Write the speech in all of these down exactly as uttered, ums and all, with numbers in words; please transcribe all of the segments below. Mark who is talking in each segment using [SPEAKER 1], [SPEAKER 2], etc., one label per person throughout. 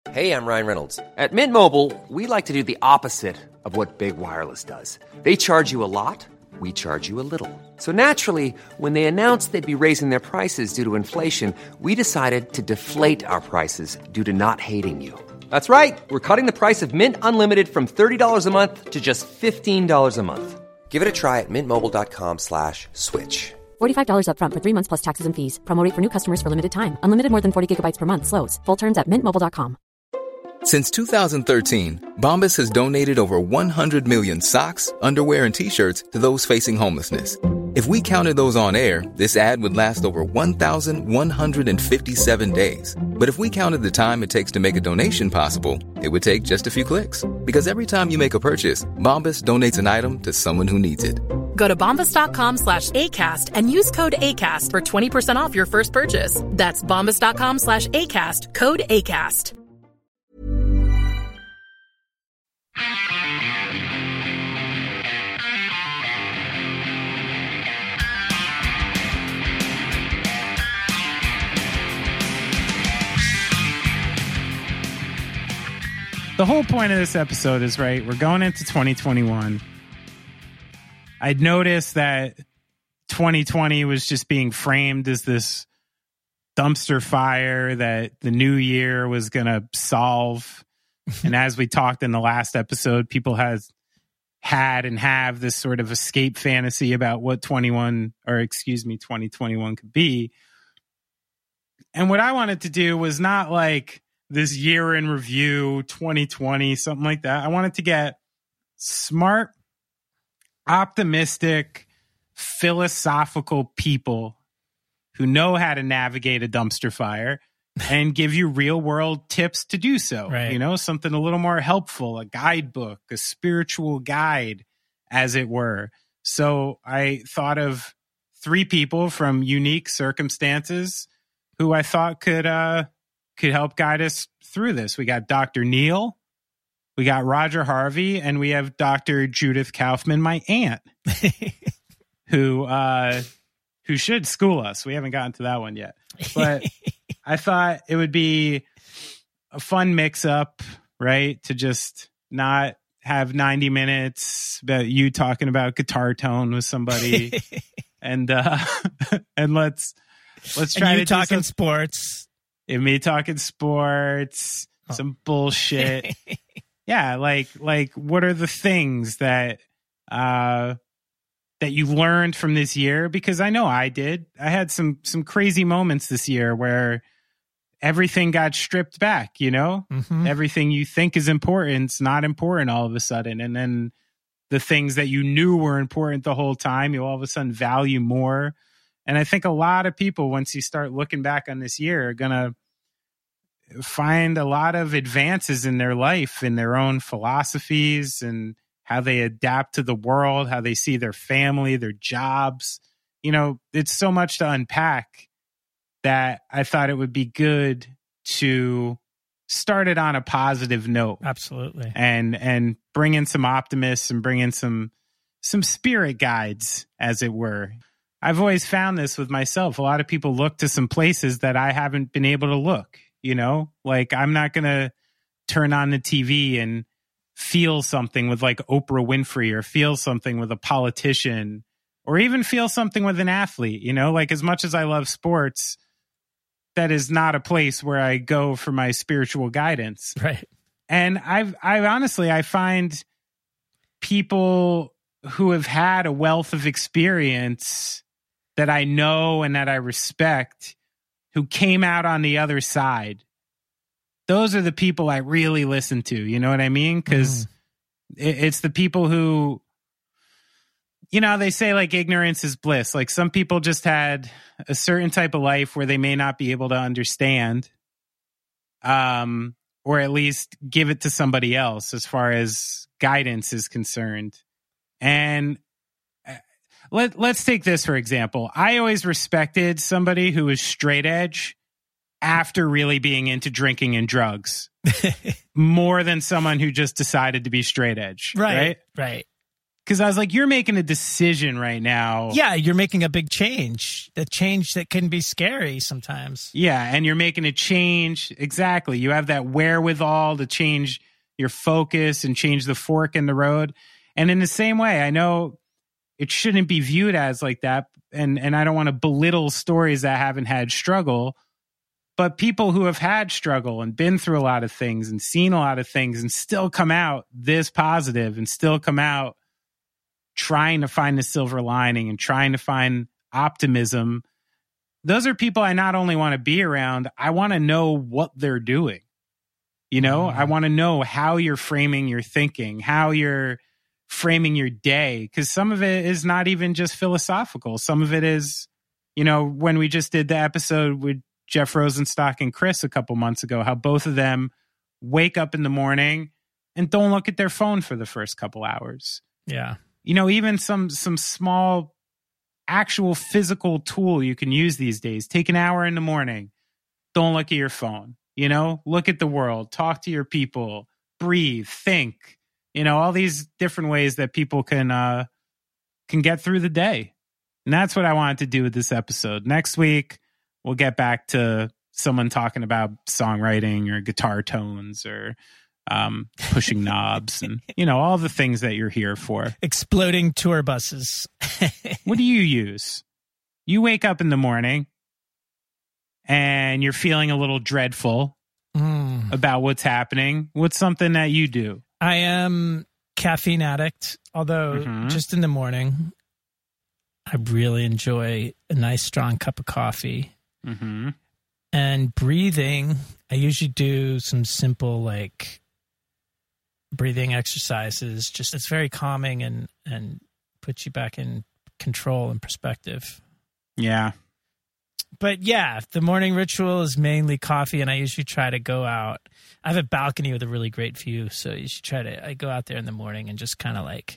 [SPEAKER 1] Hey, I'm Ryan Reynolds. At Mint Mobile, we like to do the opposite of what Big Wireless does. They charge you a lot, we charge you a little. So naturally, when they announced they'd be raising their prices due to inflation, we decided to deflate our prices due to not hating you. That's right. We're cutting the price of Mint Unlimited from thirty dollars a month to just fifteen dollars a month. Give it a try at mintmobile.com slash switch.
[SPEAKER 2] forty-five dollars up front for three months plus taxes and fees. Promo rate for new customers for limited time. Unlimited more than forty gigabytes per month. Slows full terms at mint mobile dot com.
[SPEAKER 3] Since two thousand thirteen, Bombas has donated over one hundred million socks, underwear, and T-shirts to those facing homelessness. If we counted those on air, this ad would last over one thousand one hundred fifty-seven days. But if we counted the time it takes to make a donation possible, it would take just a few clicks. Because every time you make a purchase, Bombas donates an item to someone who needs it.
[SPEAKER 4] Go to bombas.com slash ACAST and use code ACAST for twenty percent off your first purchase. That's bombas.com slash ACAST, code ACAST.
[SPEAKER 5] The whole point of this episode is, right, we're going into twenty twenty-one. I'd noticed that twenty twenty was just being framed as this dumpster fire that the new year was going to solve. And as we talked in the last episode, people has had and have this sort of escape fantasy about what twenty-one or excuse me, twenty twenty-one could be. And what I wanted to do was not like this year in review, twenty twenty, something like that. I wanted to get smart, optimistic, philosophical people who know how to navigate a dumpster fire and give you real world tips to do so.
[SPEAKER 6] Right.
[SPEAKER 5] You know, something a little more helpful, a guidebook, a spiritual guide, as it were. So I thought of three people from unique circumstances who I thought could, uh, could help guide us through this. We got Doctor Neil, we got Roger Harvey, and we have Doctor Judith Kaufman, my aunt, who uh, who should school us. We haven't gotten to that one yet. But I thought it would be a fun mix-up, right, to just not have ninety minutes about you talking about guitar tone with somebody. and uh, and let's let's try
[SPEAKER 6] and you
[SPEAKER 5] to
[SPEAKER 6] talking
[SPEAKER 5] do some-
[SPEAKER 6] sports.
[SPEAKER 5] And me talking sports, oh. some bullshit. yeah, like like what are the things that uh, that you learned from this year? Because I know I did. I had some some crazy moments this year where everything got stripped back. You know, mm-hmm. everything you think is important is not important all of a sudden, and then the things that you knew were important the whole time, you all of a sudden value more. And I think a lot of people, once you start looking back on this year, are going to find a lot of advances in their life, in their own philosophies and how they adapt to the world, how they see their family, their jobs. You know, it's so much to unpack that I thought it would be good to start it on a positive note.
[SPEAKER 6] Absolutely.
[SPEAKER 5] And and bring in some optimists and bring in some some spirit guides, as it were. I've always found this with myself. A lot of people look to some places that I haven't been able to look, you know, like I'm not going to turn on the T V and feel something with like Oprah Winfrey or feel something with a politician or even feel something with an athlete, you know, like as much as I love sports, that is not a place where I go for my spiritual guidance.
[SPEAKER 6] Right.
[SPEAKER 5] And I've, I honestly, I find people who have had a wealth of experience that I know and that I respect, who came out on the other side. Those are the people I really listen to. You know what I mean? Because mm. it's the people who, you know, they say like ignorance is bliss. Like some people just had a certain type of life where they may not be able to understand, um, or at least give it to somebody else as far as guidance is concerned. And Let, let's take this, for example. I always respected somebody who was straight edge after really being into drinking and drugs more than someone who just decided to be straight edge.
[SPEAKER 6] Right, right.
[SPEAKER 5] Because I was like, you're making a decision right now.
[SPEAKER 6] Yeah, you're making a big change. The change that can be scary sometimes.
[SPEAKER 5] Yeah, and you're making a change. Exactly. You have that wherewithal to change your focus and change the fork in the road. And in the same way, I know it shouldn't be viewed as like that. And, and I don't want to belittle stories that haven't had struggle. But people who have had struggle and been through a lot of things and seen a lot of things and still come out this positive and still come out trying to find the silver lining and trying to find optimism, those are people I not only want to be around, I want to know what they're doing. You know, mm-hmm. I want to know how you're framing your thinking, how you're framing your day, because some of it is not even just philosophical. Some of it is, you know, when we just did the episode with Jeff Rosenstock and Chris a couple months ago, how both of them wake up in the morning and don't look at their phone for the first couple hours.
[SPEAKER 6] Yeah.
[SPEAKER 5] You know, even some some small actual physical tool you can use these days. Take an hour in the morning. Don't look at your phone. You know, look at the world, talk to your people, breathe, think, you know, all these different ways that people can uh, can get through the day. And that's what I wanted to do with this episode. Next week, we'll get back to someone talking about songwriting or guitar tones or um, pushing knobs and, you know, all the things that you're here for.
[SPEAKER 6] Exploding tour buses.
[SPEAKER 5] What do you use? You wake up in the morning and you're feeling a little dreadful mm. about what's happening. What's something that you do?
[SPEAKER 6] I am caffeine addict, although mm-hmm. just in the morning, I really enjoy a nice strong cup of coffee.
[SPEAKER 5] Mm-hmm.
[SPEAKER 6] And breathing, I usually do some simple like breathing exercises. Just it's very calming and, and puts you back in control and perspective.
[SPEAKER 5] Yeah.
[SPEAKER 6] But yeah, the morning ritual is mainly coffee, and I usually try to go out. I have a balcony with a really great view, so you should try to. I go out there in the morning and just kind of like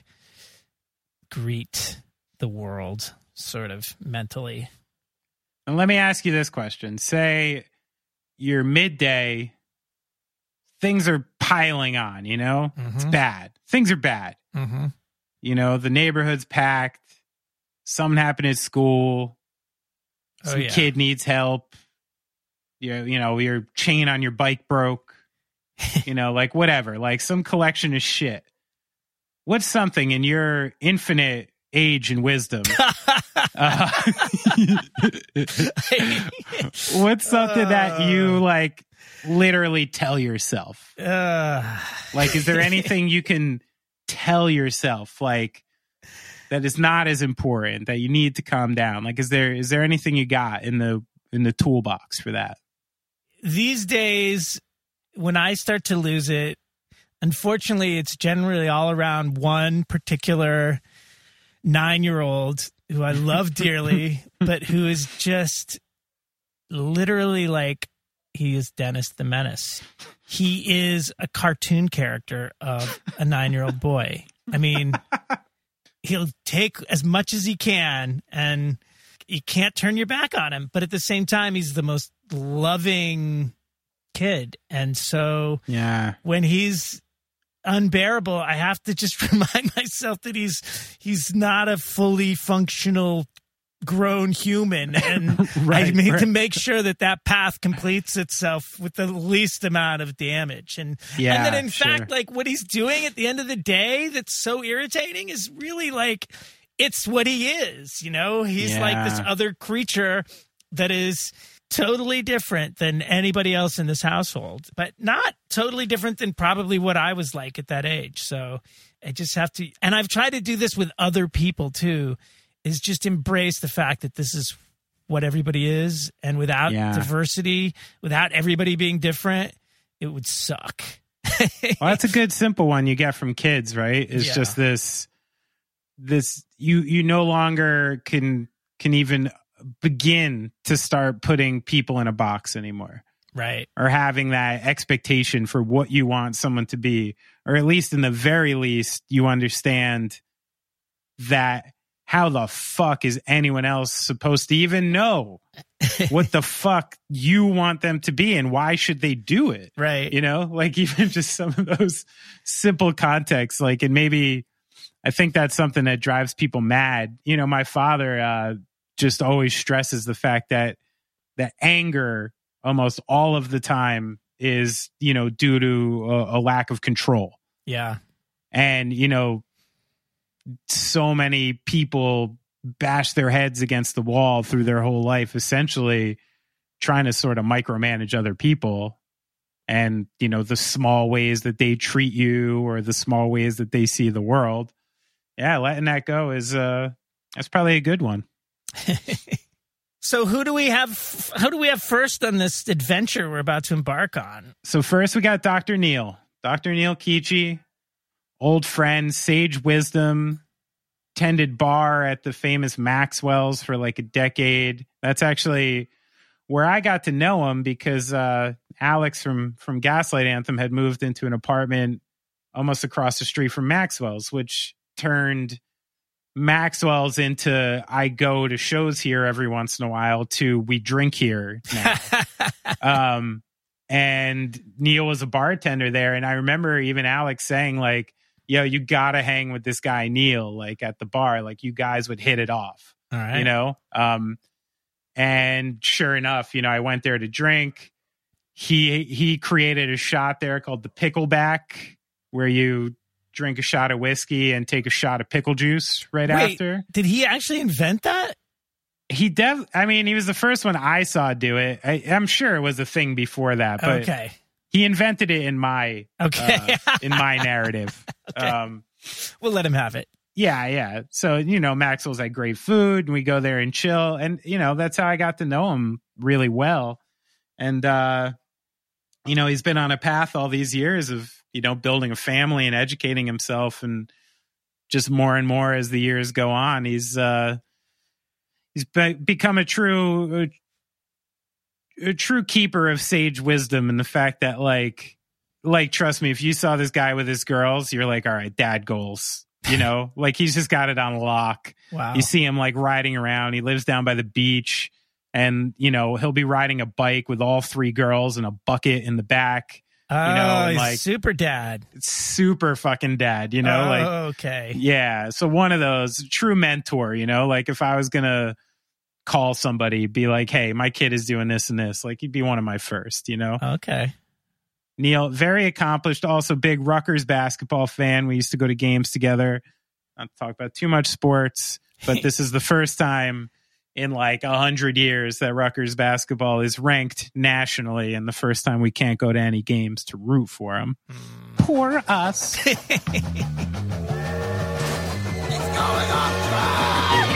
[SPEAKER 6] greet the world, sort of mentally.
[SPEAKER 5] And let me ask you this question: say you're midday, things are piling on. You know, mm-hmm. it's bad. Things are bad.
[SPEAKER 6] Mm-hmm.
[SPEAKER 5] You know, the neighborhood's packed. Something happened at school. Some oh, yeah. kid needs help. You, you know, your chain on your bike broke. You know, like whatever. Like some collection of shit. What's something in your infinite age and wisdom? uh, what's something that you like literally tell yourself?
[SPEAKER 6] Uh,
[SPEAKER 5] like, is there anything you can tell yourself? Like, that is not as important, that you need to calm down? Like, is there is there anything you got in the in the toolbox for that?
[SPEAKER 6] These days, when I start to lose it, unfortunately, it's generally all around one particular nine-year-old who I love dearly, but who is just literally like, he is Dennis the Menace. He is a cartoon character of a nine-year-old boy. I mean... He'll take as much as he can, and you can't turn your back on him. But at the same time, he's the most loving kid. And so
[SPEAKER 5] yeah.
[SPEAKER 6] when he's unbearable, I have to just remind myself that he's he's not a fully functional grown human, and
[SPEAKER 5] right,
[SPEAKER 6] I need
[SPEAKER 5] right.
[SPEAKER 6] to make sure that that path completes itself with the least amount of damage. And,
[SPEAKER 5] yeah,
[SPEAKER 6] and then in
[SPEAKER 5] sure.
[SPEAKER 6] fact, like what he's doing at the end of the day that's so irritating is really like, it's what he is, you know? He's
[SPEAKER 5] yeah.
[SPEAKER 6] like this other creature that is totally different than anybody else in this household, but not totally different than probably what I was like at that age. So I just have to, and I've tried to do this with other people too, is just embrace the fact that this is what everybody is. And without
[SPEAKER 5] yeah.
[SPEAKER 6] diversity, without everybody being different, it would suck.
[SPEAKER 5] Well, that's a good, simple one you get from kids, right? It's
[SPEAKER 6] yeah.
[SPEAKER 5] just this, this, you, you no longer can, can even begin to start putting people in a box anymore.
[SPEAKER 6] Right.
[SPEAKER 5] Or having that expectation for what you want someone to be, or at least in the very least, you understand that how the fuck is anyone else supposed to even know what the fuck you want them to be and why should they do it?
[SPEAKER 6] Right.
[SPEAKER 5] You know, like even just some of those simple contexts, like, and maybe I think that's something that drives people mad. You know, my father uh, just always stresses the fact that that anger almost all of the time is, you know, due to a, a lack of control.
[SPEAKER 6] Yeah.
[SPEAKER 5] And, you know, so many people bash their heads against the wall through their whole life, essentially trying to sort of micromanage other people. And, you know, the small ways that they treat you or the small ways that they see the world. Yeah, letting that go is, uh, that's probably a good one.
[SPEAKER 6] So who do we have, how do we have first on this adventure we're about to embark on?
[SPEAKER 5] So first we got Doctor Neil. Doctor Neil Keechee, old friend, sage wisdom, tended bar at the famous Maxwell's for like a decade. That's actually where I got to know him because uh, Alex from, from Gaslight Anthem had moved into an apartment almost across the street from Maxwell's, which turned Maxwell's into I go to shows here every once in a while to we drink here now. um, and Neil was a bartender there. And I remember even Alex saying like, yo, you got to hang with this guy, Neil, like at the bar, like you guys would hit it off,
[SPEAKER 6] all right.
[SPEAKER 5] You know? Um, and sure enough, you know, I went there to drink. He, he created a shot there called the Pickleback where you drink a shot of whiskey and take a shot of pickle juice right
[SPEAKER 6] Wait,
[SPEAKER 5] after.
[SPEAKER 6] Did he actually invent that?
[SPEAKER 5] He def. I mean, he was the first one I saw do it. I, I'm sure it was a thing before that, but
[SPEAKER 6] okay.
[SPEAKER 5] He invented it in my
[SPEAKER 6] okay
[SPEAKER 5] uh, in my narrative.
[SPEAKER 6] Okay.
[SPEAKER 5] Um,
[SPEAKER 6] we'll let him have it.
[SPEAKER 5] Yeah, yeah. So you know, Maxwell's had great food, and we go there and chill, and you know that's how I got to know him really well. And uh, you know, he's been on a path all these years of you know building a family and educating himself, and just more and more as the years go on, he's uh, he's be- become a true. A, a true keeper of sage wisdom and the fact that like like trust me, if you saw this guy with his girls, you're like, all right, dad goals, you know. Like he's just got it on lock.
[SPEAKER 6] Wow.
[SPEAKER 5] You see him like riding around. He lives down by the beach, and you know he'll be riding a bike with all three girls and a bucket in the back.
[SPEAKER 6] Oh,
[SPEAKER 5] you know,
[SPEAKER 6] he's
[SPEAKER 5] like
[SPEAKER 6] super dad,
[SPEAKER 5] super fucking dad, you know.
[SPEAKER 6] Oh,
[SPEAKER 5] like
[SPEAKER 6] okay,
[SPEAKER 5] yeah, so one of those true mentor, you know. Like if I was gonna call somebody, be like, hey, my kid is doing this and this, like he'd be one of my first, you know.
[SPEAKER 6] Okay.
[SPEAKER 5] Neil, very accomplished, also big Rutgers basketball fan. We used to go to games together. Not to talk about too much sports, but this is the first time in like a hundred years that Rutgers basketball is ranked nationally, and the first time we can't go to any games to root for them. Mm. Poor us. It's going on track.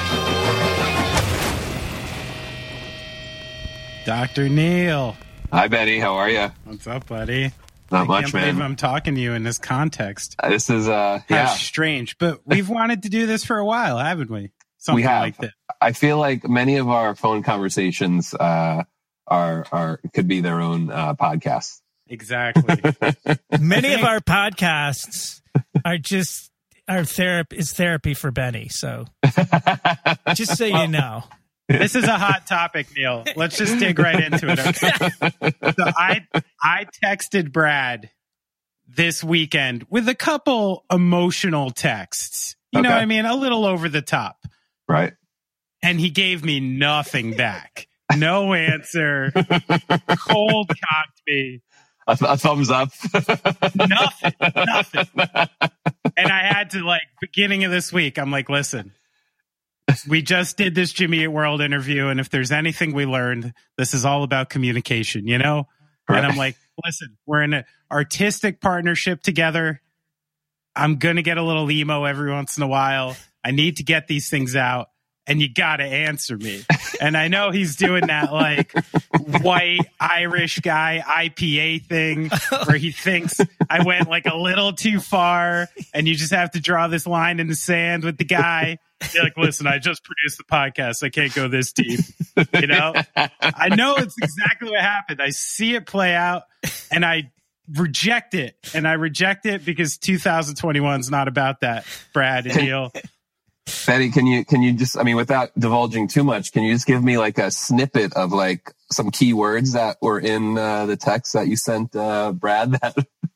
[SPEAKER 5] Doctor Neil.
[SPEAKER 7] Hi, Benny. How are you?
[SPEAKER 5] What's up, buddy?
[SPEAKER 7] Not
[SPEAKER 5] I
[SPEAKER 7] much,
[SPEAKER 5] can't believe
[SPEAKER 7] man.
[SPEAKER 5] I'm talking to you in this context.
[SPEAKER 7] Uh, this is, uh,
[SPEAKER 5] How
[SPEAKER 7] yeah.
[SPEAKER 5] strange. But we've wanted to do this for a while, haven't we? Something
[SPEAKER 7] we have.
[SPEAKER 5] like this.
[SPEAKER 7] I feel like many of our phone conversations uh, are are could be their own uh, podcasts.
[SPEAKER 5] Exactly.
[SPEAKER 6] Many of our podcasts are just our therapy is therapy for Benny. So just so you know.
[SPEAKER 5] This is a hot topic, Neil. Let's just dig right into it. Okay. So I I texted Brad this weekend with a couple emotional texts. You
[SPEAKER 7] okay.
[SPEAKER 5] know what I mean? A little over the top.
[SPEAKER 7] Right.
[SPEAKER 5] And he gave me nothing back. No answer. Cold cocked me.
[SPEAKER 7] A, th- a thumbs up.
[SPEAKER 5] Nothing. Nothing. And I had to, like, beginning of this week, I'm like, listen. We just did this Jimmy Eat World interview, and if there's anything we learned, this is all about communication, you know? Right. And I'm like, listen, we're in an artistic partnership together. I'm going to get a little emo every once in a while. I need to get these things out, and you got to answer me. And I know he's doing that, like, white Irish guy I P A thing where he thinks I went, like, a little too far, and you just have to draw this line in the sand with the guy. You're like, listen, I just produced the podcast. I can't go this deep. You know? I know it's exactly what happened. I see it play out, and I reject it. And I reject it because two thousand twenty-one is not about that, Brad and Neil.
[SPEAKER 7] Betty, can you can you just, I mean, without divulging too much, can you just give me like a snippet of like some key words that were in uh, the text that you sent uh, Brad? That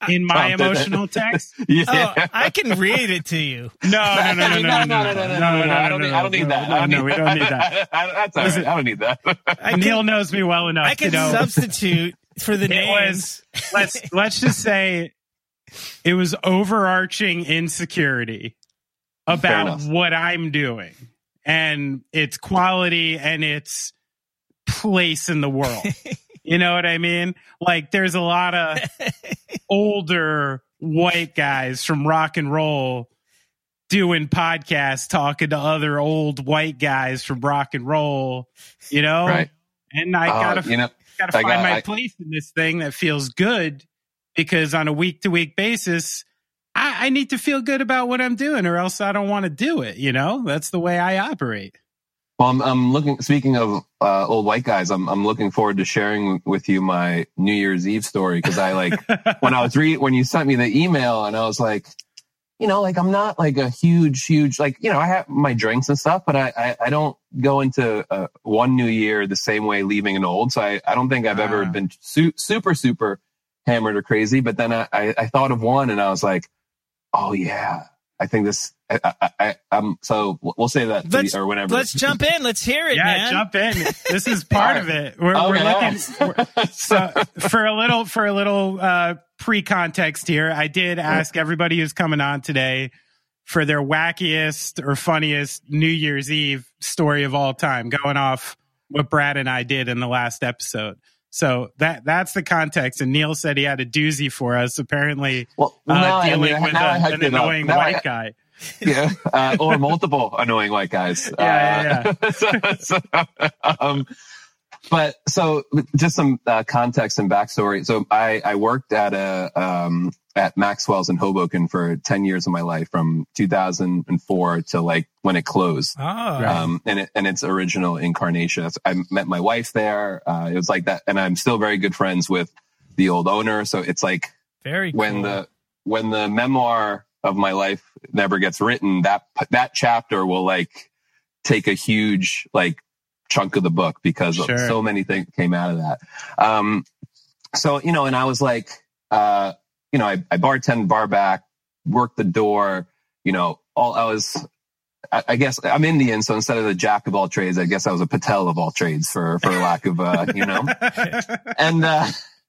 [SPEAKER 5] in my emotional text?
[SPEAKER 7] Yeah.
[SPEAKER 6] Oh, I can read it to you.
[SPEAKER 5] No, no, no, no, no,
[SPEAKER 7] no, no, no, no, no, no. I don't need. I don't need that.
[SPEAKER 5] No, no, we don't need that.
[SPEAKER 7] That's all right. I don't need that.
[SPEAKER 6] I
[SPEAKER 5] Neil
[SPEAKER 6] can,
[SPEAKER 5] knows me well enough
[SPEAKER 6] I can
[SPEAKER 5] to know.
[SPEAKER 6] substitute for the
[SPEAKER 5] It
[SPEAKER 6] names.
[SPEAKER 5] was, let's let's just say it was overarching insecurity about
[SPEAKER 7] enough.
[SPEAKER 5] what I'm doing and its quality and its place in the world. You know what I mean? Like there's a lot of older white guys from rock and roll doing podcasts talking to other old white guys from rock and roll, you know?
[SPEAKER 7] Right.
[SPEAKER 5] And I
[SPEAKER 7] Uh,
[SPEAKER 5] gotta
[SPEAKER 7] you know,
[SPEAKER 5] gotta
[SPEAKER 7] I
[SPEAKER 5] find
[SPEAKER 7] got-
[SPEAKER 5] my
[SPEAKER 7] I-
[SPEAKER 5] place in this thing that feels good, because on a week to week basis, I, I need to feel good about what I'm doing, or else I don't want to do it. You know, that's the way I operate.
[SPEAKER 7] Well, I'm, I'm looking. Speaking of uh, old white guys, I'm I'm looking forward to sharing with you my New Year's Eve story, because I like when I was re when you sent me the email, and I was like, you know, like I'm not like a huge, huge like you know I have my drinks and stuff, but I I, I don't go into uh, one New Year the same way leaving an old. So I I don't think I've ever
[SPEAKER 5] Ah.
[SPEAKER 7] been su- super super hammered or crazy. But then I, I I thought of one, and I was like, oh yeah, I think this. I, I, I I'm so we'll say that to
[SPEAKER 6] Let's,
[SPEAKER 7] the, or whatever.
[SPEAKER 6] let's jump in. Let's hear it,
[SPEAKER 5] Yeah,
[SPEAKER 6] man.
[SPEAKER 5] jump in. This is part of it. We're, we're
[SPEAKER 7] Okay.
[SPEAKER 5] looking we're, so for a little for a little uh, pre-context here. I did ask everybody who's coming on today for their wackiest or funniest New Year's Eve story of all time, going off what Brad and I did in the last episode. So that that's the context. And Neil said he had a doozy for us. Apparently,
[SPEAKER 7] Well,
[SPEAKER 5] uh,
[SPEAKER 7] now I- I
[SPEAKER 5] dealing
[SPEAKER 7] mean,
[SPEAKER 5] with
[SPEAKER 7] now I
[SPEAKER 5] a,
[SPEAKER 7] hyped
[SPEAKER 5] an
[SPEAKER 7] it up.
[SPEAKER 5] annoying
[SPEAKER 7] Now
[SPEAKER 5] white
[SPEAKER 7] I-
[SPEAKER 5] guy.
[SPEAKER 7] Yeah, uh, or multiple annoying white guys.
[SPEAKER 5] Yeah,
[SPEAKER 7] uh, so, so, um, but so just some uh, context and backstory. So I, I worked at a um, at Maxwell's in Hoboken for ten years of my life, from two thousand four to like when it closed.
[SPEAKER 6] Oh,
[SPEAKER 7] Um, and it, and its original incarnation. I met my wife there. Uh, it was like that, and I'm still very good friends with the old owner. So it's like
[SPEAKER 6] very
[SPEAKER 7] when
[SPEAKER 6] cool.
[SPEAKER 7] the when the memoir of my life never gets written, that that chapter will like take a huge like chunk of the book, because
[SPEAKER 5] Sure.
[SPEAKER 7] so many things came out of that. Um, so you know, and I was like, uh, you know, I, I bartend, bar back, worked the door. You know, all I was. I, I guess I'm Indian, so instead of the jack of all trades, I guess I was a Patel of all trades, for for lack of uh, you know. And uh,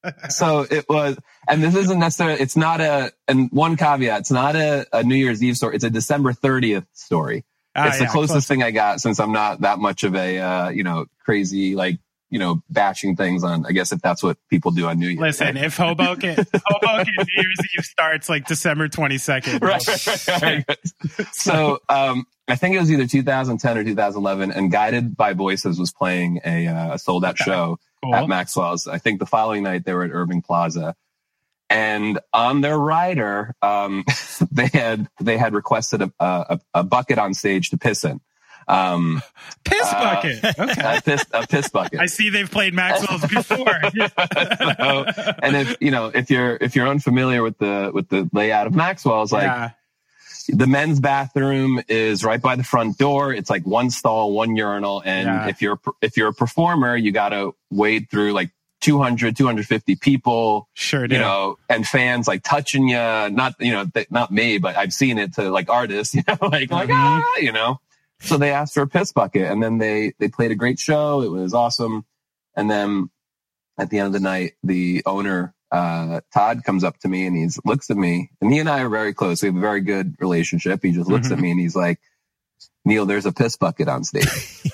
[SPEAKER 7] so it was, and this isn't necessarily, it's not a, and one caveat, it's not a, a New Year's Eve story. It's a December thirtieth story.
[SPEAKER 5] Ah,
[SPEAKER 7] it's the
[SPEAKER 5] yeah,
[SPEAKER 7] closest
[SPEAKER 5] close.
[SPEAKER 7] thing I got, since I'm not that much of a, uh, you know, crazy, like, you know, bashing things on, I guess if that's what people do on New Year's.
[SPEAKER 5] Listen, if Hoboken, Hoboken New Year's Eve starts like December twenty-second.
[SPEAKER 7] right, right, right, right. So, um, I think it was either two thousand ten or two thousand eleven, and Guided by Voices was playing a, uh, a sold out
[SPEAKER 5] Okay.
[SPEAKER 7] show
[SPEAKER 5] Cool.
[SPEAKER 7] at Maxwell's. I think the following night they were at Irving Plaza, and on their rider, um, they had they had requested a, a, a bucket on stage to piss in. Um,
[SPEAKER 5] Piss
[SPEAKER 7] uh,
[SPEAKER 5] bucket. Okay.
[SPEAKER 7] a piss a piss bucket.
[SPEAKER 5] I see they've played Maxwell's before.
[SPEAKER 7] So, and if you know if you're if you're unfamiliar with the with the layout of Maxwell's, like.
[SPEAKER 5] Yeah.
[SPEAKER 7] The men's bathroom is right by the front door. It's like one stall, one urinal. And
[SPEAKER 5] Yeah.
[SPEAKER 7] if you're, if you're a performer, you got to wade through like two hundred, two hundred fifty people,
[SPEAKER 5] Sure do.
[SPEAKER 7] you know, and fans like touching you. Not, you know, th- not me, but I've seen it to like artists, you know, like, like,
[SPEAKER 5] Mhm.
[SPEAKER 7] ah, you know, so they asked for a piss bucket, and then they, they played a great show. It was awesome. And then at the end of the night, the owner, Uh, Todd comes up to me and he looks at me, and he and I are very close. We have a very good relationship. He just looks
[SPEAKER 5] Mhm.
[SPEAKER 7] at me and he's like, Neil, there's a piss bucket on stage.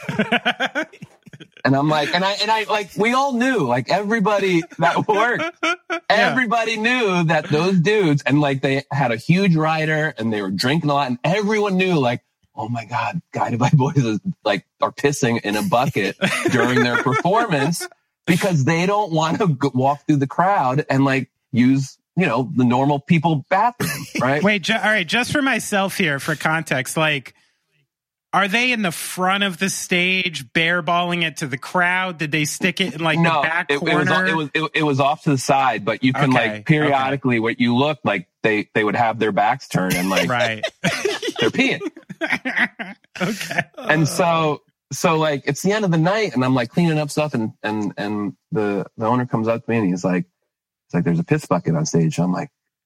[SPEAKER 7] And I'm like, and I, and I, like, we all knew, like everybody that worked, everybody knew that those dudes, and like they had a huge rider and they were drinking a lot, and everyone knew, like, oh my God, Guided by Voices like are pissing in a bucket during their performance, because they don't want to go walk through the crowd and like use, you know, the normal people bathroom, right?
[SPEAKER 5] Wait, ju- all right, just for myself here, for context, like, are they in the front of the stage, bareballing it to the crowd? Did they stick it in like
[SPEAKER 7] no,
[SPEAKER 5] the back
[SPEAKER 7] it, it was
[SPEAKER 5] corner?
[SPEAKER 7] it was it, it was off to the side, but you can
[SPEAKER 5] Okay,
[SPEAKER 7] like periodically, what you look like, they they would have their backs turned and like
[SPEAKER 5] right.
[SPEAKER 7] they're peeing,
[SPEAKER 5] Okay.
[SPEAKER 7] and so so like it's the end of the night, and I'm like cleaning up stuff, and and and the the owner comes up to me and he's like, it's like there's a piss bucket on stage. I'm like,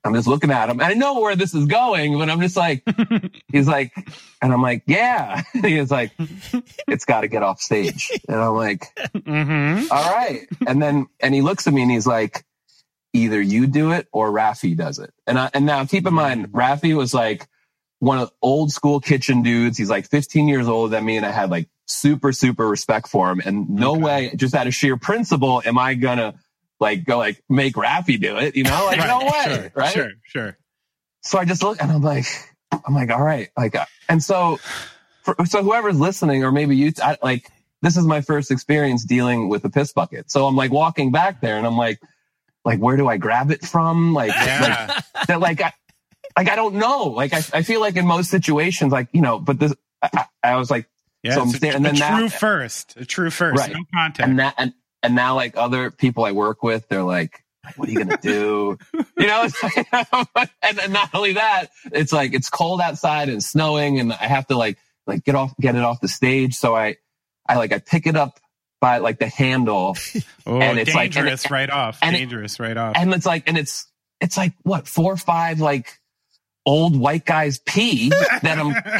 [SPEAKER 7] I'm just looking at him. And I know where this is going, but I'm just like, he's like, and I'm like, yeah. He's like, it's got to get off stage. And I'm like,
[SPEAKER 5] Mm-hmm.
[SPEAKER 7] all right. And then, and he looks at me and he's like, either you do it or Rafi does it. And I, and now keep in mind, Rafi was like one of the old school kitchen dudes. He's like fifteen years older than me. And I had like super, super respect for him. And no
[SPEAKER 5] Okay.
[SPEAKER 7] way, just out of sheer principle, am I going to like go like make Rafi do it, you know, like
[SPEAKER 5] Right.
[SPEAKER 7] no way.
[SPEAKER 5] Sure,
[SPEAKER 7] right.
[SPEAKER 5] Sure, sure.
[SPEAKER 7] So I just look and I'm like, I'm like, all right. Like, uh, and so, for, so whoever's listening, or maybe you, I, like, this is my first experience dealing with a piss bucket. So I'm like walking back there and I'm like, like, where do I grab it from? Like,
[SPEAKER 5] Yeah.
[SPEAKER 7] like that, like, I, like, I don't know. Like, I, I feel like in most situations, like, you know, but this, I, I was like,
[SPEAKER 5] Yeah,
[SPEAKER 7] so I'm
[SPEAKER 5] it's a,
[SPEAKER 7] standing, and then
[SPEAKER 5] a
[SPEAKER 7] that,
[SPEAKER 5] true first. A true first.
[SPEAKER 7] Right.
[SPEAKER 5] No contact.
[SPEAKER 7] and that, and, and now like other people I work with, they're like, what are you going to do? You know, it's like, and, and not only that, it's like, it's cold outside and snowing and I have to like, like get off, get it off the stage. So I, I like, I pick it up by like the handle
[SPEAKER 5] oh,
[SPEAKER 7] and it's like- and
[SPEAKER 5] dangerous
[SPEAKER 7] it-
[SPEAKER 5] right off.
[SPEAKER 7] and it-
[SPEAKER 5] Dangerous right off.
[SPEAKER 7] and it's like, and it's, it's like what, four or five like old white guys pee that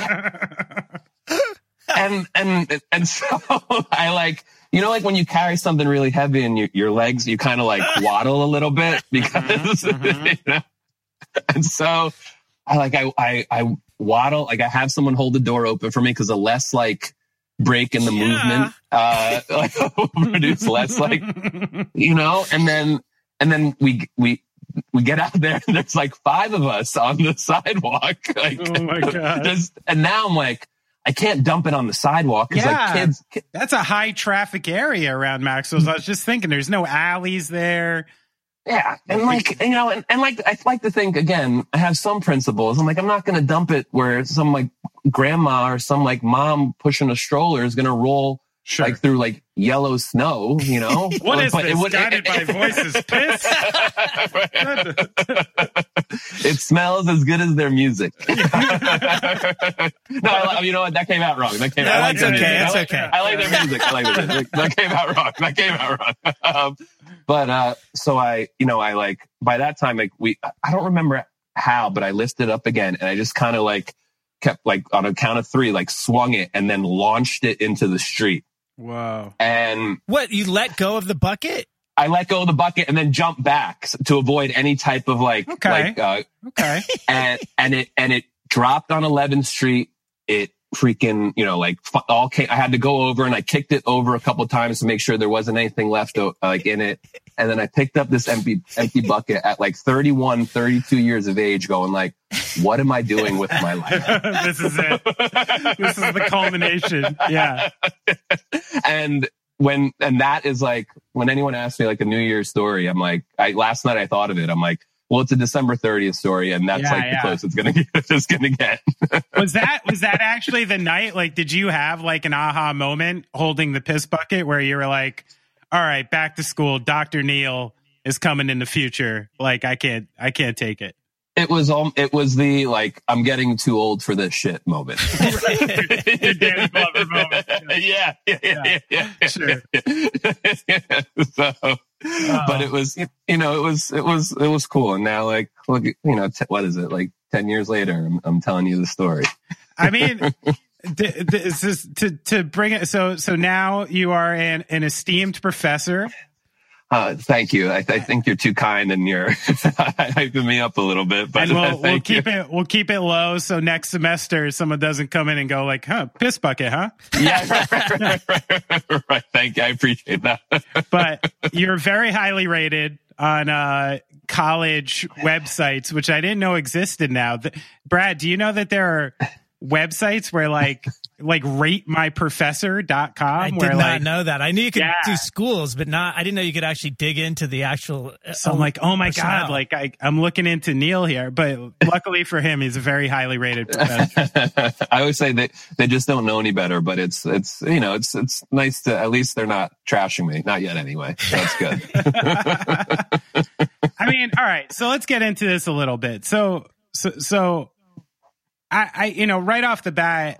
[SPEAKER 7] I'm, and, and, and so I like, you know, like when you carry something really heavy and your, your legs, you kind of like waddle a little bit because,
[SPEAKER 5] Mhm,
[SPEAKER 7] you know? And so I like, I, I, I waddle, like I have someone hold the door open for me because the less like break in the
[SPEAKER 6] Yeah.
[SPEAKER 7] movement, uh, like will produce less like, you know, and then, and then we, we, we get out there and there's like five of us on the sidewalk. Like,
[SPEAKER 5] Oh my God.
[SPEAKER 7] just, and now I'm like, I can't dump it on the sidewalk because
[SPEAKER 5] Yeah.
[SPEAKER 7] like kids, ki-
[SPEAKER 5] That's a high traffic area around Maxwell's. I was just thinking there's no alleys there.
[SPEAKER 7] yeah. And like, you know, and, and like, I like to think again, I have some principles. I'm like, I'm not going to dump it where some like grandma or some like mom pushing a stroller is going to roll
[SPEAKER 5] Sure.
[SPEAKER 7] like through like yellow snow, you know?
[SPEAKER 5] What is
[SPEAKER 7] But it
[SPEAKER 5] this?
[SPEAKER 7] would-
[SPEAKER 5] Guided by voices. Piss?
[SPEAKER 7] It smells as good as their music. no, I, you know what? That came out wrong. That came
[SPEAKER 6] No,
[SPEAKER 7] out. I like
[SPEAKER 6] that's
[SPEAKER 7] their
[SPEAKER 6] okay,
[SPEAKER 7] music.
[SPEAKER 6] that's
[SPEAKER 7] I like,
[SPEAKER 6] okay.
[SPEAKER 7] I like their music. I like their music. That came out wrong. That came out wrong. Um, but uh, so I, you know, I like by that time, like we, I don't remember how, but I lifted up again, and I just kind of like kept like on a count of three, like swung it, and then launched it into the street.
[SPEAKER 5] Whoa.
[SPEAKER 7] And
[SPEAKER 6] What, you let go of the bucket?
[SPEAKER 7] I let go of the bucket and then jumped back to avoid any type of like,
[SPEAKER 5] Okay.
[SPEAKER 7] like, uh,
[SPEAKER 5] Okay.
[SPEAKER 7] and and it and it dropped on eleventh Street. It freaking, you know, like f- all came, I had to go over and I kicked it over a couple of times to make sure there wasn't anything left uh, like in it. And then I picked up this empty empty bucket at like thirty-one, thirty-two years of age, going like, what am I doing with my life?
[SPEAKER 5] This is it. This is the culmination. Yeah.
[SPEAKER 7] And when and that is like when anyone asks me like a New Year's story, I'm like, I last night I thought of it. I'm like, well, it's a December thirtieth story, and that's
[SPEAKER 5] Yeah,
[SPEAKER 7] like
[SPEAKER 5] yeah.
[SPEAKER 7] the closest it's gonna get. It's gonna get.
[SPEAKER 5] Was that was that actually the night? Like, did you have like an aha moment holding the piss bucket where you were like, all right, back to school, Doctor Neil is coming in the future. Like, I can't I can't take it.
[SPEAKER 7] It was um, it was the like I'm getting too old for this shit moment.
[SPEAKER 5] Your Danny Glover moment.
[SPEAKER 7] yeah, yeah, yeah, yeah, yeah.
[SPEAKER 5] Sure.
[SPEAKER 7] so, but it was, you know, it was, it was, it was cool. And now, like, look, you know, t- what is it? Like ten years later, I'm, I'm telling you the story.
[SPEAKER 5] I mean, th- th- this is to to bring it. So so now you are an, an esteemed professor.
[SPEAKER 7] Uh, thank you. I, I think you're too kind, and you're hyping me up a little bit. But
[SPEAKER 5] And we'll, we'll
[SPEAKER 7] thank
[SPEAKER 5] keep
[SPEAKER 7] you.
[SPEAKER 5] it we'll keep it low so next semester someone doesn't come in and go like, huh, piss bucket, huh?
[SPEAKER 7] Yeah, right, right, right, right, right. Thank you. I appreciate that.
[SPEAKER 5] But you're very highly rated on uh, college websites, which I didn't know existed now. Th- Brad, do you know that there are websites where like like rate my professor dot com
[SPEAKER 6] I did
[SPEAKER 5] where
[SPEAKER 6] not
[SPEAKER 5] like
[SPEAKER 6] know that. I knew you could
[SPEAKER 5] Yeah.
[SPEAKER 6] do schools, but not. I didn't know you could actually dig into the actual. uh,
[SPEAKER 5] so I'm like, oh my
[SPEAKER 6] personnel.
[SPEAKER 5] God, like I, I'm looking into Neil here, but luckily for him, he's a very highly rated professor.
[SPEAKER 7] I always say that they just don't know any better, but it's, it's, you know, it's, it's nice to, at least they're not trashing me. Not yet anyway. So that's good.
[SPEAKER 5] I mean, all right, so let's get into this a little bit. So, so, so I, I, you know, right off the bat,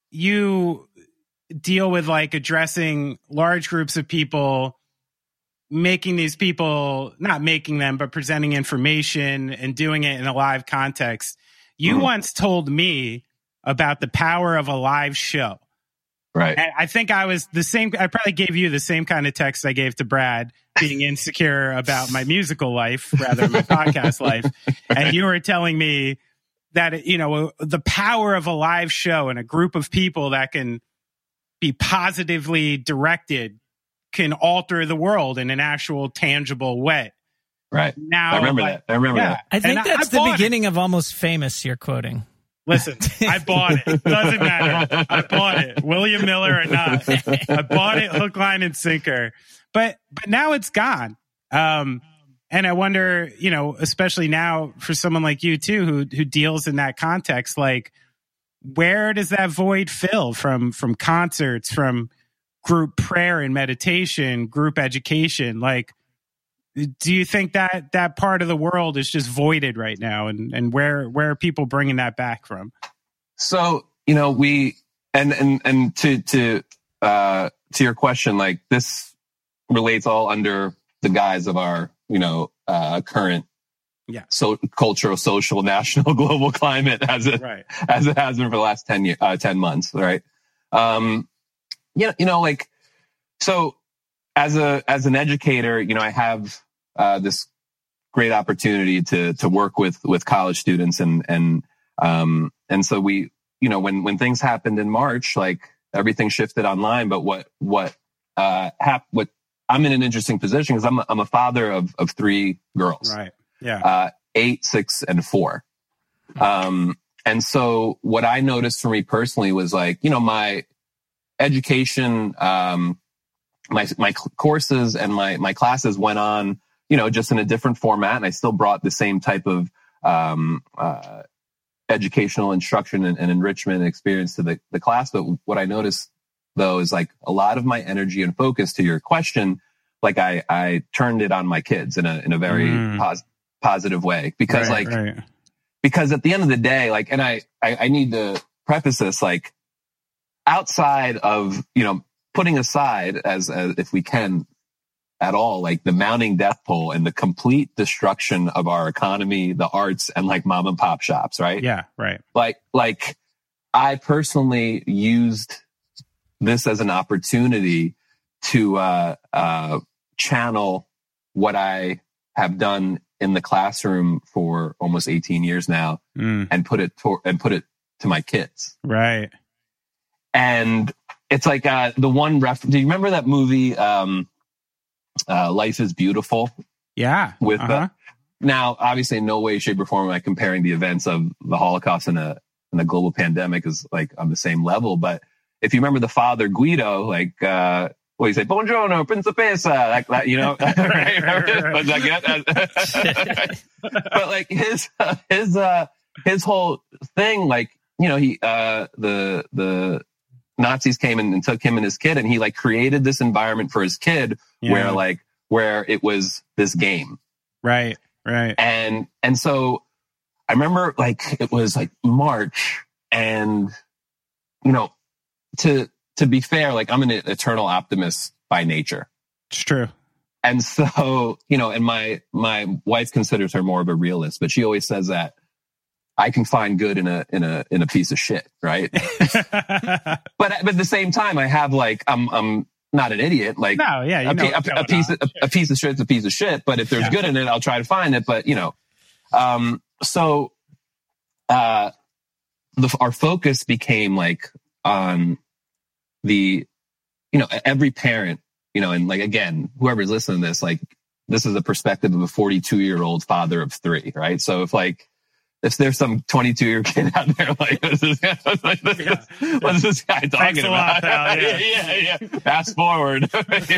[SPEAKER 5] you deal with like addressing large groups of people, making these people, not making them, but presenting information and doing it in a live context. You mm-hmm. once told me about the power of a live show.
[SPEAKER 7] Right.
[SPEAKER 5] And I think I was the same. I probably gave you the same kind of text I gave to Brad, being insecure about my musical life rather than my podcast life. And you were telling me that, you know, the power of a live show and a group of people that can be positively directed can alter the world in an actual tangible way.
[SPEAKER 7] Right.
[SPEAKER 5] Now,
[SPEAKER 7] I remember
[SPEAKER 5] like,
[SPEAKER 7] that. I remember
[SPEAKER 5] yeah.
[SPEAKER 7] that.
[SPEAKER 6] I think
[SPEAKER 5] And
[SPEAKER 6] that's
[SPEAKER 5] I, I
[SPEAKER 6] the beginning
[SPEAKER 5] it.
[SPEAKER 6] of Almost Famous you're quoting.
[SPEAKER 5] Listen, I bought it. Doesn't matter. I bought it. William Miller or not. I bought it hook, line, and sinker. But but now it's gone. Um, and I wonder, you know, especially now for someone like you too, who who deals in that context, like where does that void fill from from concerts, from group prayer and meditation, group education? Like, do you think that that part of the world is just voided right now? And, and where, where are people bringing that back from?
[SPEAKER 7] So, you know, we, and, and, and to, to, uh, to your question, like this relates all under the guise of our, you know, uh, current,
[SPEAKER 5] yeah,
[SPEAKER 7] so cultural, social, national, global climate as it,
[SPEAKER 5] right.
[SPEAKER 7] as it has been for the last ten years, uh, ten months. Right. Um, you know, you know, like, so as a, as an educator, you know, I have, Uh, this great opportunity to to work with with college students, and and um and so we, you know, when when things happened in March, like everything shifted online. But what what uh hap- what I'm in an interesting position because I'm a, I'm a father of of three girls,
[SPEAKER 5] right? Yeah,
[SPEAKER 7] uh, eight, six, and four. Um, and so what I noticed for me personally was like, you know, my education, um, my my courses and my my classes went on, you know, just in a different format. And I still brought the same type of um, uh, educational instruction and, and enrichment experience to the, the class. But what I noticed, though, is like a lot of my energy and focus, to your question, like I, I turned it on my kids in a in a very mm. pos- positive way. Because right, like, right. because at the end of the day, like, and I, I, I need to preface this, like, outside of, you know, putting aside as, as if we can, at all, like the mounting death toll and the complete destruction of our economy, the arts, and like mom and pop shops, right?
[SPEAKER 5] Yeah, right.
[SPEAKER 7] Like, like I personally used this as an opportunity to uh, uh, channel what I have done in the classroom for almost eighteen years now, mm. and put it to, and put it to my kids,
[SPEAKER 5] right?
[SPEAKER 7] And it's like uh, the one ref. Do you remember that movie? Um, Uh, Life is Beautiful.
[SPEAKER 5] Yeah.
[SPEAKER 7] With
[SPEAKER 5] uh-huh.
[SPEAKER 7] the, now, obviously, in no way, shape, or form am I comparing the events of the Holocaust and a and a global pandemic is like on the same level. But if you remember the father Guido, like uh, what do you say, "Buongiorno, principessa," like that, you know, right? But like, but like his uh, his uh, his whole thing, like, you know, he uh, the the. Nazis came in and took him and his kid, and he like created this environment for his kid yeah. where like where it was this game,
[SPEAKER 5] right, right,
[SPEAKER 7] and and so I remember like it was like March, and you know, to to be fair, like I'm an eternal optimist by nature.
[SPEAKER 5] It's true,
[SPEAKER 7] and so you know, and my my wife considers her more of a realist, but she always says that I can find good in a in a in a piece of shit, right? but but at the same time, I have like I'm I'm not an idiot. Like
[SPEAKER 5] no, yeah, you
[SPEAKER 7] a,
[SPEAKER 5] know
[SPEAKER 7] a, a piece of, a, a piece of shit's a piece of shit. But if there's yeah. good in it, I'll try to find it. But you know, um, so uh, the, our focus became like on the, you know, every parent, you know, and like again, whoever's listening to this, like this is a perspective of a forty-two year old father of three, right? So if like. If there's some twenty-two year kid out there like this is like, this, yeah. what's this guy talking
[SPEAKER 5] Thanks a
[SPEAKER 7] about?
[SPEAKER 5] lot, pal. Yeah.
[SPEAKER 7] yeah, yeah. Fast forward.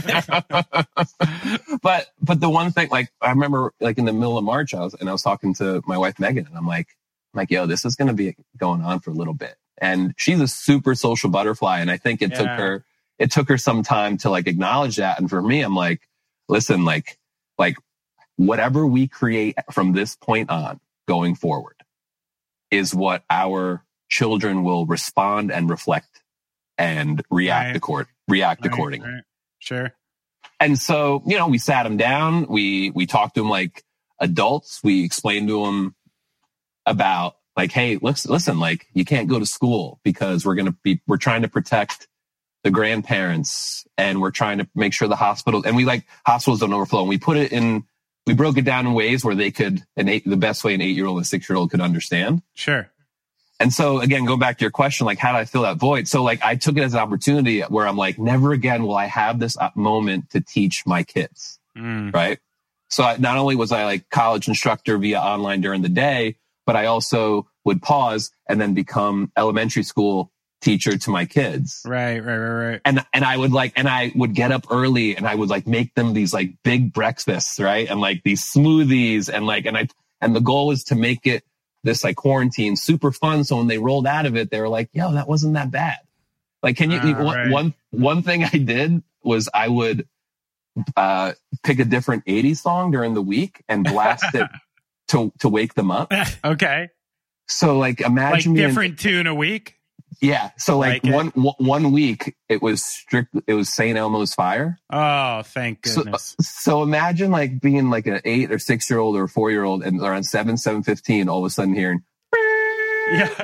[SPEAKER 7] but but the one thing, like I remember, like in the middle of March, I was and I was talking to my wife Megan, and I'm like, I'm like, yo, this is going to be going on for a little bit. And she's a super social butterfly, and I think it yeah. took her it took her some time to like acknowledge that. And for me, I'm like, listen, like like whatever we create from this point on going forward is what our children will respond and reflect and react
[SPEAKER 5] right.
[SPEAKER 7] accord react
[SPEAKER 5] right,
[SPEAKER 7] accordingly.
[SPEAKER 5] Right. Sure.
[SPEAKER 7] And so, you know, we sat him down. We, we talked to him like adults. We explained to him about like, hey, listen, listen, like you can't go to school because we're going to be, we're trying to protect the grandparents and we're trying to make sure the hospitals, and we like hospitals don't overflow. And we put it in, we broke it down in ways where they could, an eight, the best way an eight-year-old and a six-year-old could understand.
[SPEAKER 5] Sure.
[SPEAKER 7] And so again, going back to your question, like how did I fill that void? So like I took it as an opportunity where I'm like, never again will I have this moment to teach my kids. Mm. Right. So I, not only was I like college instructor via online during the day, but I also would pause and then become elementary school teacher to my kids.
[SPEAKER 5] Right, right, right, right.
[SPEAKER 7] And, and I would like, and I would get up early and I would like make them these like big breakfasts, right? And like these smoothies and like, and I, and the goal was to make it this like quarantine super fun. So when they rolled out of it, they were like, yo, that wasn't that bad. Like, can you, uh, one, right. one, one thing I did was I would, uh, pick a different eighties song during the week and blast it to, to wake them up.
[SPEAKER 5] Okay.
[SPEAKER 7] So like imagine
[SPEAKER 5] like different and, tune a week.
[SPEAKER 7] Yeah. So like, like one, w- one week it was strict. It was Saint Elmo's Fire.
[SPEAKER 5] Oh, thank goodness.
[SPEAKER 7] So, so imagine like being like an eight or six year old or a four year old and around seven, seven fifteen, all of a sudden hearing. Yeah.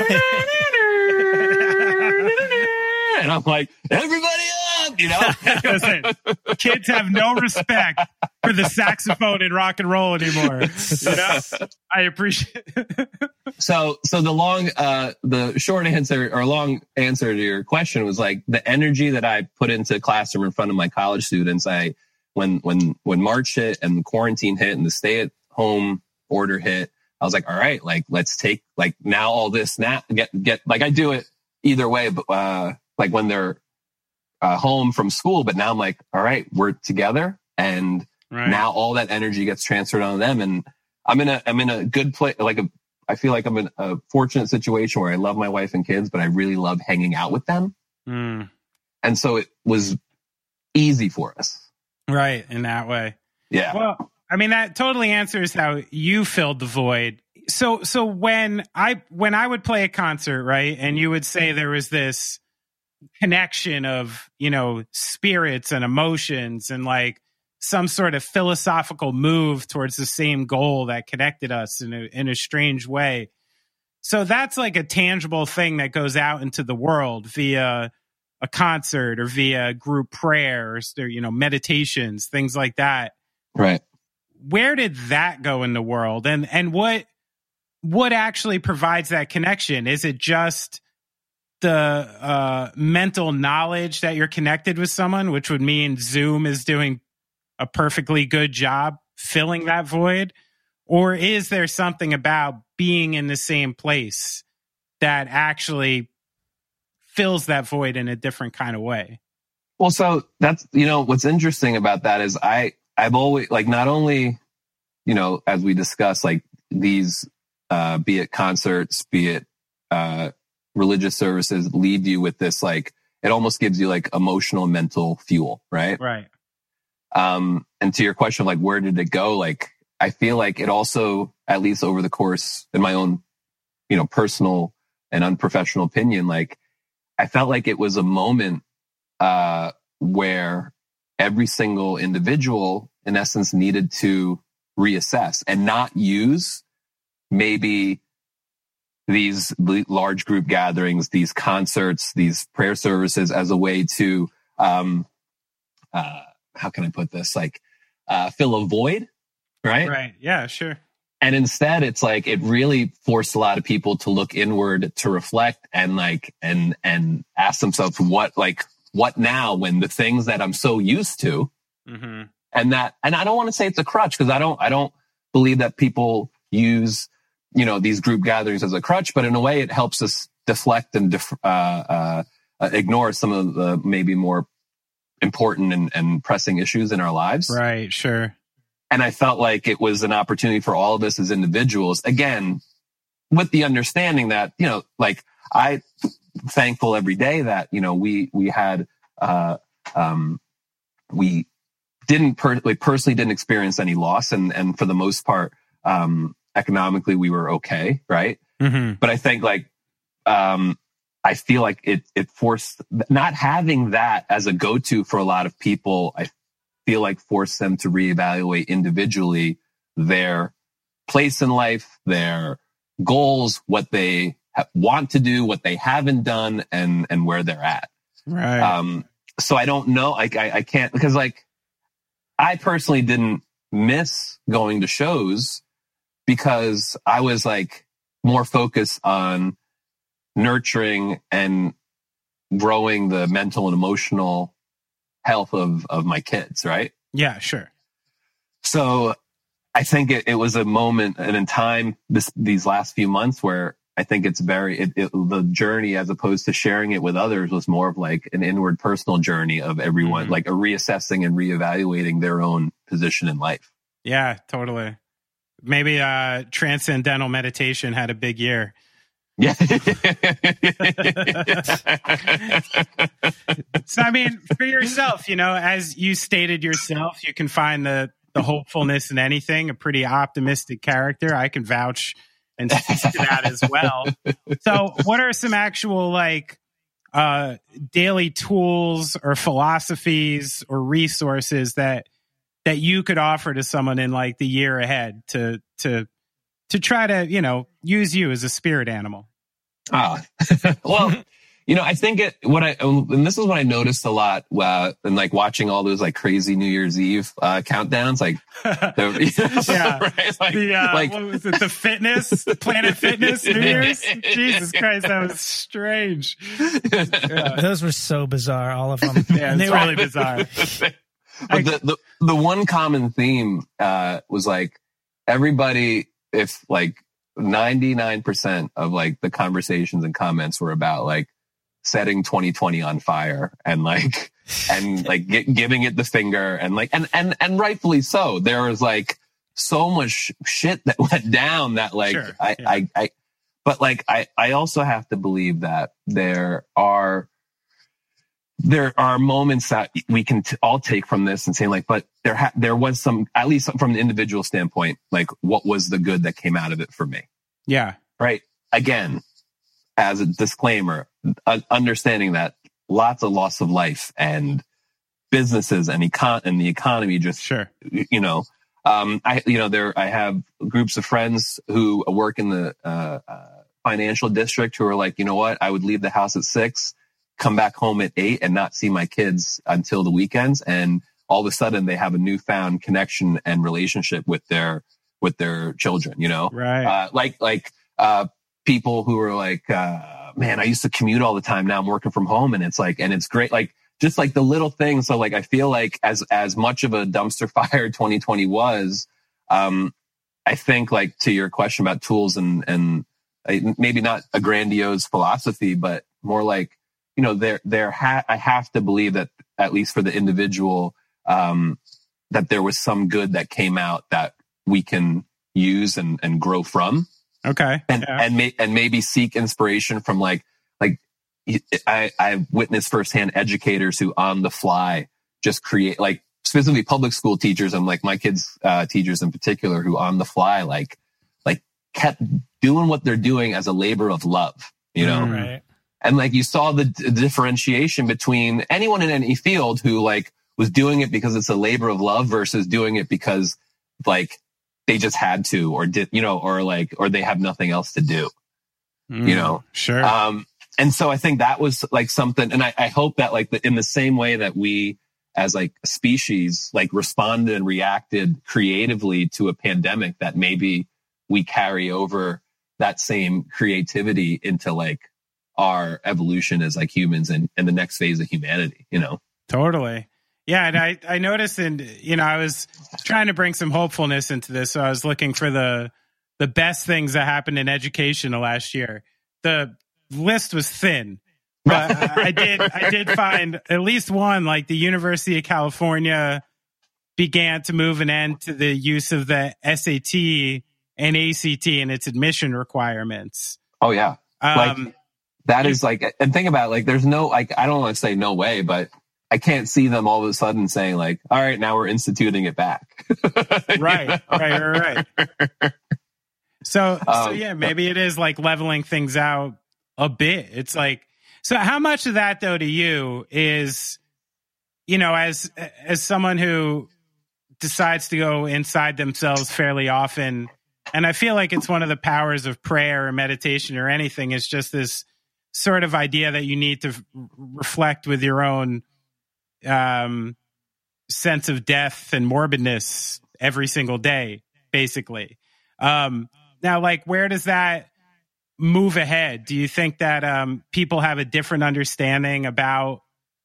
[SPEAKER 7] And I'm like, everybody up, you know?
[SPEAKER 5] Listen, kids have no respect for the saxophone in rock and roll anymore. You know? I appreciate it.
[SPEAKER 7] So, so the long, uh, the short answer or long answer to your question was like the energy that I put into the classroom in front of my college students. I, when, when, when March hit and the quarantine hit and the stay at home order hit, I was like, all right, like, let's take like now all this now get, get like I do it either way, but, uh, like when they're uh, home from school, but now I'm like, all right, we're together. And right. now all that energy gets transferred on them. And I'm in a, I'm in a good place. Like a, I feel like I'm in a fortunate situation where I love my wife and kids, but I really love hanging out with them. Mm. And so it was easy for us.
[SPEAKER 5] Right. In that way.
[SPEAKER 7] Yeah.
[SPEAKER 5] Well, I mean, that totally answers how you filled the void. So, so when I, when I would play a concert, right. And you would say there was this connection of, you know, spirits and emotions and like some sort of philosophical move towards the same goal that connected us in a, in a strange way. So that's like a tangible thing that goes out into the world via a concert or via group prayers or, you know, meditations, things like that.
[SPEAKER 7] Right.
[SPEAKER 5] Where did that go in the world? And, and what, what actually provides that connection? Is it just the uh, mental knowledge that you're connected with someone, which would mean Zoom is doing a perfectly good job filling that void? Or is there something about being in the same place that actually fills that void in a different kind of way?
[SPEAKER 7] Well, so that's, you know, what's interesting about that is I, I've always like, not only, you know, as we discussed, like these, uh, be it concerts, be it, uh, religious services leave you with this, like, it almost gives you like emotional, mental fuel, right?
[SPEAKER 5] Right.
[SPEAKER 7] Um, and to your question, like, where did it go? Like, I feel like it also, at least over the course in my own, you know, personal and unprofessional opinion, like, I felt like it was a moment, uh, where every single individual in essence needed to reassess and not use maybe these large group gatherings, these concerts, these prayer services as a way to, um, uh, how can I put this? Like, uh, fill a void, right?
[SPEAKER 5] Right. Yeah, sure.
[SPEAKER 7] And instead it's like, it really forced a lot of people to look inward, to reflect and like, and, and ask themselves what, like, what now when the things that I'm so used to mm-hmm. and that, and I don't want to say it's a crutch because I don't, I don't believe that people use, you know, these group gatherings as a crutch, but in a way it helps us deflect and def- uh, uh, uh, ignore some of the maybe more important and, and pressing issues in our lives.
[SPEAKER 5] Right. Sure.
[SPEAKER 7] And I felt like it was an opportunity for all of us as individuals, again, with the understanding that, you know, like I thankful every day that, you know, we, we had, uh, um, we didn't per- like personally didn't experience any loss. And, and for the most part, um, economically we were okay. Right. Mm-hmm. But I think like, um, I feel like it, it forced not having that as a go-to for a lot of people. I feel like force them to reevaluate individually their place in life, their goals, what they ha- want to do, what they haven't done, and and where they're at.
[SPEAKER 5] Right.
[SPEAKER 7] Um, so I don't know. Like I, I can't, because like I personally didn't miss going to shows because I was like more focused on nurturing and growing the mental and emotional health of, of my kids. Right.
[SPEAKER 5] Yeah, sure.
[SPEAKER 7] So I think it, it was a moment and in time this, these last few months where I think it's very, it, it, the journey as opposed to sharing it with others was more of like an inward personal journey of everyone, mm-hmm. like a reassessing and reevaluating their own position in life.
[SPEAKER 5] Yeah, totally. Maybe uh, transcendental meditation had a big year.
[SPEAKER 7] Yeah.
[SPEAKER 5] So, I mean, for yourself, you know, as you stated yourself, you can find the, the hopefulness in anything, a pretty optimistic character. I can vouch and speak to that as well. So what are some actual like uh, daily tools or philosophies or resources that that you could offer to someone in like the year ahead to to to try to, you know, use you as a spirit animal?
[SPEAKER 7] Ah, well, you know, I think it, what I, and this is what I noticed a lot, uh, and like watching all those like crazy New Year's Eve, uh, countdowns, like, the, you know,
[SPEAKER 5] yeah,
[SPEAKER 7] right? Like,
[SPEAKER 5] the, uh,
[SPEAKER 7] like,
[SPEAKER 5] what was it? The fitness, Planet Fitness New Year's? Jesus Christ, that was strange.
[SPEAKER 6] Yeah. Those were so bizarre, all of them.
[SPEAKER 5] Yeah, it's really bizarre.
[SPEAKER 7] But the, the, the one common theme, uh, was like everybody, if like ninety-nine percent of like the conversations and comments were about like setting twenty twenty on fire and like, and like get, giving it the finger and like, and, and, and rightfully so. There was like so much shit that went down that like,
[SPEAKER 5] Sure,
[SPEAKER 7] I,
[SPEAKER 5] yeah.
[SPEAKER 7] I, I, but like, I, I also have to believe that there are, there are moments that we can t- all take from this and say like, but there ha- there was some, at least from an individual standpoint, like what was the good that came out of it for me?
[SPEAKER 5] Yeah.
[SPEAKER 7] Right. Again, as a disclaimer, uh, understanding that lots of loss of life and businesses and econ and the economy just,
[SPEAKER 5] Sure.
[SPEAKER 7] you know, um, I, you know, there, I have groups of friends who work in the, uh, uh, financial district who are like, you know what, I would leave the house at six, come back home at eight and not see my kids until the weekends. And all of a sudden they have a newfound connection and relationship with their, with their children, you know,
[SPEAKER 5] Right.
[SPEAKER 7] uh, like, like, uh, people who are like, uh, man, I used to commute all the time. Now I'm working from home and it's like, and it's great. Like just like the little things. So like, I feel like as, as much of a dumpster fire twenty twenty was, um, I think like to your question about tools and, and uh, maybe not a grandiose philosophy, but more like, you know, there, there, ha- I have to believe that at least for the individual, um, that there was some good that came out that we can use and, and grow from.
[SPEAKER 5] Okay.
[SPEAKER 7] And,
[SPEAKER 5] Yeah.
[SPEAKER 7] and, may, and maybe seek inspiration from like, like I, I've witnessed firsthand educators who on the fly just create, like specifically public school teachers and like my kids, uh, teachers in particular who on the fly, like, like kept doing what they're doing as a labor of love, you know?
[SPEAKER 5] Mm.
[SPEAKER 6] Right.
[SPEAKER 7] And like you saw the d- differentiation between anyone in any field who like was doing it because it's a labor of love versus doing it because like they just had to or did, you know, or like, or they have nothing else to do,
[SPEAKER 5] Mm,
[SPEAKER 7] you know?
[SPEAKER 5] Sure.
[SPEAKER 7] Um, and so I think that was like something, and I, I hope that like the, in the same way that we as like a species, like responded and reacted creatively to a pandemic, that maybe we carry over that same creativity into like our evolution as like humans and, and the next phase of humanity, you know?
[SPEAKER 5] Totally. Yeah. And I, I noticed, and, you know, I was trying to bring some hopefulness into this. So I was looking for the, the best things that happened in education the last year. The list was thin, but I, I did, I did find at least one, like the University of California began to move an end to the use of the S A T and A C T in its admission requirements.
[SPEAKER 7] Oh yeah.
[SPEAKER 5] Um,
[SPEAKER 7] like that is like, and think about it, like, there's no, like, I don't want to say no way, but I can't see them all of a sudden saying like, all right, now we're instituting it back.
[SPEAKER 5] right, right, right, right. So,
[SPEAKER 7] Um,
[SPEAKER 5] so yeah, maybe it is like leveling things out a bit. It's like, so how much of that though to you is, you know, as as someone who decides to go inside themselves fairly often, and I feel like it's one of the powers of prayer or meditation or anything, is just this sort of idea that you need to f- reflect with your own um, sense of death and morbidness every single day, basically. Um, now, like, where does that move ahead? Do you think that um, people have a different understanding about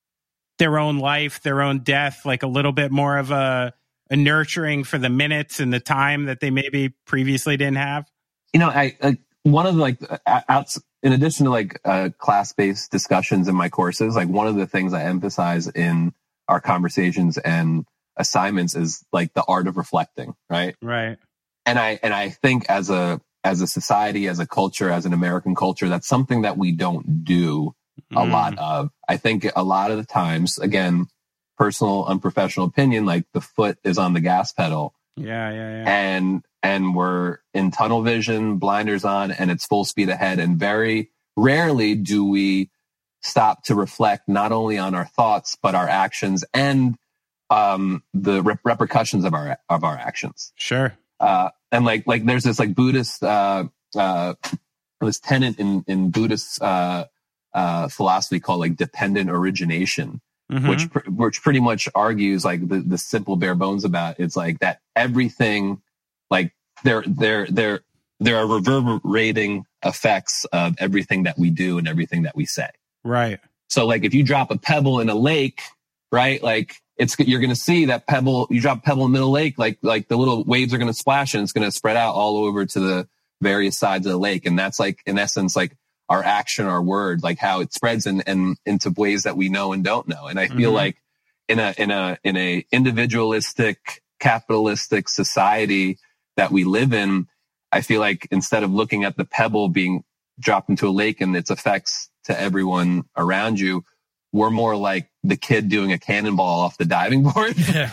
[SPEAKER 5] their own life, their own death, like a little bit more of a, a nurturing for the minutes and the time that they maybe previously didn't have?
[SPEAKER 7] You know, I, I one of the, like, outs, in addition to like uh, class-based discussions in my courses, like one of the things I emphasize in our conversations and assignments is like the art of reflecting, right?
[SPEAKER 5] Right.
[SPEAKER 7] And I and I think as a as a society, as a culture, as an American culture, that's something that we don't do a mm. lot of. I think a lot of the times, again, personal, unprofessional opinion, like the foot is on the gas pedal.
[SPEAKER 5] Yeah, yeah, yeah.
[SPEAKER 7] And and we're in tunnel vision, blinders on, and it's full speed ahead. And very rarely do we stop to reflect not only on our thoughts, but our actions and um, the re- repercussions of our of our actions.
[SPEAKER 5] Sure.
[SPEAKER 7] Uh, and like, like there's this like Buddhist, uh, uh, this tenet in, in Buddhist, uh, uh, philosophy called like dependent origination, mm-hmm. which, which pretty much argues like the, the simple bare bones about it's like that everything, like there, there, there, there are reverberating effects of everything that we do and everything that we say.
[SPEAKER 5] Right.
[SPEAKER 7] So like if you drop a pebble in a lake, right? Like, it's, you're going to see that pebble, you drop a pebble in the middle lake, like, like the little waves are going to splash and it's going to spread out all over to the various sides of the lake. And that's like, in essence, like our action, our word, like how it spreads and, and into ways that we know and don't know. And I feel mm-hmm. like in a, in a, in a individualistic, capitalistic society that we live in, I feel like instead of looking at the pebble being dropped into a lake and its effects to everyone around you, we're more like the kid doing a cannonball off the diving board.
[SPEAKER 5] Yeah.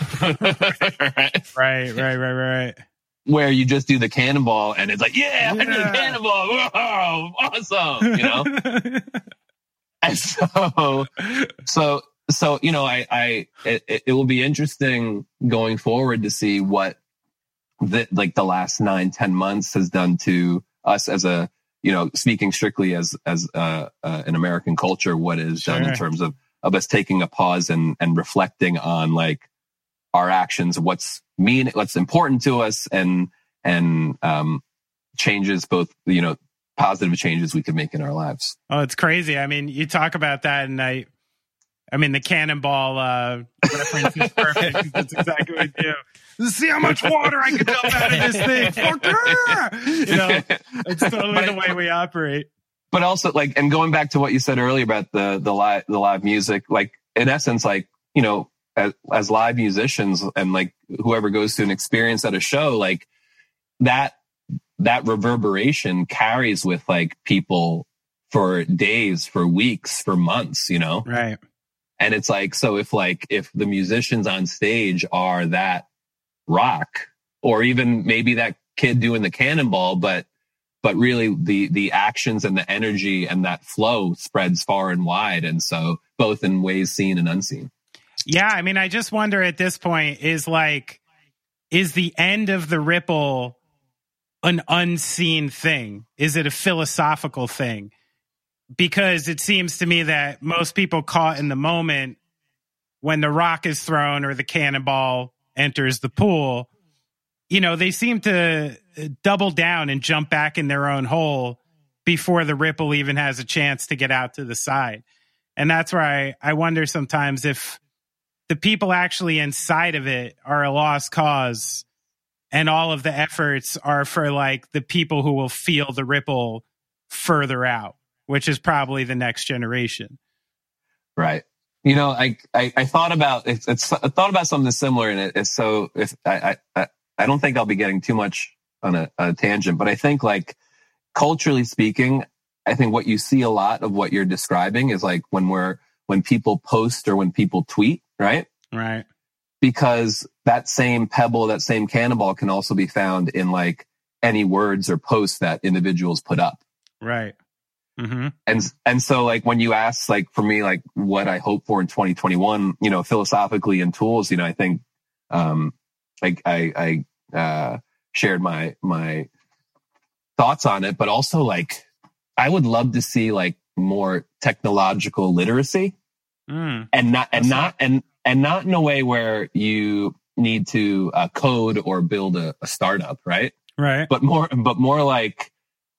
[SPEAKER 5] right, right, right, right, right.
[SPEAKER 7] Where you just do the cannonball and it's like, yeah, yeah. I did a cannonball. Whoa, awesome. You know? And so, so, so, you know, I, I, it, it will be interesting going forward to see what the, like the last nine, ten months has done to us as a, you know, speaking strictly as, as, uh, uh an American culture, what is
[SPEAKER 5] sure.
[SPEAKER 7] done in terms of, of us taking a pause and, and reflecting on like our actions, what's mean, what's important to us and, and, um, changes, both, you know, positive changes we could make in our lives.
[SPEAKER 5] Oh, it's crazy. I mean, you talk about that and I, I mean, the cannonball, uh, reference is perfect. That's exactly what I do. See how much water I can dump out of this thing. Fuck her! You know, it's totally but, the way we operate.
[SPEAKER 7] But also, like, and going back to what you said earlier about the the live the live music, like in essence, like, you know, as, as live musicians and like whoever goes to an experience at a show, like that that reverberation carries with like people for days, for weeks, for months. You know,
[SPEAKER 5] right?
[SPEAKER 7] And it's like, so if like if the musicians on stage are that rock, or even maybe that kid doing the cannonball, but but really the the actions and the energy and that flow spreads far and wide, and so both in ways seen and unseen.
[SPEAKER 5] Yeah, I mean, I just wonder at this point, is like, is the end of the ripple an unseen thing? Is it a philosophical thing? Because it seems to me that most people caught in the moment when the rock is thrown or the cannonball enters the pool, you know, they seem to double down and jump back in their own hole before the ripple even has a chance to get out to the side. And that's where I, I wonder sometimes if the people actually inside of it are a lost cause and all of the efforts are for like the people who will feel the ripple further out, which is probably the next generation.
[SPEAKER 7] Right. You know, I, I, I thought about it's, it's I thought about something similar, and it, it's so if I, I I don't think I'll be getting too much on a, a tangent, but I think like culturally speaking, I think what you see a lot of what you're describing is like when we're when people post or when people tweet, right?
[SPEAKER 5] Right.
[SPEAKER 7] Because that same pebble, that same cannonball can also be found in like any words or posts that individuals put up.
[SPEAKER 5] Right. Mm-hmm.
[SPEAKER 7] And, and so like when you ask like for me, like what I hope for in twenty twenty-one, you know, philosophically and tools, you know, I think, um, like I, I, uh, shared my, my thoughts on it, but also like, I would love to see like more technological literacy mm. and not, and not, and, and not in a way where you need to uh, code or build a, a startup, right?
[SPEAKER 5] Right.
[SPEAKER 7] But more, but more like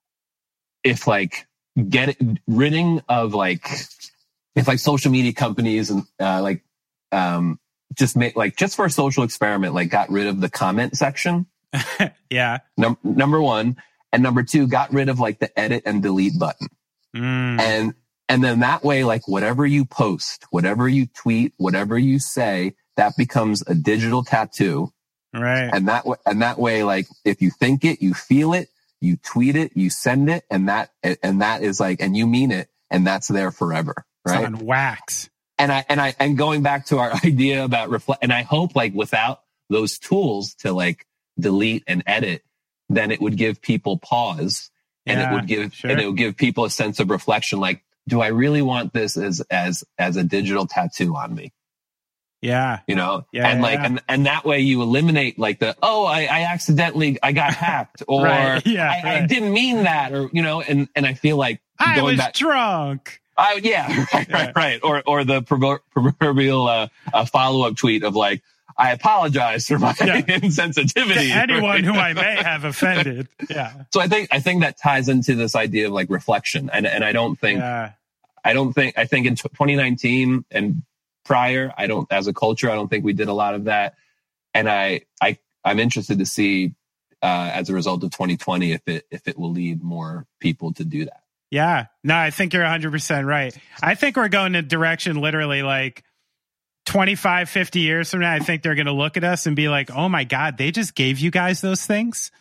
[SPEAKER 7] if like get ridding of like, if like social media companies and uh, like, um, just make like just for a social experiment, like got rid of the comment section.
[SPEAKER 5] Yeah.
[SPEAKER 7] Num- number one. And number two, got rid of like the edit and delete button. Mm. And, and then that way, like whatever you post, whatever you tweet, whatever you say, that becomes a digital tattoo.
[SPEAKER 5] Right.
[SPEAKER 7] And that way, and that way, like if you think it, you feel it, you tweet it, you send it, and that, and that is like, and you mean it, and that's there forever. Right.
[SPEAKER 5] It's on wax.
[SPEAKER 7] And I, and I, and going back to our idea about reflect, and I hope like without those tools to like delete and edit, then it would give people pause and
[SPEAKER 5] yeah,
[SPEAKER 7] it would give,
[SPEAKER 5] sure.
[SPEAKER 7] and it would give people a sense of reflection. Like, do I really want this as, as, as a digital tattoo on me?
[SPEAKER 5] Yeah.
[SPEAKER 7] You know,
[SPEAKER 5] yeah,
[SPEAKER 7] and
[SPEAKER 5] yeah,
[SPEAKER 7] like,
[SPEAKER 5] yeah.
[SPEAKER 7] and, and that way you eliminate like the, oh, I, I accidentally, I got hacked or
[SPEAKER 5] right. yeah,
[SPEAKER 7] I,
[SPEAKER 5] right.
[SPEAKER 7] I didn't mean that, or, you know, and, and I feel like
[SPEAKER 5] I
[SPEAKER 7] going
[SPEAKER 5] was
[SPEAKER 7] back,
[SPEAKER 5] drunk.
[SPEAKER 7] Oh yeah, right,
[SPEAKER 5] yeah.
[SPEAKER 7] right, right. Or, or the proverbial, uh, uh follow-up tweet of like, I apologize for my yeah. insensitivity.
[SPEAKER 5] To anyone who I may have offended. Yeah.
[SPEAKER 7] So I think, I think that ties into this idea of like reflection. And, and I don't think,
[SPEAKER 5] yeah.
[SPEAKER 7] I don't think, I think in twenty nineteen and prior, I don't, as a culture, I don't think we did a lot of that. And I, I, I'm interested to see, uh, as a result of twenty twenty, if it, if it will lead more people to do that.
[SPEAKER 5] Yeah. No, I think you're one hundred percent right. I think we're going in a direction literally like twenty-five, fifty years from now. I think they're going to look at us and be like, oh my God, they just gave you guys those things?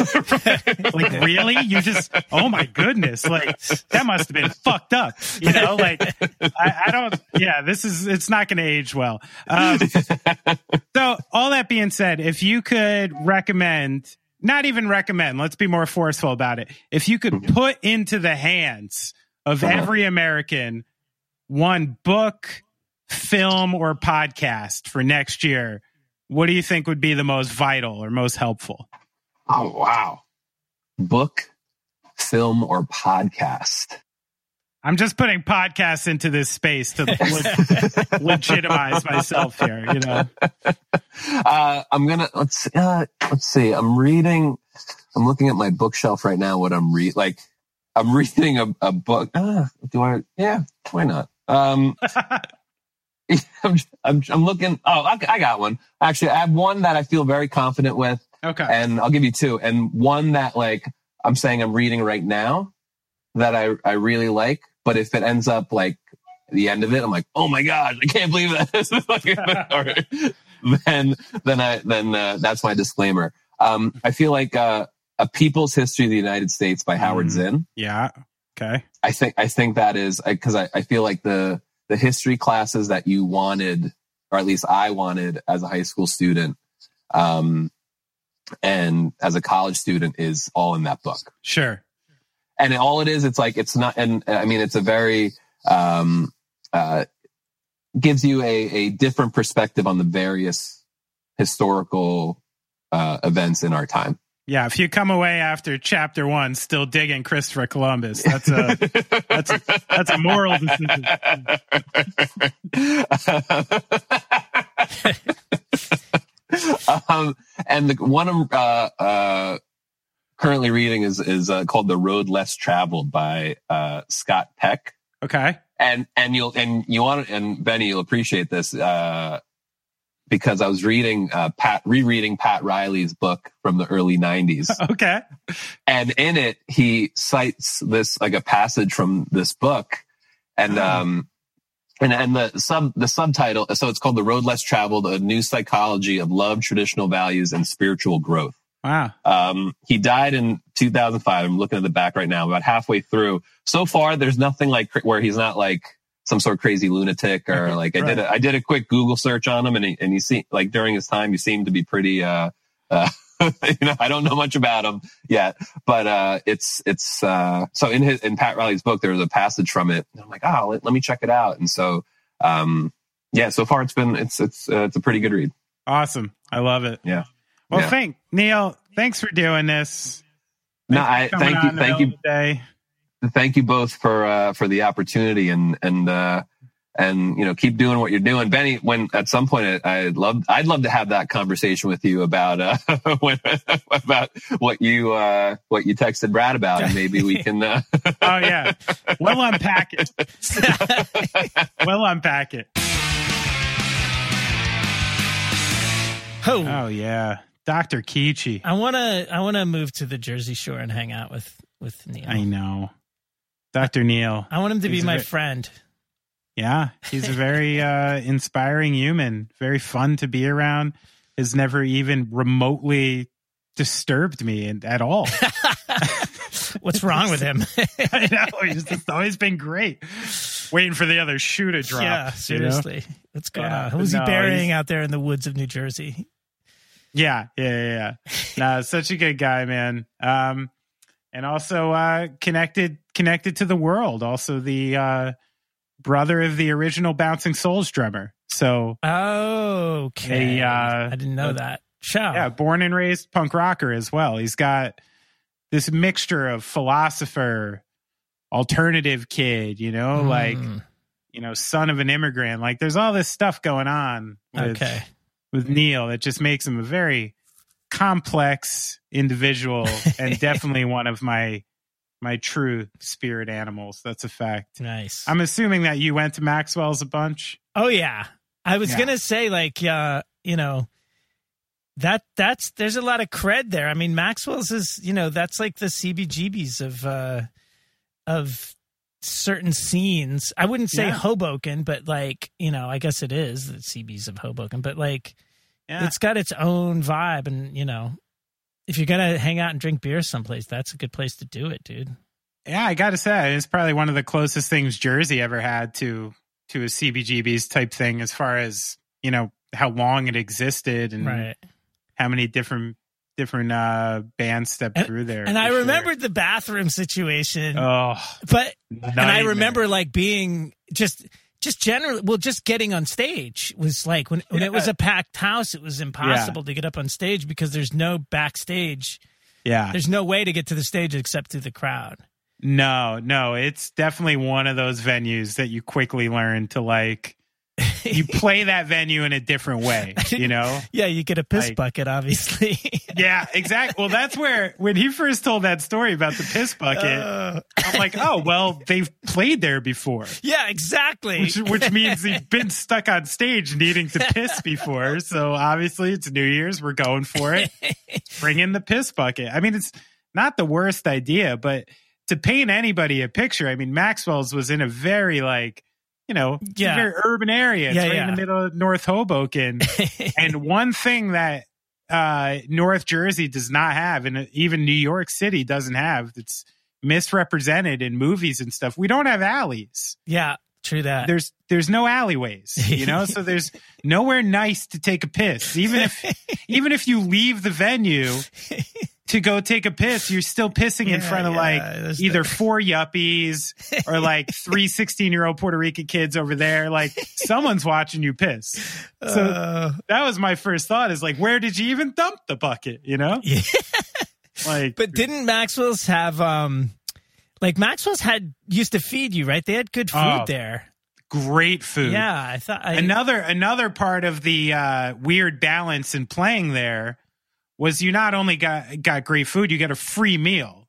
[SPEAKER 5] Like, really? You just, oh my goodness. Like, that must have been fucked up. You know, like, I, I don't, yeah, this is, it's not going to age well. Um, so all that being said, if you could recommend, not even recommend, let's be more forceful about it. If you could put into the hands of every American one book, film, or podcast for next year, what do you think would be the most vital or most helpful?
[SPEAKER 7] Oh, wow. Book, film, or podcast?
[SPEAKER 5] I'm just putting podcasts into this space to leg- legitimize myself here, you know?
[SPEAKER 7] Uh, I'm gonna, let's, uh, let's see. I'm reading, I'm looking at my bookshelf right now, what I'm reading. Like, I'm reading a, a book. Uh, do I, yeah, why not? Um, I'm, I'm, I'm looking. Oh, I, I got one. Actually, I have one that I feel very confident with.
[SPEAKER 5] Okay.
[SPEAKER 7] And I'll give you two. And one that like I'm saying I'm reading right now that I, I really like. But if it ends up like the end of it, I'm like, oh my God, I can't believe that. This is like, or, then, then I, then uh, that's my disclaimer. Um, I feel like uh, A People's History of the United States by Howard
[SPEAKER 5] Mm,
[SPEAKER 7] Zinn.
[SPEAKER 5] Yeah. Okay.
[SPEAKER 7] I think, I think that is because I, I feel like the, the history classes that you wanted, or at least I wanted as a high school student, um, and as a college student is all in that book.
[SPEAKER 5] Sure.
[SPEAKER 7] And all it is, it's like, it's not, and I mean, it's a very, um, uh, gives you a, a different perspective on the various historical, uh, events in our time.
[SPEAKER 5] Yeah, if you come away after chapter one still digging Christopher Columbus, that's a that's a, that's a moral decision.
[SPEAKER 7] um, and the one I'm uh, uh, currently reading is is uh, called "The Road Less Traveled" by uh, Scott Peck.
[SPEAKER 5] Okay,
[SPEAKER 7] and and you'll and you want and Benny, you'll appreciate this. Uh, Because I was reading, uh, Pat, rereading Pat Riley's book from the early nineties.
[SPEAKER 5] Okay.
[SPEAKER 7] And in it, he cites this, like a passage from this book. And, oh. um, and, and the sub, the subtitle, so it's called The Road Less Traveled, A New Psychology of Love, Traditional Values, and Spiritual Growth.
[SPEAKER 5] Wow.
[SPEAKER 7] Um, he died in two thousand five. I'm looking at the back right now, about halfway through. So far, there's nothing like where he's not like, some sort of crazy lunatic or like I
[SPEAKER 5] right.
[SPEAKER 7] did a, I did a quick Google search on him and he, and he seemed like during his time, he seemed to be pretty, uh, uh, you know, I don't know much about him yet, but uh, it's it's uh, so in his in Pat Riley's book there was a passage from it. And I'm like, oh, let, let me check it out. And so um, yeah, so far it's been it's it's uh, it's a pretty good read.
[SPEAKER 5] Awesome, I love it.
[SPEAKER 7] Yeah.
[SPEAKER 5] Well,
[SPEAKER 7] yeah.
[SPEAKER 5] thank Neil. Thanks for doing this.
[SPEAKER 7] No, I thank you, thank you,
[SPEAKER 5] day.
[SPEAKER 7] thank you both for uh, for the opportunity and and. Uh, And, you know, keep doing what you're doing. Benny, when at some point I'd love, I'd love to have that conversation with you about, uh, when, about what you, uh, what you texted Brad about. And maybe we can, uh,
[SPEAKER 5] oh yeah. We'll unpack it. We'll unpack it.
[SPEAKER 6] Oh,
[SPEAKER 5] oh yeah. Doctor Kichi.
[SPEAKER 6] I want to, I want to move to the Jersey Shore and hang out with, with Neil.
[SPEAKER 5] I know. Doctor Neil.
[SPEAKER 6] I want him to
[SPEAKER 5] He's
[SPEAKER 6] be my
[SPEAKER 5] very-
[SPEAKER 6] friend.
[SPEAKER 5] Yeah, he's a very uh, inspiring human, very fun to be around, has never even remotely disturbed me at all.
[SPEAKER 6] What's wrong with him?
[SPEAKER 5] I know, he's just always been great. Waiting for the other shoe to drop.
[SPEAKER 6] Yeah, seriously. You know? What's going
[SPEAKER 5] yeah,
[SPEAKER 6] on? Who's
[SPEAKER 5] no,
[SPEAKER 6] he burying out there in the woods of New Jersey?
[SPEAKER 5] Yeah, yeah, yeah. yeah. No, such a good guy, man. Um, and also uh, connected connected to the world. Also the... Uh, brother of the original Bouncing Souls drummer. So,
[SPEAKER 6] okay.
[SPEAKER 5] A, uh,
[SPEAKER 6] I didn't know
[SPEAKER 5] a,
[SPEAKER 6] that. Show.
[SPEAKER 5] Yeah, born and raised punk rocker as well. He's got this mixture of philosopher, alternative kid, you know, mm. like, you know, son of an immigrant. Like, there's all this stuff going on with,
[SPEAKER 6] okay.
[SPEAKER 5] with Neil that just makes him a very complex individual and definitely one of my My true spirit animals. That's a fact.
[SPEAKER 6] Nice.
[SPEAKER 5] I'm assuming that you went to Maxwell's a bunch.
[SPEAKER 6] Oh yeah. I was
[SPEAKER 5] yeah.
[SPEAKER 6] going to say like, uh, you know, that that's, there's a lot of cred there. I mean, Maxwell's is, you know, that's like the C B G Bs of, uh, of certain scenes. I wouldn't say yeah. Hoboken, but like, you know, I guess it is the C Bs of Hoboken, but like yeah. it's got its own vibe and, you know, if you're going to hang out and drink beer someplace, that's a good place to do it, dude.
[SPEAKER 5] Yeah, I got to say, it's probably one of the closest things Jersey ever had to to a C B G B's type thing as far as, you know, how long it existed and
[SPEAKER 6] right.
[SPEAKER 5] how many different different uh, bands stepped
[SPEAKER 6] and,
[SPEAKER 5] through there.
[SPEAKER 6] And I
[SPEAKER 5] sure.
[SPEAKER 6] remembered the bathroom situation.
[SPEAKER 5] Oh,
[SPEAKER 6] but
[SPEAKER 5] nightmare.
[SPEAKER 6] And I remember like being just... Just generally, well, just getting on stage was like when, when
[SPEAKER 5] yeah.
[SPEAKER 6] it was a packed house, it was impossible
[SPEAKER 5] yeah.
[SPEAKER 6] to get up on stage because there's no backstage.
[SPEAKER 5] Yeah.
[SPEAKER 6] There's no way to get to the stage except through the crowd.
[SPEAKER 5] No, no, it's definitely one of those venues that you quickly learn to like, you play that venue in a different way, you know?
[SPEAKER 6] Yeah, you get a piss like, bucket, obviously.
[SPEAKER 5] Yeah, exactly. Well, that's where, when he first told that story about the piss bucket, uh, I'm like, oh, well, they've played there before.
[SPEAKER 6] Yeah, exactly.
[SPEAKER 5] Which, which means he's been stuck on stage needing to piss before. So obviously it's New Year's. We're going for it. Bring in the piss bucket. I mean, it's not the worst idea, but to paint anybody a picture, I mean, Maxwell's was in a very like, you know,
[SPEAKER 6] yeah.
[SPEAKER 5] a very urban area. It's
[SPEAKER 6] yeah,
[SPEAKER 5] right
[SPEAKER 6] yeah.
[SPEAKER 5] in the middle of North Hoboken. And one thing that uh, North Jersey does not have, and even New York City doesn't have, that's misrepresented in movies and stuff, we don't have alleys.
[SPEAKER 6] Yeah, true that.
[SPEAKER 5] There's there's no alleyways, you know, so there's nowhere nice to take a piss. Even if even if you leave the venue to go take a piss, you're still pissing
[SPEAKER 6] yeah,
[SPEAKER 5] in front of
[SPEAKER 6] yeah,
[SPEAKER 5] like either the... four yuppies or like three sixteen year old Puerto Rican kids over there. Like someone's watching you piss. So uh, that was my first thought is like, where did you even dump the bucket? You know?
[SPEAKER 6] Yeah.
[SPEAKER 5] Like,
[SPEAKER 6] but didn't Maxwell's have, um, like Maxwell's had used to feed you, right? They had good food
[SPEAKER 5] oh,
[SPEAKER 6] there.
[SPEAKER 5] Great food.
[SPEAKER 6] Yeah. I thought I...
[SPEAKER 5] another, another part of the uh, weird balance in playing there was you not only got got great food, you got a free meal.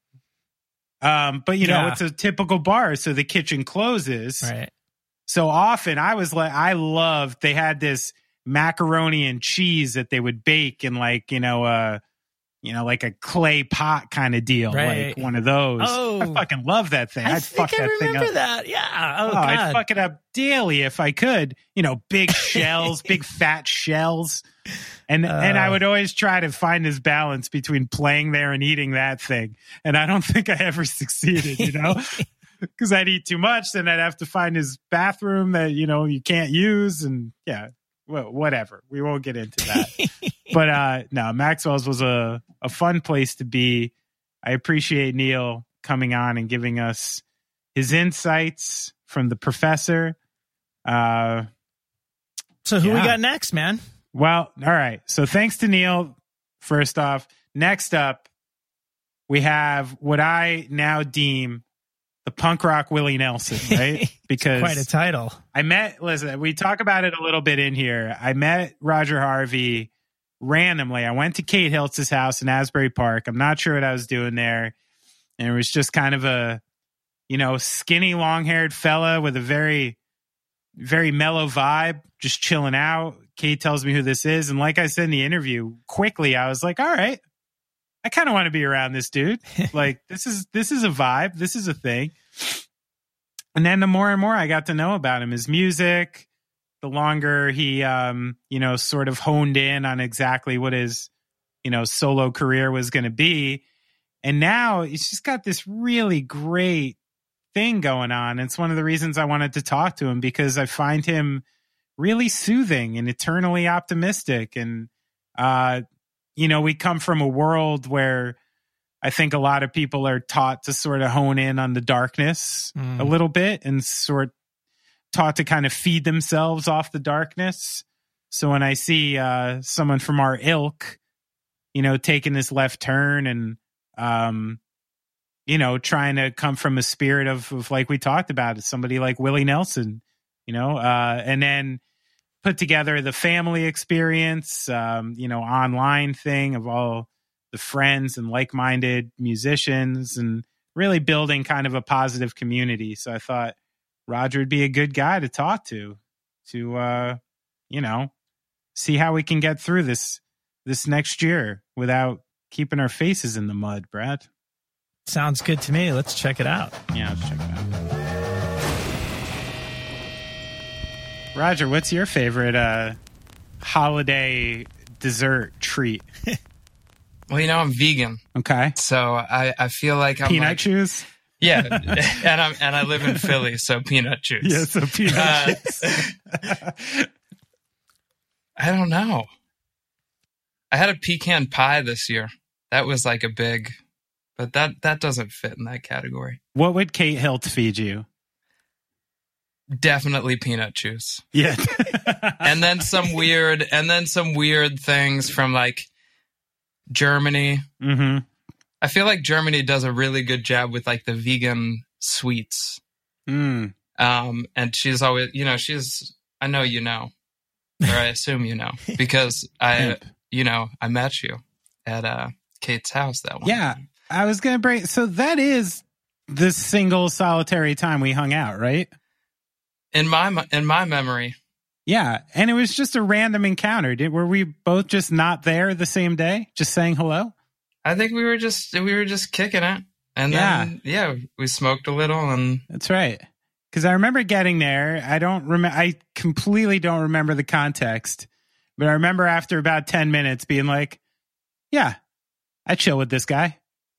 [SPEAKER 5] Um, but you know,
[SPEAKER 6] yeah.
[SPEAKER 5] it's a typical bar, so the kitchen closes.
[SPEAKER 6] Right.
[SPEAKER 5] So often I was like, I loved, they had this macaroni and cheese that they would bake in like, you know, uh, you know, like a clay pot kind of deal,
[SPEAKER 6] right.
[SPEAKER 5] like one of those.
[SPEAKER 6] Oh,
[SPEAKER 5] I fucking love that thing.
[SPEAKER 6] I
[SPEAKER 5] I'd
[SPEAKER 6] think
[SPEAKER 5] fuck
[SPEAKER 6] I
[SPEAKER 5] that thing
[SPEAKER 6] remember
[SPEAKER 5] up.
[SPEAKER 6] that. Yeah. Oh,
[SPEAKER 5] oh
[SPEAKER 6] God.
[SPEAKER 5] I'd fuck it up daily if I could. You know, big shells, big fat shells. And uh, and I would always try to find this balance between playing there and eating that thing. And I don't think I ever succeeded, you know, because I'd eat too much. Then I'd have to find his bathroom that, you know, you can't use. And yeah, well, whatever. We won't get into that. But uh, no, Maxwell's was a, a fun place to be. I appreciate Neil coming on and giving us his insights from the professor. Uh,
[SPEAKER 6] so who
[SPEAKER 5] yeah.
[SPEAKER 6] we got next, man?
[SPEAKER 5] Well, all right. So thanks to Neil, first off. Next up, we have what I now deem the punk rock Willie Nelson, right? Because
[SPEAKER 6] quite a title.
[SPEAKER 5] I met, listen, we talk about it a little bit in here. I met Roger Harvey randomly. I went to Kate Hiltz's house in Asbury Park. I'm not sure what I was doing there. And it was just kind of a, you know, skinny, long-haired fella with a very, very mellow vibe, just chilling out. Kate tells me who this is. And like I said in the interview, quickly, I was like, all right, I kind of want to be around this dude. Like, this is this is a vibe. This is a thing. And then the more and more I got to know about him, his music, the longer he, um, you know, sort of honed in on exactly what his, you know, solo career was going to be. And now he's just got this really great thing going on. It's one of the reasons I wanted to talk to him, because I find him really soothing and eternally optimistic. And, uh, you know, we come from a world where I think a lot of people are taught to sort of hone in on the darkness mm. a little bit and sort taught to kind of feed themselves off the darkness. So when I see uh, someone from our ilk, you know, taking this left turn and, um, you know, trying to come from a spirit of, of like we talked about, somebody like Willie Nelson, you know, uh, and then put together the family experience, um, you know, online thing of all the friends and like-minded musicians and really building kind of a positive community. So I thought Roger would be a good guy to talk to, to, uh, you know, see how we can get through this, this next year without keeping our faces in the mud, Brad.
[SPEAKER 6] Sounds good to me. Let's check it out.
[SPEAKER 5] Yeah, let's check it out. Roger, what's your favorite uh, holiday dessert treat?
[SPEAKER 8] Well, you know, I'm vegan.
[SPEAKER 5] Okay.
[SPEAKER 8] So I, I feel like I'm
[SPEAKER 5] peanut
[SPEAKER 8] like,
[SPEAKER 5] juice?
[SPEAKER 8] Yeah. and I'm and I live in Philly, so peanut juice.
[SPEAKER 5] Yeah, so peanut
[SPEAKER 8] uh,
[SPEAKER 5] juice.
[SPEAKER 8] I don't know. I had a pecan pie this year. That was like a big, but that, that doesn't fit in that category.
[SPEAKER 5] What would Kate Hiltz feed you?
[SPEAKER 8] Definitely peanut juice.
[SPEAKER 5] Yeah.
[SPEAKER 8] and then some weird, and then some weird things from like Germany.
[SPEAKER 5] Mm-hmm.
[SPEAKER 8] I feel like Germany does a really good job with like the vegan sweets.
[SPEAKER 5] Mm.
[SPEAKER 8] Um, and she's always, you know, she's, I know, you know, or I assume, you know, because I, you know, I met you at uh, Kate's house that one.
[SPEAKER 5] Yeah.
[SPEAKER 8] time.
[SPEAKER 5] I was going to break. So that is the single solitary time we hung out, right?
[SPEAKER 8] In my, in my memory.
[SPEAKER 5] Yeah. And it was just a random encounter. Did, were we both just not there the same day? Just saying hello?
[SPEAKER 8] I think we were just, we were just kicking it. And
[SPEAKER 5] yeah.
[SPEAKER 8] then, yeah, we smoked a little and.
[SPEAKER 5] That's right. Because I remember getting there. I don't remember. I completely don't remember the context. But I remember after about ten minutes being like, yeah, I chill with this guy.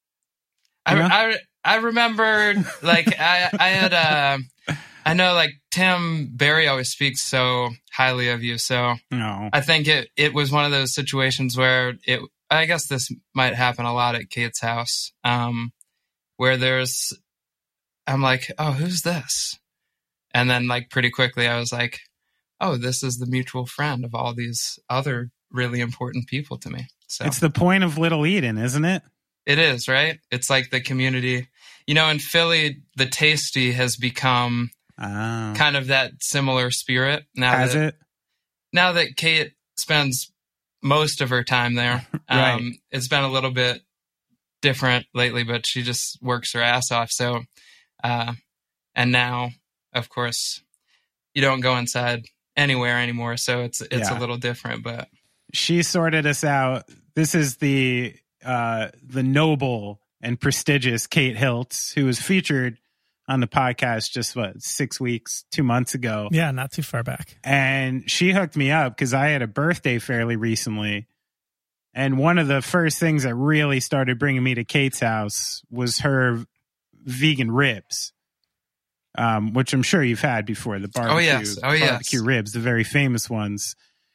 [SPEAKER 8] I, I, I remember, like, I, I had, uh, I know, like, Tim Barry always speaks so highly of you. So
[SPEAKER 5] no.
[SPEAKER 8] I think it, it was one of those situations where it, I guess this might happen a lot at Kate's house, um, where there's, I'm like, oh, who's this? And then, like, pretty quickly I was like, oh, this is the mutual friend of all these other really important people to me. So
[SPEAKER 5] it's the point of Little Eden, isn't it?
[SPEAKER 8] It is, right? It's like the community. You know, in Philly, the Tasty has become
[SPEAKER 5] oh.
[SPEAKER 8] kind of that similar spirit. Now
[SPEAKER 5] Has
[SPEAKER 8] that,
[SPEAKER 5] it?
[SPEAKER 8] Now that Kate spends most of her time there,
[SPEAKER 5] right.
[SPEAKER 8] um, it's been a little bit different lately, but she just works her ass off. So, uh, and now, of course, you don't go inside anywhere anymore. So it's it's
[SPEAKER 5] yeah.
[SPEAKER 8] a little different, but
[SPEAKER 5] she sorted us out. This is the uh, the noble and prestigious Kate Hiltz, who was featured on the podcast just what six weeks, two months ago.
[SPEAKER 6] Yeah, not too far back.
[SPEAKER 5] And she hooked me up because I had a birthday fairly recently. And one of the first things that really started bringing me to Kate's house was her vegan ribs, um, which I'm sure you've had before. The barbecue,
[SPEAKER 8] oh yes, oh yes,
[SPEAKER 5] barbecue ribs, the very famous ones.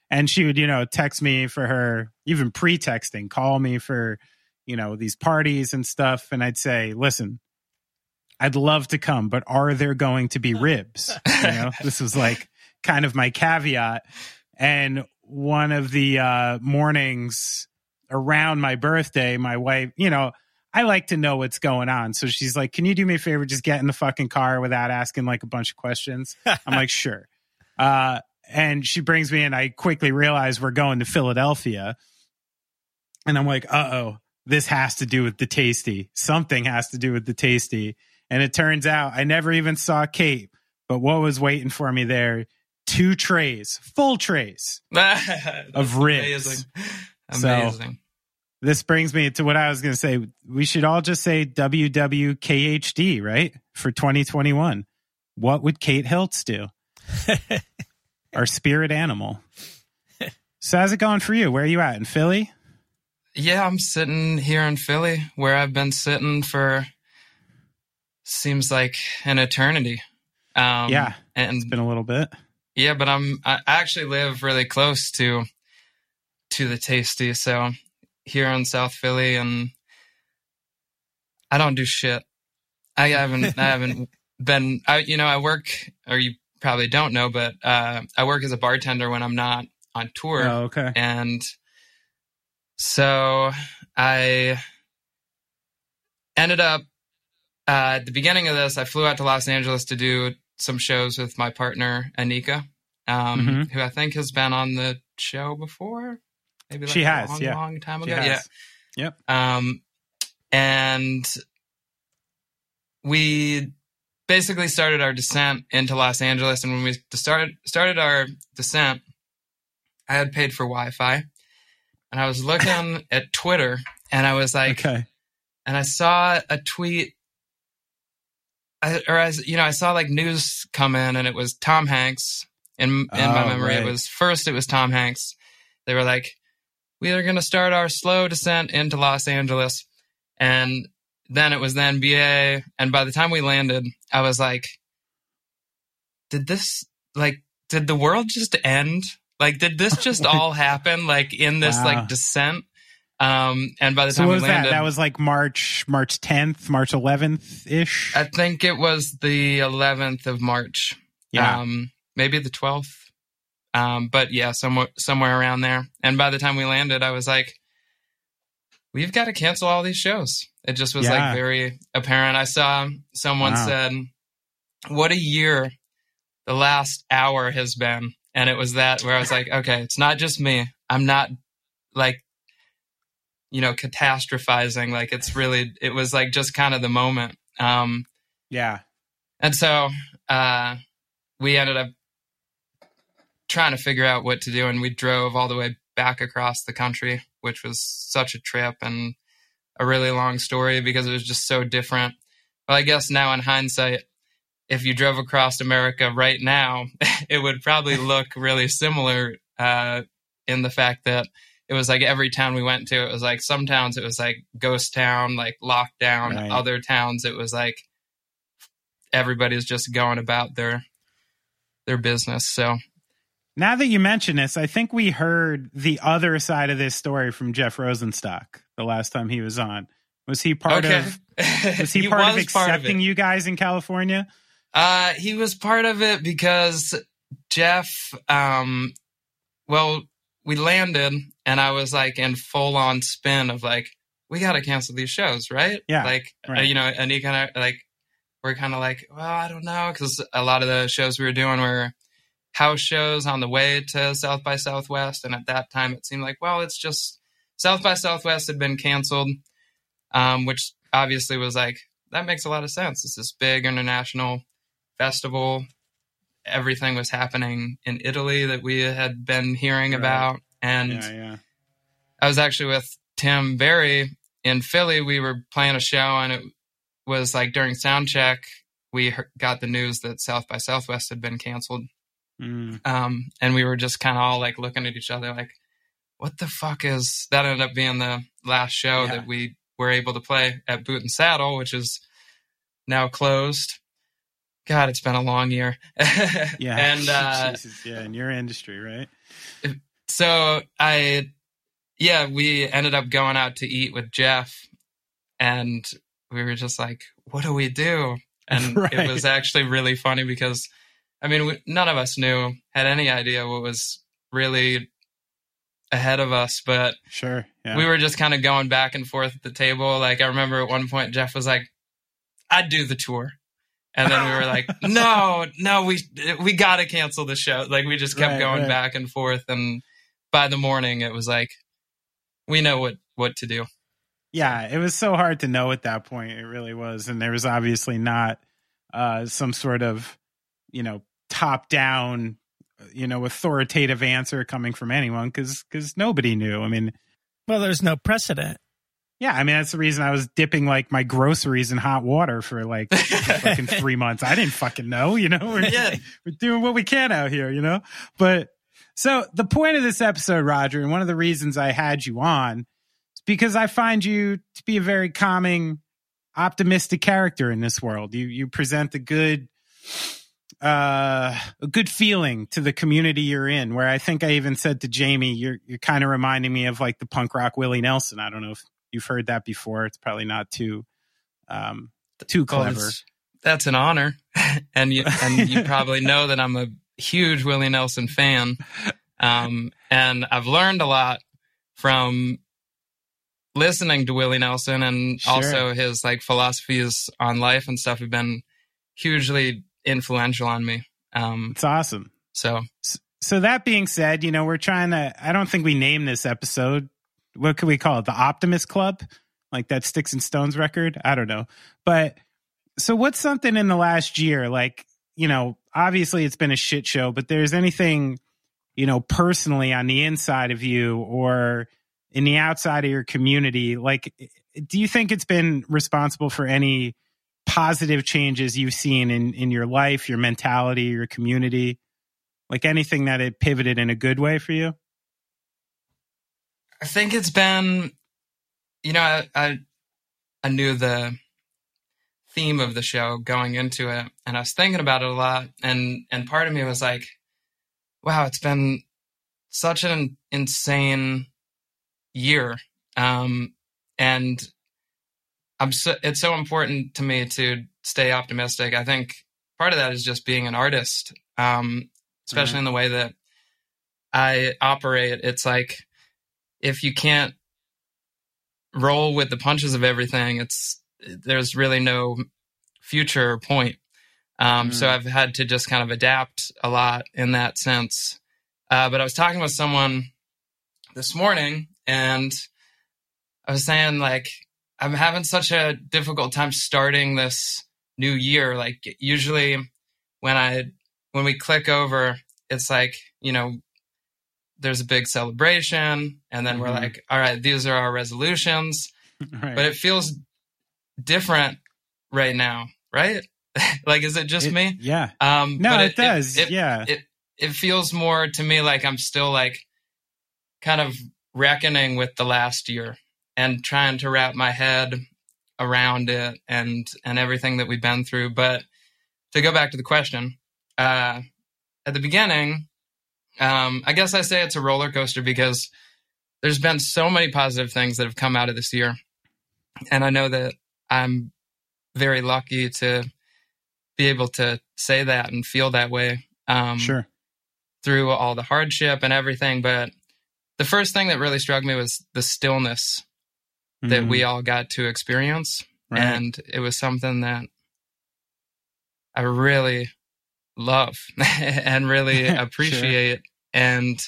[SPEAKER 5] And she would, you know, text me for her, even pre-texting, call me for, you know, these parties and stuff. And I'd say, listen, I'd love to come, but are there going to be ribs? You know, this was like kind of my caveat. And one of the uh, mornings around my birthday, my wife, you know, I like to know what's going on. So she's like, can you do me a favor? Just get in the fucking car without asking like a bunch of questions. I'm like, sure. Uh, and she brings me in. I quickly realize we're going to Philadelphia. And I'm like, uh-oh, this has to do with the Tasty. Something has to do with the Tasty. And it turns out I never even saw Kate. But what was waiting for me there? Two trays, full trays of ribs.
[SPEAKER 8] Amazing.
[SPEAKER 5] So
[SPEAKER 8] Amazing.
[SPEAKER 5] this brings me to what I was going to say. We should all just say W W K H D, right? For twenty twenty-one. What would Kate Hiltz do? Our spirit animal. So how's it going for you? Where are you at? In Philly?
[SPEAKER 8] Yeah, I'm sitting here in Philly where I've been sitting for seems like an eternity. Um,
[SPEAKER 5] yeah,
[SPEAKER 8] and
[SPEAKER 5] it's been a little bit.
[SPEAKER 8] Yeah, but I'm I actually live really close to to the Tasty, so here in South Philly, and I don't do shit. I haven't I haven't been I you know I work, or you probably don't know, but uh, I work as a bartender when I'm not on tour.
[SPEAKER 5] Oh, okay.
[SPEAKER 8] And so I ended up uh, at the beginning of this, I flew out to Los Angeles to do some shows with my partner Anika, um,
[SPEAKER 5] Mm-hmm.
[SPEAKER 8] who I think has been on the show before. Maybe like
[SPEAKER 5] She
[SPEAKER 8] a
[SPEAKER 5] has,
[SPEAKER 8] long,
[SPEAKER 5] yeah.
[SPEAKER 8] long time
[SPEAKER 5] She
[SPEAKER 8] ago.
[SPEAKER 5] has.
[SPEAKER 8] Yeah.
[SPEAKER 5] Yep.
[SPEAKER 8] Um, and we basically started our descent into Los Angeles. And when we started started our descent, I had paid for Wi-Fi, and I was looking at Twitter, and I was like,
[SPEAKER 5] Okay.
[SPEAKER 8] and I saw a tweet, I, or I, you know, I saw like news come in, and it was Tom Hanks. In in
[SPEAKER 5] Oh,
[SPEAKER 8] my memory,
[SPEAKER 5] right.
[SPEAKER 8] it was first it was Tom Hanks. They were like, we are going to start our slow descent into Los Angeles. And then it was the N B A. And by the time we landed, I was like, did this, like, did the world just end? Like, did this just all happen, like, in this,
[SPEAKER 5] Wow.
[SPEAKER 8] like, descent? Um, and by the
[SPEAKER 5] So
[SPEAKER 8] time
[SPEAKER 5] what
[SPEAKER 8] we
[SPEAKER 5] was
[SPEAKER 8] landed,
[SPEAKER 5] that? That was like March, March tenth, March eleventh-ish?
[SPEAKER 8] I think it was the eleventh of March.
[SPEAKER 5] Yeah.
[SPEAKER 8] Um, maybe the twelfth. Um, but yeah, somewhere, somewhere around there. And by the time we landed, I was like, we've got to cancel all these shows. It just was
[SPEAKER 5] Yeah.
[SPEAKER 8] like very apparent. I saw someone
[SPEAKER 5] Wow.
[SPEAKER 8] said, what a year the last hour has been. And it was that where I was like, okay, it's not just me. I'm not like, you know, catastrophizing. Like it's really, it was like just kind of the moment. Um,
[SPEAKER 5] Yeah.
[SPEAKER 8] and so, uh, we ended up trying to figure out what to do. And we drove all the way back across the country, which was such a trip and a really long story because it was just so different. Well, I guess now in hindsight, if you drove across America right now, it would probably look really similar, uh, in the fact that it was like every town we went to, it was like some towns, it was like ghost town, like lockdown.
[SPEAKER 5] Right.
[SPEAKER 8] Other towns, it was like everybody's just going about their, their business. So
[SPEAKER 5] Now that you mention this, I think we heard the other side of this story from Jeff Rosenstock the last time he was on. Was he part
[SPEAKER 8] Okay.
[SPEAKER 5] of was he,
[SPEAKER 8] He
[SPEAKER 5] part of
[SPEAKER 8] was part of
[SPEAKER 5] accepting
[SPEAKER 8] it.
[SPEAKER 5] you guys in California?
[SPEAKER 8] Uh, he was part of it because Jeff, um, well, we landed and I was like in full on spin of like, we got to cancel these shows, right?
[SPEAKER 5] Yeah,
[SPEAKER 8] Like,
[SPEAKER 5] right.
[SPEAKER 8] uh, you know, and he kind of like, we're kind of like, well, I don't know. Cause a lot of the shows we were doing were house shows on the way to South by Southwest. And at that time it seemed like, well, it's just South by Southwest had been canceled. Um, which obviously was like, that makes a lot of sense. It's this big international festival. Everything was happening in Italy that we had been hearing
[SPEAKER 5] Right.
[SPEAKER 8] about. And
[SPEAKER 5] Yeah, yeah.
[SPEAKER 8] I was actually with Tim Berry in Philly. We were playing a show and it was like during sound check, we heard, got the news that South by Southwest had been canceled.
[SPEAKER 5] Mm.
[SPEAKER 8] Um, and we were just kind of all like looking at each other like, what the fuck is that? Ended up being the last show
[SPEAKER 5] Yeah.
[SPEAKER 8] that we were able to play at Boot and Saddle, which is now closed. God, it's been a long year.
[SPEAKER 5] Yeah.
[SPEAKER 8] And, uh,
[SPEAKER 5] Jesus, yeah, in your industry, right?
[SPEAKER 8] so I, yeah, we ended up going out to eat with Jeff, and we were just like, what do we do? And right. It was actually really funny because, I mean, we, none of us knew, had any idea what was really ahead of us, but
[SPEAKER 5] sure, yeah.
[SPEAKER 8] We were just kind of going back and forth at the table. Like, I remember at one point, Jeff was like, I'd do the tour. And then we were like, no, no, we we got to cancel the show. Like, we just kept right, going right. back and forth. And by the morning, it was like, we know what, what to do.
[SPEAKER 5] Yeah, it was so hard to know at that point. It really was. And there was obviously not uh, some sort of, you know, top down, you know, authoritative answer coming from anyone because because nobody knew. I mean,
[SPEAKER 6] well, there's no precedent.
[SPEAKER 5] Yeah, I mean, that's the reason I was dipping like my groceries in hot water for like fucking three months. I didn't fucking know, you know, we're, yeah. we're doing what we can out here, you know. But so the point of this episode, Roger, and one of the reasons I had you on is because I find you to be a very calming, optimistic character in this world. You you present a good, uh, a good feeling to the community you're in. Where I think I even said to Jamie, you're you're kind of reminding me of like the punk rock Willie Nelson. I don't know if you've heard that before. It's probably not too, um, too clever.
[SPEAKER 8] Well, that's an honor, and you and you probably know that I'm a huge Willie Nelson fan, um, and I've learned a lot from listening to Willie Nelson, and sure. also his like philosophies on life and stuff have been hugely influential on me. Um,
[SPEAKER 5] it's awesome.
[SPEAKER 8] So,
[SPEAKER 5] so that being said, you know, we're trying to. I don't think we named this episode. What could we call it? The Optimist Club? Like that Sticks and Stones record? I don't know. But so what's something in the last year? Like, you know, obviously it's been a shit show, but there's anything, you know, personally on the inside of you or in the outside of your community, like, do you think it's been responsible for any positive changes you've seen in, in your life, your mentality, your community? Like anything that it pivoted in a good way for you?
[SPEAKER 8] I think it's been, you know, I, I I knew the theme of the show going into it, and I was thinking about it a lot, and and part of me was like, wow, it's been such an insane year, um, and I'm so, it's so important to me to stay optimistic. I think part of that is just being an artist, um, especially mm-hmm. in the way that I operate. It's like, if you can't roll with the punches of everything, it's there's really no future point. Um, mm. So I've had to just kind of adapt a lot in that sense. Uh, but I was talking with someone this morning, and I was saying, like, I'm having such a difficult time starting this new year. Like, usually when I when we click over, it's like, you know, there's a big celebration, and then mm-hmm. we're like, all right, these are our resolutions. Right. But it feels different right now, right? Like, is it just
[SPEAKER 5] it,
[SPEAKER 8] me?
[SPEAKER 5] Yeah.
[SPEAKER 8] Um,
[SPEAKER 5] no,
[SPEAKER 8] but
[SPEAKER 5] it, it does.
[SPEAKER 8] It,
[SPEAKER 5] yeah.
[SPEAKER 8] It, it feels more to me like I'm still like kind of reckoning with the last year and trying to wrap my head around it and, and everything that we've been through. But to go back to the question, uh, at the beginning, Um, I guess I say it's a roller coaster because there's been so many positive things that have come out of this year. And I know that I'm very lucky to be able to say that and feel that way. Um,
[SPEAKER 5] sure.
[SPEAKER 8] Through all the hardship and everything. But the first thing that really struck me was the stillness mm-hmm. that we all got to experience. Right. And it was something that I really love and really appreciate. Sure. And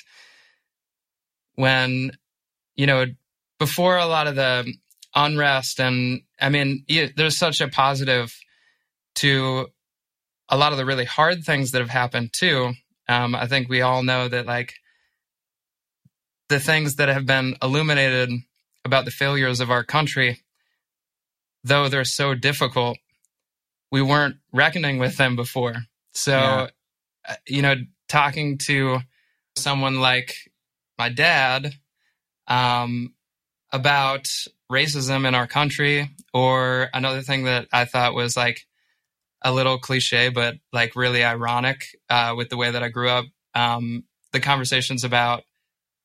[SPEAKER 8] when, you know, before a lot of the unrest, and I mean, there's such a positive to a lot of the really hard things that have happened too. Um, I think we all know that, like, the things that have been illuminated about the failures of our country, though they're so difficult, we weren't reckoning with them before. So, yeah. you know, talking to someone like my dad um, about racism in our country, or another thing that I thought was like a little cliche, but like really ironic uh, with the way that I grew up, um, the conversations about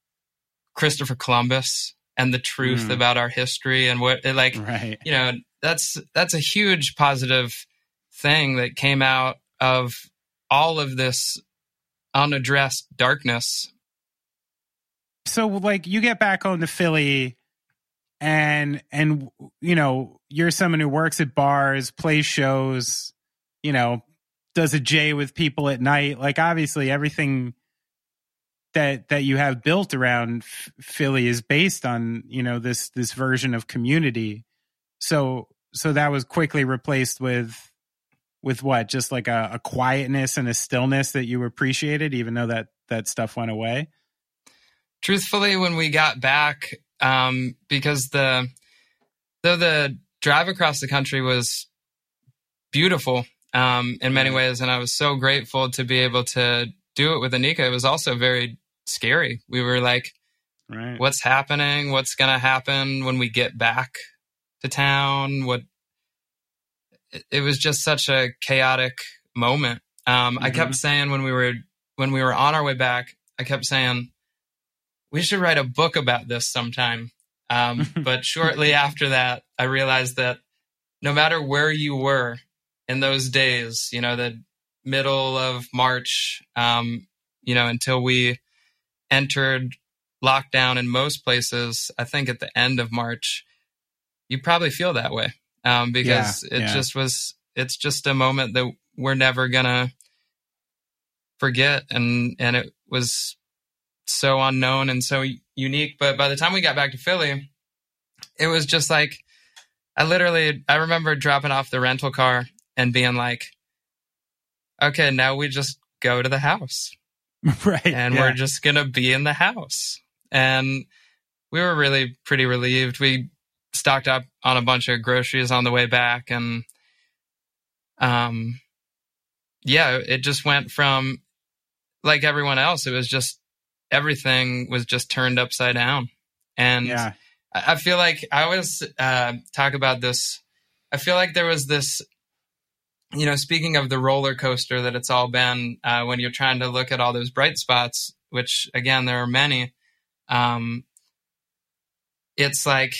[SPEAKER 8] Christopher Columbus and the truth mm. about our history and what it, like,
[SPEAKER 5] right.
[SPEAKER 8] you know, that's, that's a huge positive thing that came out of all of this unaddressed darkness.
[SPEAKER 5] So like you get back home to Philly and, and, you know, you're someone who works at bars, plays shows, you know, does a J with people at night. Like obviously everything that, that you have built around F- Philly is based on, you know, this, this version of community. So, so that was quickly replaced with, with what? Just like a, a quietness and a stillness that you appreciated, even though that, that stuff went away?
[SPEAKER 8] Truthfully, when we got back, um, because the, though the drive across the country was beautiful, um, in many ways, and I was so grateful to be able to do it with Anika, it was also very scary. We were like,
[SPEAKER 5] right.
[SPEAKER 8] What's happening? What's going to happen when we get back to town? What, it was just such a chaotic moment. Um, mm-hmm. I kept saying when we were, when we were on our way back, I kept saying, we should write a book about this sometime. Um, but shortly after that, I realized that no matter where you were in those days, you know, the middle of March, um, you know, until we entered lockdown in most places, I think at the end of March, you probably feel that way. Um, because yeah, it yeah. just was, it's just a moment that we're never gonna forget. And, and it was so unknown and so unique. But by the time we got back to Philly, it was just like, I literally, I remember dropping off the rental car and being like, okay, now we just go to the house.
[SPEAKER 5] Right.
[SPEAKER 8] And
[SPEAKER 5] yeah.
[SPEAKER 8] we're just going to be in the house. And we were really pretty relieved. We stocked up on a bunch of groceries on the way back. And, um, yeah, it just went from, like everyone else, it was just, everything was just turned upside down. And
[SPEAKER 5] yeah.
[SPEAKER 8] I feel like I always uh, talk about this. I feel like there was this, you know, speaking of the roller coaster that it's all been, uh, when you're trying to look at all those bright spots, which again, there are many. Um, it's like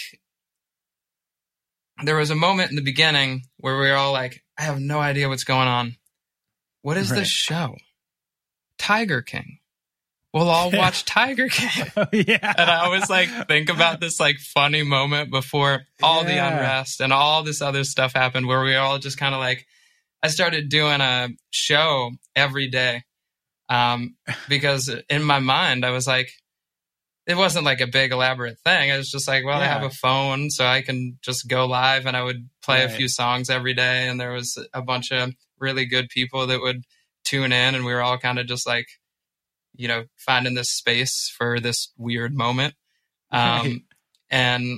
[SPEAKER 8] there was a moment in the beginning where we were all like, I have no idea what's going on. What is right. this show? Tiger King. We'll all watch Tiger King.
[SPEAKER 5] Oh, yeah.
[SPEAKER 8] And I always like think about this like funny moment before all yeah. the unrest and all this other stuff happened where we were all just kind of like, I started doing a show every day. Um, because in my mind, I was like, it wasn't like a big elaborate thing. I was just like, well, yeah. I have a phone so I can just go live and I would play right. a few songs every day. And there was a bunch of really good people that would tune in and we were all kind of just like, you know, finding this space for this weird moment. Um, right. And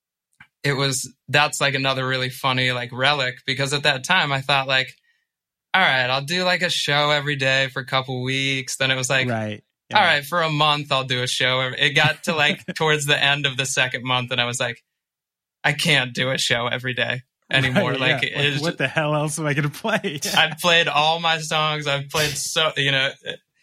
[SPEAKER 8] it was, that's like another really funny, like relic, because at that time I thought like, all right, I'll do like a show every day for a couple weeks. Then it was like,
[SPEAKER 5] right. yeah.
[SPEAKER 8] all right, for a month, I'll do a show. It got to like towards the end of the second month. And I was like, I can't do a show every day anymore.
[SPEAKER 5] Right,
[SPEAKER 8] like,
[SPEAKER 5] yeah.
[SPEAKER 8] it
[SPEAKER 5] like what the hell else am I going to play?
[SPEAKER 8] I've played all my songs. I've played so, you know,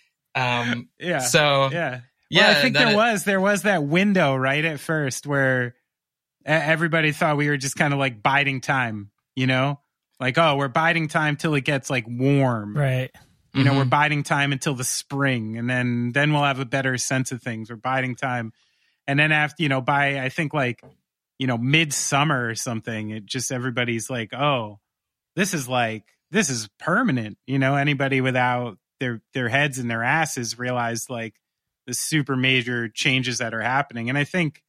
[SPEAKER 8] Um,
[SPEAKER 5] yeah.
[SPEAKER 8] So,
[SPEAKER 5] yeah. Well,
[SPEAKER 8] yeah,
[SPEAKER 5] I think there
[SPEAKER 8] it,
[SPEAKER 5] was, there was that window right at first where everybody thought we were just kind of like biding time, you know, like, oh, we're biding time till it gets like warm.
[SPEAKER 6] Right.
[SPEAKER 5] You know,
[SPEAKER 8] mm-hmm.
[SPEAKER 5] we're biding time until the spring and then, then we'll have a better sense of things. We're biding time. And then after, you know, by, I think like, you know, midsummer or something, it just, everybody's like, oh, this is like, this is permanent. You know, anybody without their their heads and their asses realize like the super major changes that are happening. And I think,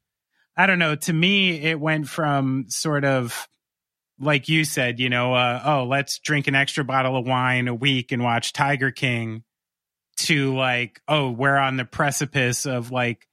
[SPEAKER 5] I don't know, to me, it went from sort of, like you said, you know, uh, oh, let's drink an extra bottle of wine a week and watch Tiger King, to like, oh, we're on the precipice of like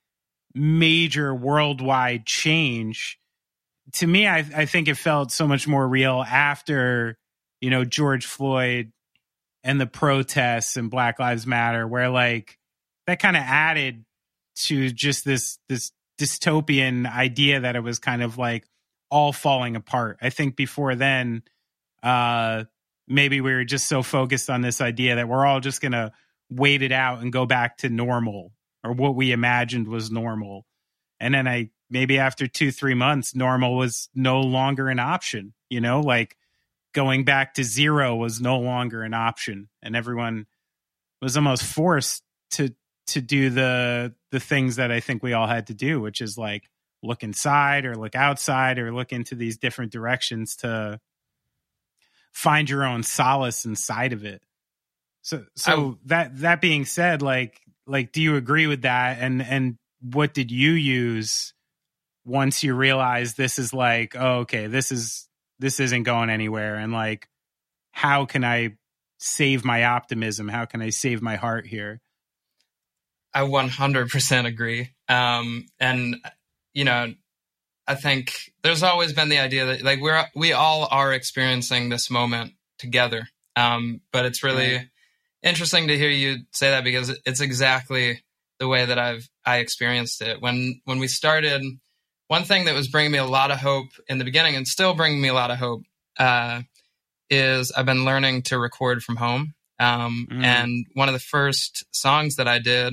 [SPEAKER 5] major worldwide change. To me, I, I think it felt so much more real after, you know, George Floyd and the protests and Black Lives Matter, where like that kind of added to just this this dystopian idea that it was kind of like all falling apart. I think before then, uh, maybe we were just so focused on this idea that we're all just going to wait it out and go back to normal. or what we imagined was normal. And then I, maybe after two, three months, normal was no longer an option, you know, like going back to zero was no longer an option. And everyone was almost forced to, to do the, the things that I think we all had to do, which is like look inside or look outside or look into these different directions to find your own solace inside of it. So, so I, that, that being said, like, like, do you agree with that? And, and what did you use once you realized this is like, oh, okay, this is, this isn't going anywhere. And like, how can I save my optimism? How can I save my heart here?
[SPEAKER 8] I one hundred percent agree. Um, and, you know, I think there's always been the idea that like we're, we all are experiencing this moment together. Um, but it's really right. interesting to hear you say that because it's exactly the way that I've, I experienced it. When, when we started, one thing that was bringing me a lot of hope in the beginning and still bringing me a lot of hope, uh, is I've been learning to record from home. Um, mm. and one of the first songs that I did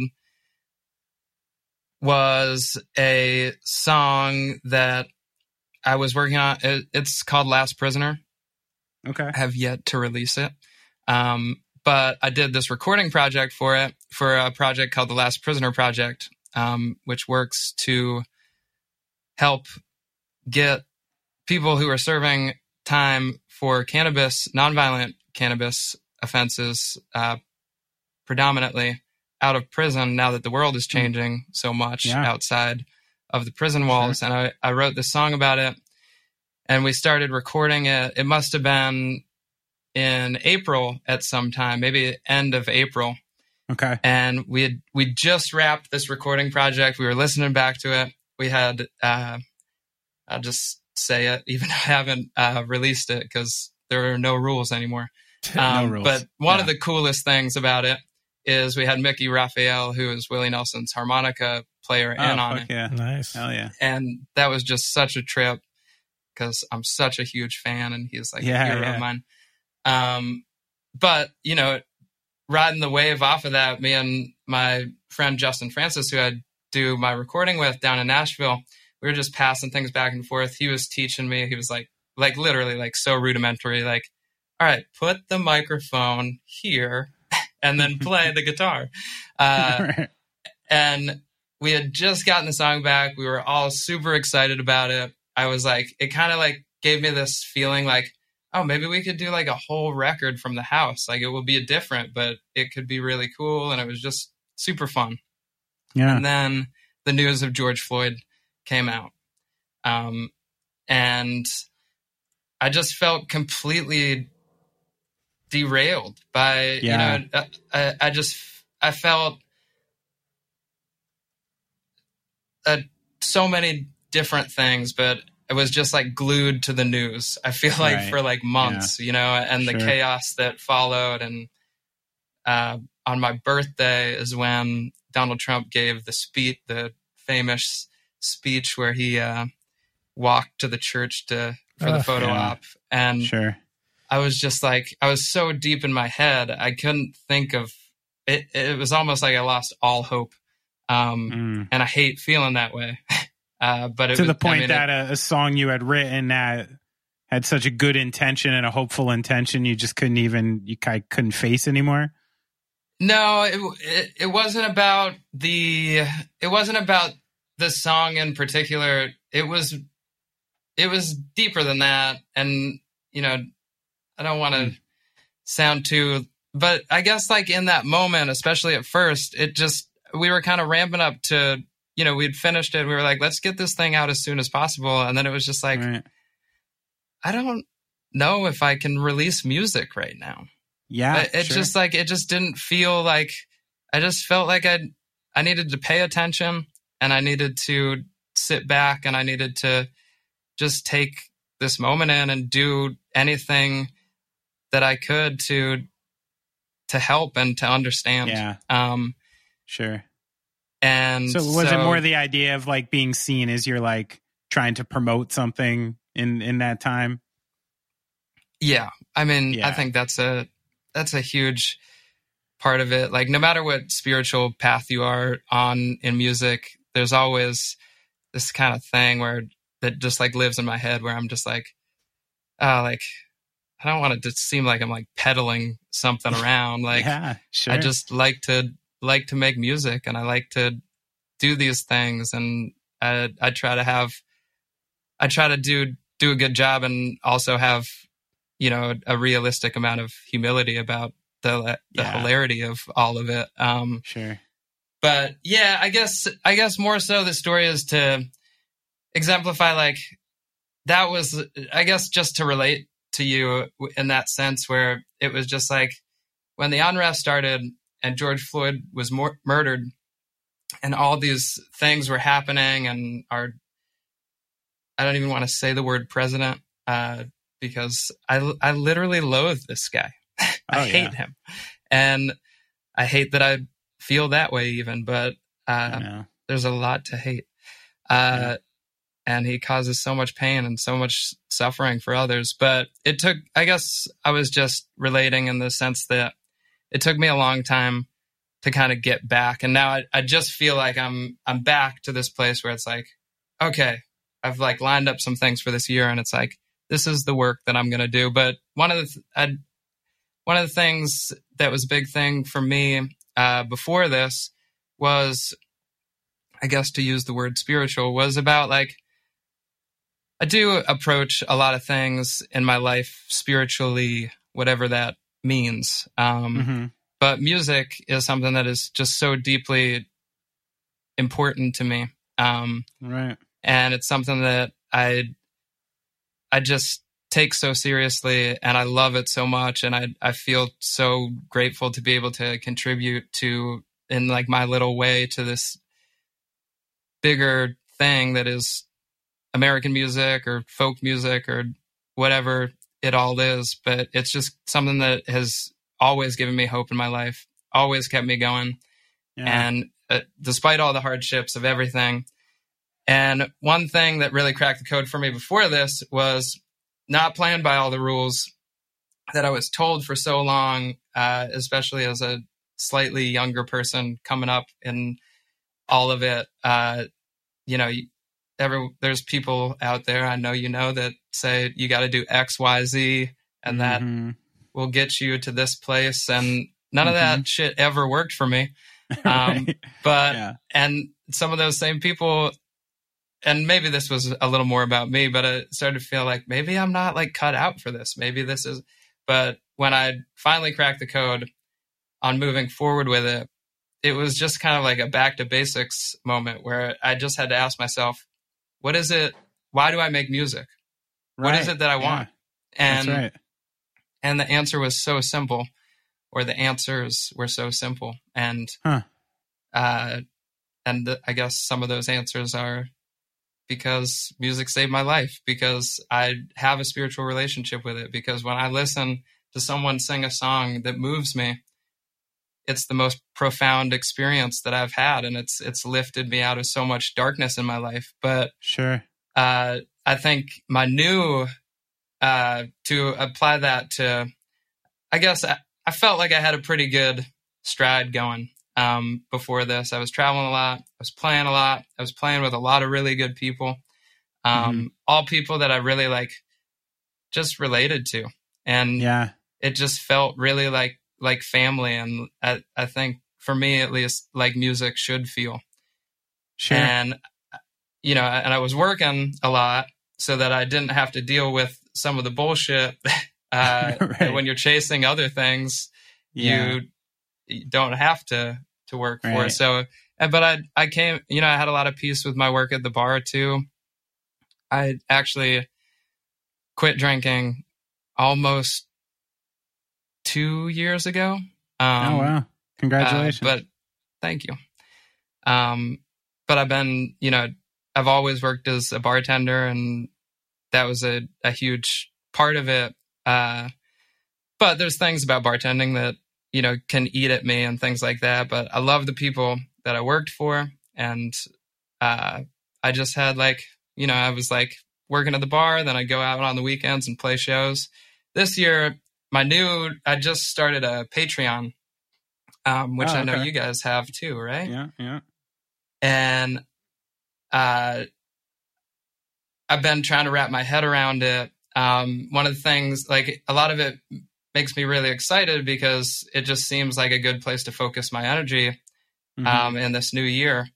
[SPEAKER 8] was a song that I was working on. It, it's called Last Prisoner.
[SPEAKER 5] Okay.
[SPEAKER 8] I have yet to release it. Um, but I did this recording project for it, for a project called the Last Prisoner Project, um, which works to help get people who are serving time for cannabis, nonviolent cannabis offenses, uh, predominantly out of prison now that the world is changing so much yeah. outside of the prison walls. Sure. And I, I wrote this song about it and we started recording it. It must have been in April at some time, maybe end of April.
[SPEAKER 5] Okay.
[SPEAKER 8] And we had, we just wrapped this recording project. We were listening back to it. We had, uh, I'll just say it, even though I haven't uh, released it because there are no rules anymore. Um, no rules. But one yeah. of the coolest things about it is we had Mickey Raphael, who is Willie Nelson's harmonica player,
[SPEAKER 5] oh,
[SPEAKER 8] in on
[SPEAKER 5] fuck
[SPEAKER 8] it.
[SPEAKER 5] Yeah.
[SPEAKER 6] Nice.
[SPEAKER 5] Hell yeah.
[SPEAKER 8] And that was just such a trip because I'm such a huge fan and he's like
[SPEAKER 5] yeah,
[SPEAKER 8] a hero
[SPEAKER 5] yeah.
[SPEAKER 8] of mine. Um, but, you know, riding the wave off of that, me and my friend Justin Francis, who I do my recording with down in Nashville, we were just passing things back and forth. He was teaching me. He was like, like literally like so rudimentary, like, all right, put the microphone here and then play the guitar. Uh,
[SPEAKER 5] right.
[SPEAKER 8] And we had just gotten the song back. We were all super excited about it. I was like, it kind of like gave me this feeling like, oh, maybe we could do like a whole record from the house. Like it will be different, but it could be really cool. And it was just super fun.
[SPEAKER 5] Yeah.
[SPEAKER 8] And then the news of George Floyd came out. Um, and I just felt completely derailed by,
[SPEAKER 5] yeah.
[SPEAKER 8] you know, I, I just, I felt uh, so many different things, but it was just like glued to the news. I feel like
[SPEAKER 5] right.
[SPEAKER 8] for like months, yeah. you know, and
[SPEAKER 5] sure.
[SPEAKER 8] the chaos that followed. And uh, on my birthday is when Donald Trump gave the speech, the famous speech where he uh, walked to the church to for the uh, photo yeah. op. And
[SPEAKER 5] sure.
[SPEAKER 8] I was just like, I was so deep in my head, I couldn't think of it. It was almost like I lost all hope. Um,
[SPEAKER 5] mm.
[SPEAKER 8] And I hate feeling that way. Uh, but it
[SPEAKER 5] to
[SPEAKER 8] was,
[SPEAKER 5] the point
[SPEAKER 8] I mean,
[SPEAKER 5] that
[SPEAKER 8] it,
[SPEAKER 5] a, a song you had written that had such a good intention and a hopeful intention, you just couldn't even, you couldn't face anymore.
[SPEAKER 8] No, it, it, it wasn't about the, it wasn't about the song in particular. It was, it was deeper than that. And, you know, I don't want to mm. sound too, but I guess like in that moment, especially at first, it just, we were kind of ramping up to, you know, we'd finished it. We were like, let's get this thing out as soon as possible. And then it was just like,
[SPEAKER 5] right.
[SPEAKER 8] I don't know if I can release music right now.
[SPEAKER 5] Yeah.
[SPEAKER 8] It, it
[SPEAKER 5] sure.
[SPEAKER 8] just like, it just didn't feel like, I just felt like I I needed to pay attention and I needed to sit back and I needed to just take this moment in and do anything that I could to, to help and to understand.
[SPEAKER 5] Yeah.
[SPEAKER 8] Um,
[SPEAKER 5] sure.
[SPEAKER 8] And
[SPEAKER 5] so was
[SPEAKER 8] so,
[SPEAKER 5] it more the idea of like being seen as you're like trying to promote something in, in that time?
[SPEAKER 8] Yeah. I mean,
[SPEAKER 5] yeah.
[SPEAKER 8] I think that's a, that's a huge, part of it. Like no matter what spiritual path you are on in music, there's always this kind of thing where that just like lives in my head where I'm just like, oh, like, I don't want it to seem like I'm like peddling something around. Like
[SPEAKER 5] yeah, sure.
[SPEAKER 8] I just like to like to make music and I like to do these things. And I, I try to have, I try to do, do a good job and also have, you know, a realistic amount of humility about the, the
[SPEAKER 5] Yeah.
[SPEAKER 8] hilarity of all of it. Um,
[SPEAKER 5] Sure.
[SPEAKER 8] but yeah, I guess, I guess more so the story is to exemplify like that was, I guess, just to relate to you in that sense where it was just like when the unrest started and George Floyd was mor- murdered and all these things were happening and our, I don't even want to say the word president uh, because I, I literally loathe this guy. I
[SPEAKER 5] Oh,
[SPEAKER 8] hate
[SPEAKER 5] yeah.
[SPEAKER 8] him. And I hate that I feel that way even, but uh,
[SPEAKER 5] I know.
[SPEAKER 8] there's a lot to hate. Uh,
[SPEAKER 5] Yeah.
[SPEAKER 8] And he causes so much pain and so much suffering for others. But it took, I guess I was just relating in the sense that it took me a long time to kind of get back. And now I, I just feel like I'm, I'm back to this place where it's like, okay, I've like lined up some things for this year and it's like, this is the work that I'm going to do. But one of the, th- I, one of the things that was a big thing for me uh, before this was, I guess to use the word spiritual, was about like, I do approach a lot of things in my life spiritually, whatever that means. Um,
[SPEAKER 5] Mm-hmm.
[SPEAKER 8] But music is something that is just so deeply important to me. Um,
[SPEAKER 5] Right.
[SPEAKER 8] and it's something that I, I just take so seriously and I love it so much. And I, I feel so grateful to be able to contribute to, in like my little way, to this bigger thing that is American music or folk music or whatever it all is. But it's just something that has always given me hope in my life, always kept me going.
[SPEAKER 5] Yeah.
[SPEAKER 8] And uh, despite all the hardships of everything. And one thing that really cracked the code for me before this was not playing by all the rules that I was told for so long, uh, especially as a slightly younger person coming up in all of it. Uh, you know, every, there's people out there, I know you know, that say you got to do X, Y, Z, and that
[SPEAKER 5] Mhm.
[SPEAKER 8] will get you to this place. And none of
[SPEAKER 5] Mhm.
[SPEAKER 8] that shit ever worked for me. Um,
[SPEAKER 5] Right.
[SPEAKER 8] but,
[SPEAKER 5] Yeah.
[SPEAKER 8] and some of those same people, and maybe this was a little more about me, but I started to feel like maybe I'm not like cut out for this. Maybe this is, but when I finally cracked the code on moving forward with it, it was just kind of like a back to basics moment where I just had to ask myself, what is it? Why do I make music? What is
[SPEAKER 5] Right.
[SPEAKER 8] it that I want?
[SPEAKER 5] Yeah.
[SPEAKER 8] And,
[SPEAKER 5] That's right.
[SPEAKER 8] and the answer was so simple, or the answers were so simple. And,
[SPEAKER 5] Huh.
[SPEAKER 8] uh, and the, I guess some of those answers are because music saved my life, because I have a spiritual relationship with it, because when I listen to someone sing a song that moves me, it's the most profound experience that I've had. And it's, it's lifted me out of so much darkness in my life. But,
[SPEAKER 5] Sure.
[SPEAKER 8] uh, I think my new, uh, to apply that to, I guess I, I felt like I had a pretty good stride going. Um, before this, I was traveling a lot. I was playing a lot. I was playing with a lot of really good people. Um,
[SPEAKER 5] Mhm.
[SPEAKER 8] all people that I really like just related to. And
[SPEAKER 5] Yeah.
[SPEAKER 8] it just felt really like, like family. And I, I think for me, at least, like music should feel.
[SPEAKER 5] Sure.
[SPEAKER 8] And, you know, and I was working a lot so that I didn't have to deal with some of the bullshit. uh,
[SPEAKER 5] Right.
[SPEAKER 8] When you're chasing other things,
[SPEAKER 5] Yeah.
[SPEAKER 8] you, you don't have to, to work for
[SPEAKER 5] Right.
[SPEAKER 8] it. So, uh, but I, I came, you know, I had a lot of peace with my work at the bar too. I actually quit drinking almost two years ago. Um,
[SPEAKER 5] Oh, wow. Congratulations.
[SPEAKER 8] uh, but thank you. Um, but I've been, you know, I've always worked as a bartender, and that was a, a huge part of it. Uh, but there's things about bartending that, you know, can eat at me and things like that. But I love the people that I worked for. And uh, I just had like, you know, I was like working at the bar, then I go out on the weekends and play shows. This year, my new, I just started a Patreon. um, which
[SPEAKER 5] Oh,
[SPEAKER 8] I know
[SPEAKER 5] okay.
[SPEAKER 8] you guys have too, right?
[SPEAKER 5] Yeah, yeah.
[SPEAKER 8] And uh, I've been trying to wrap my head around it. Um, one of the things, like a lot of it makes me really excited because it just seems like a good place to focus my energy
[SPEAKER 5] Mm-hmm.
[SPEAKER 8] um, in this new year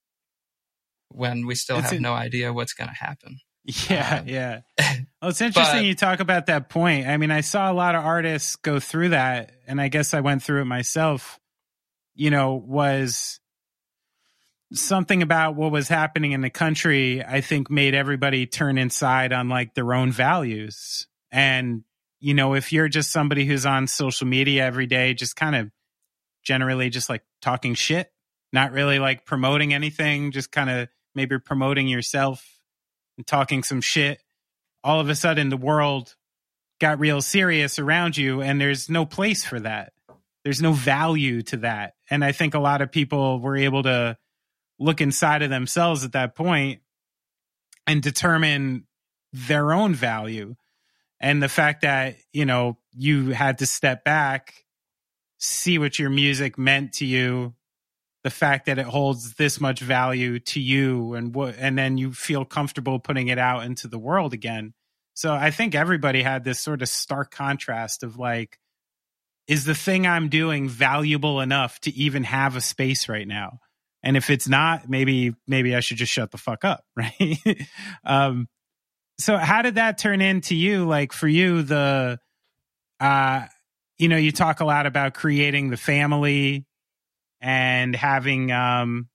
[SPEAKER 8] when we still
[SPEAKER 5] It's
[SPEAKER 8] have
[SPEAKER 5] a-
[SPEAKER 8] no idea what's going to happen.
[SPEAKER 5] Yeah,
[SPEAKER 8] Um,
[SPEAKER 5] yeah. Well, it's interesting
[SPEAKER 8] but-
[SPEAKER 5] you talk about that point. I mean, I saw a lot of artists go through that, and I guess I went through it myself. You know, was something about what was happening in the country, I think, made everybody turn inside on like their own values. And, you know, if you're just somebody who's on social media every day, just kind of generally just like talking shit, not really like promoting anything, just kind of maybe promoting yourself and talking some shit, all of a sudden the world got real serious around you, and there's no place for that. There's no value to that. And I think a lot of people were able to look inside of themselves at that point and determine their own value. And the fact that, you know, you had to step back, see what your music meant to you, the fact that it holds this much value to you, and what, and then you feel comfortable putting it out into the world again. So I think everybody had this sort of stark contrast of like, is the thing I'm doing valuable enough to even have a space right now? And if it's not, maybe, maybe I should just shut the fuck up. Right. um, so how did that turn into you? Like for you, the, uh, you know, you talk a lot about creating the family and having, um,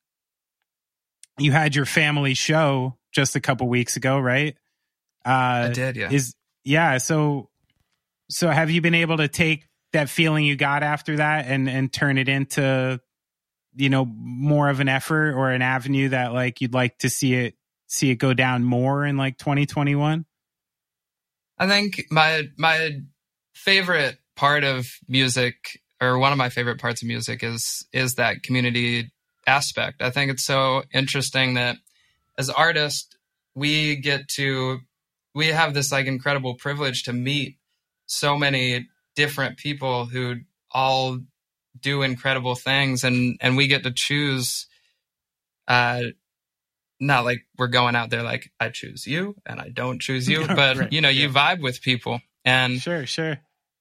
[SPEAKER 5] you had your family show just a couple weeks ago, right? Uh,
[SPEAKER 8] I did, yeah.
[SPEAKER 5] Is, yeah. So, so have you been able to take that feeling you got after that and, and turn it into, you know, more of an effort or an avenue that like you'd like to see it, see it go down more in like twenty twenty-one?
[SPEAKER 8] I think my my favorite part of music, or one of my favorite parts of music, is is that community aspect. I think it's so interesting that as artists, we get to, we have this like incredible privilege to meet so many different people who all do incredible things, and and we get to choose. Uh, not like we're going out there like I choose you and I don't choose you, but
[SPEAKER 5] Right,
[SPEAKER 8] you know, you
[SPEAKER 5] yeah.
[SPEAKER 8] vibe with people, and
[SPEAKER 5] Sure, sure.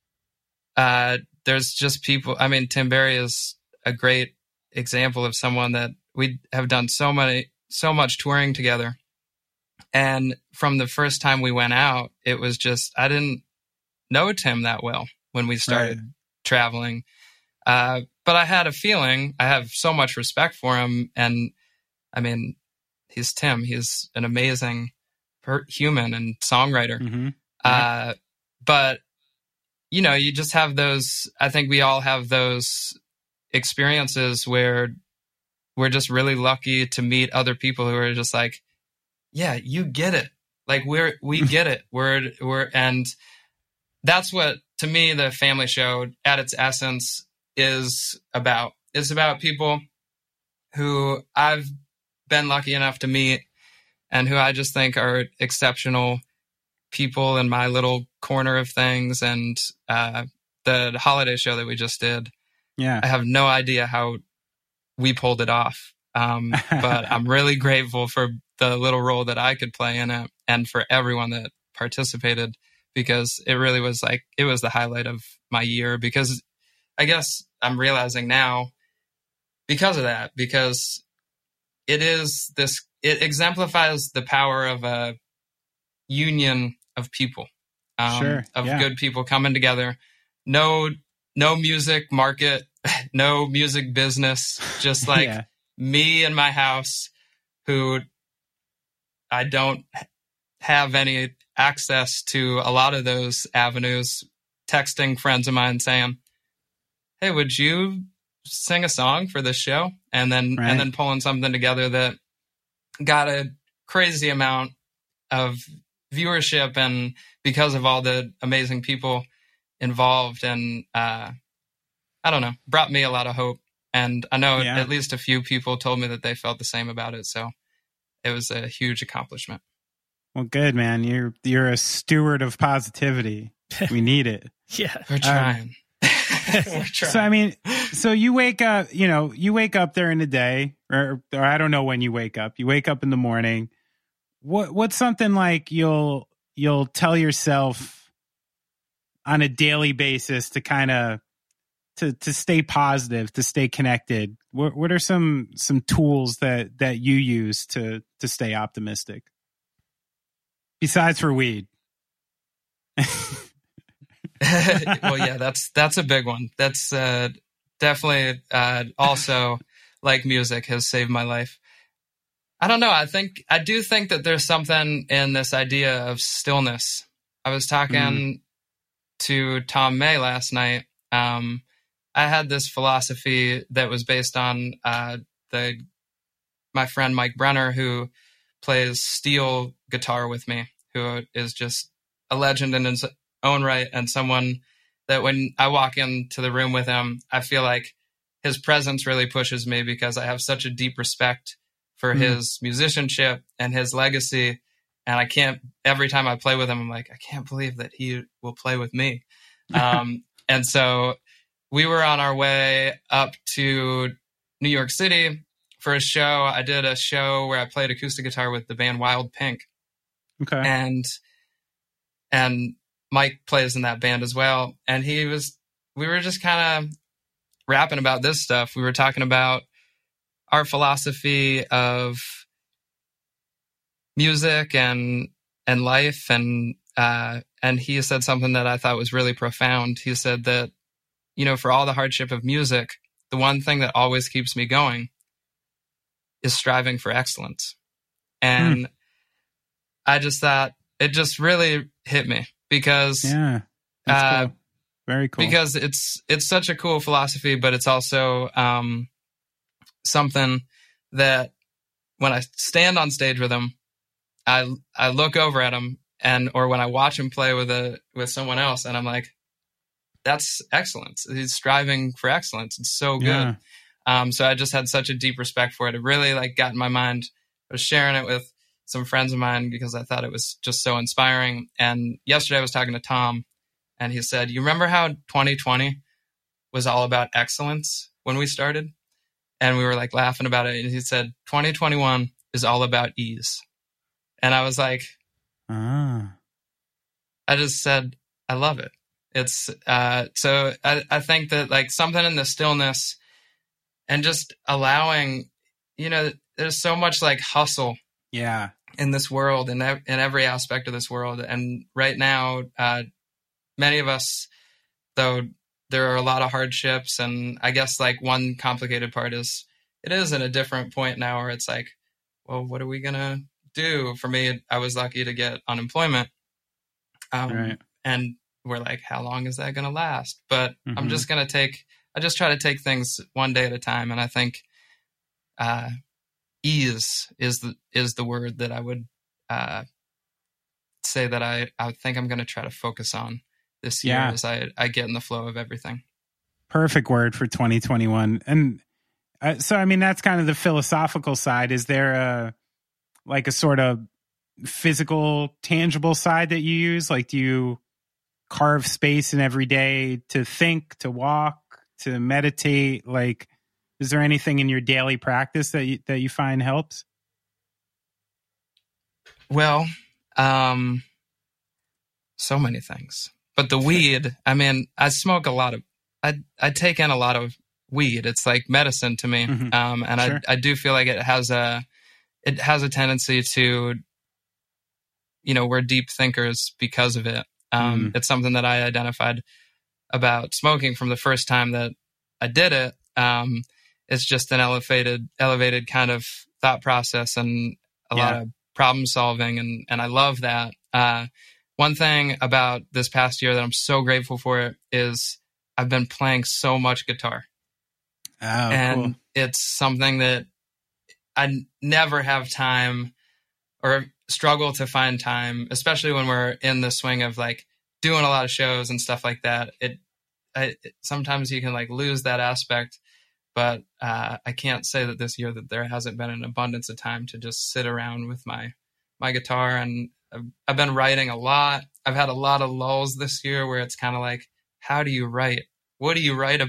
[SPEAKER 8] uh, there's just people. I mean, Tim Berry is a great example of someone that we have done so many, so much touring together. And from the first time we went out, it was just, I didn't know Tim that well when we started
[SPEAKER 5] Right.
[SPEAKER 8] traveling. Uh, but I had a feeling, I have so much respect for him. And I mean, he's Tim, he's an amazing per- human and songwriter.
[SPEAKER 5] Mm-hmm.
[SPEAKER 8] Uh, but you know, you just have those, I think we all have those experiences where we're just really lucky to meet other people who are just like, yeah, you get it. Like we're, we get it. We're, we're, and that's what, to me, the family show at its essence is about. It's about people who I've been lucky enough to meet and who I just think are exceptional people in my little corner of things. And uh, the holiday show that we just did,
[SPEAKER 5] Yeah.
[SPEAKER 8] I have no idea how we pulled it off. Um, but I'm really grateful for the little role that I could play in it, and for everyone that participated, because it really was like, it was the highlight of my year. Because I guess I'm realizing now because of that, because it is this, it exemplifies the power of a union of people, um,
[SPEAKER 5] Sure,
[SPEAKER 8] of
[SPEAKER 5] yeah.
[SPEAKER 8] good people coming together. No, no music market, no music business, just like
[SPEAKER 5] Yeah.
[SPEAKER 8] me in my house, who I don't have any access to a lot of those avenues, texting friends of mine saying, hey, would you sing a song for this show? And then,
[SPEAKER 5] Right.
[SPEAKER 8] and then pulling something together that got a crazy amount of viewership, and because of all the amazing people involved, and uh, I don't know, brought me a lot of hope. And I know
[SPEAKER 5] Yeah.
[SPEAKER 8] at least a few people told me that they felt the same about it. So it was a huge accomplishment.
[SPEAKER 5] Well, good, man. You're you're a steward of positivity. We need it.
[SPEAKER 6] Yeah.
[SPEAKER 8] We're trying. We're trying.
[SPEAKER 5] So I mean, so you wake up, you know, you wake up during the day, or, or I don't know when you wake up. You wake up in the morning. What what's something like you'll you'll tell yourself on a daily basis to kind of to to stay positive, to stay connected? What what are some some tools that that you use to to stay optimistic? Besides for weed.
[SPEAKER 8] Well, yeah, that's that's a big one. That's uh, definitely uh, also, like music, has saved my life. I don't know. I think I do think that there's something in this idea of stillness. I was talking mm. to Tom May last night. Um, I had this philosophy that was based on uh, the my friend Mike Brenner, who plays steel guitar with me, who is just a legend in his own right, and someone that when I walk into the room with him, I feel like his presence really pushes me because I have such a deep respect for mm. his musicianship and his legacy. And I can't, every time I play with him, I'm like, I can't believe that he will play with me. Um, and so we were on our way up to New York City for a show. I did a show where I played acoustic guitar with the band Wild Pink.
[SPEAKER 5] Okay.
[SPEAKER 8] And, and Mike plays in that band as well. And he was, we were just kind of rapping about this stuff. We were talking about our philosophy of music and and life, and uh, and he said something that I thought was really profound. He said that, you know, for all the hardship of music, the one thing that always keeps me going is striving for excellence. And mm. I just thought it just really hit me because
[SPEAKER 5] yeah, that's
[SPEAKER 8] uh,
[SPEAKER 5] cool. Very cool.
[SPEAKER 8] Because it's it's such a cool philosophy, but it's also um, something that when I stand on stage with him, I I look over at him, and or when I watch him play with a with someone else, and I'm like, that's excellence. He's striving for excellence. It's so good.
[SPEAKER 5] Yeah.
[SPEAKER 8] Um, so I just had such a deep respect for it. It really like got in my mind. I was sharing it with some friends of mine because I thought it was just so inspiring. And yesterday I was talking to Tom, and he said, you remember how twenty twenty was all about excellence when we started? And we were like laughing about it. And he said, twenty twenty-one is all about ease. And I was like,
[SPEAKER 5] ah.
[SPEAKER 8] I just said, I love it. It's, uh, so I, I think that like something in the stillness and just allowing, you know, there's so much like hustle.
[SPEAKER 5] Yeah.
[SPEAKER 8] In this world, in, ev- in every aspect of this world. And right now, uh, many of us, though, there are a lot of hardships. And I guess like one complicated part is it is in a different point now where it's like, well, what are we going to do? For me, I was lucky to get unemployment. Um,
[SPEAKER 5] right.
[SPEAKER 8] And we're like, how long is that going to last? But
[SPEAKER 5] mm-hmm.
[SPEAKER 8] I'm just going to take, I just try to take things one day at a time. And I think, uh, ease is the is the word that I would uh, say that I, I think I'm going to try to focus on this year
[SPEAKER 5] yeah.
[SPEAKER 8] as I, I get in the flow of everything.
[SPEAKER 5] Perfect word for twenty twenty-one. And uh, so, I mean, that's kind of the philosophical side. Is there a like a sort of physical, tangible side that you use? Like, do you carve space in every day to think, to walk, to meditate? Like, is there anything in your daily practice that you, that you find helps?
[SPEAKER 8] Well, um, so many things. But the weed, I mean, I smoke a lot of, I I take in a lot of weed. It's like medicine to me.
[SPEAKER 5] Mm-hmm.
[SPEAKER 8] Um, and
[SPEAKER 5] sure.
[SPEAKER 8] I I do feel like it has a, it has a tendency to, you know, we're deep thinkers because of it. Um,
[SPEAKER 5] mm.
[SPEAKER 8] It's something that I identified about smoking from the first time that I did it. Um, It's just an elevated, elevated kind of thought process and a
[SPEAKER 5] yeah.
[SPEAKER 8] lot of problem solving. And, and I love that. Uh, one thing about this past year that I'm so grateful for is I've been playing so much guitar.
[SPEAKER 5] Oh,
[SPEAKER 8] and
[SPEAKER 5] cool.
[SPEAKER 8] It's something that I never have time or struggle to find time, especially when we're in the swing of like doing a lot of shows and stuff like that. It, I, it sometimes you can like lose that aspect. But uh, I can't say that this year that there hasn't been an abundance of time to just sit around with my my guitar. And I've, I've been writing a lot. I've had a lot of lulls this year where it's kind of like, how do you write? What do you write about?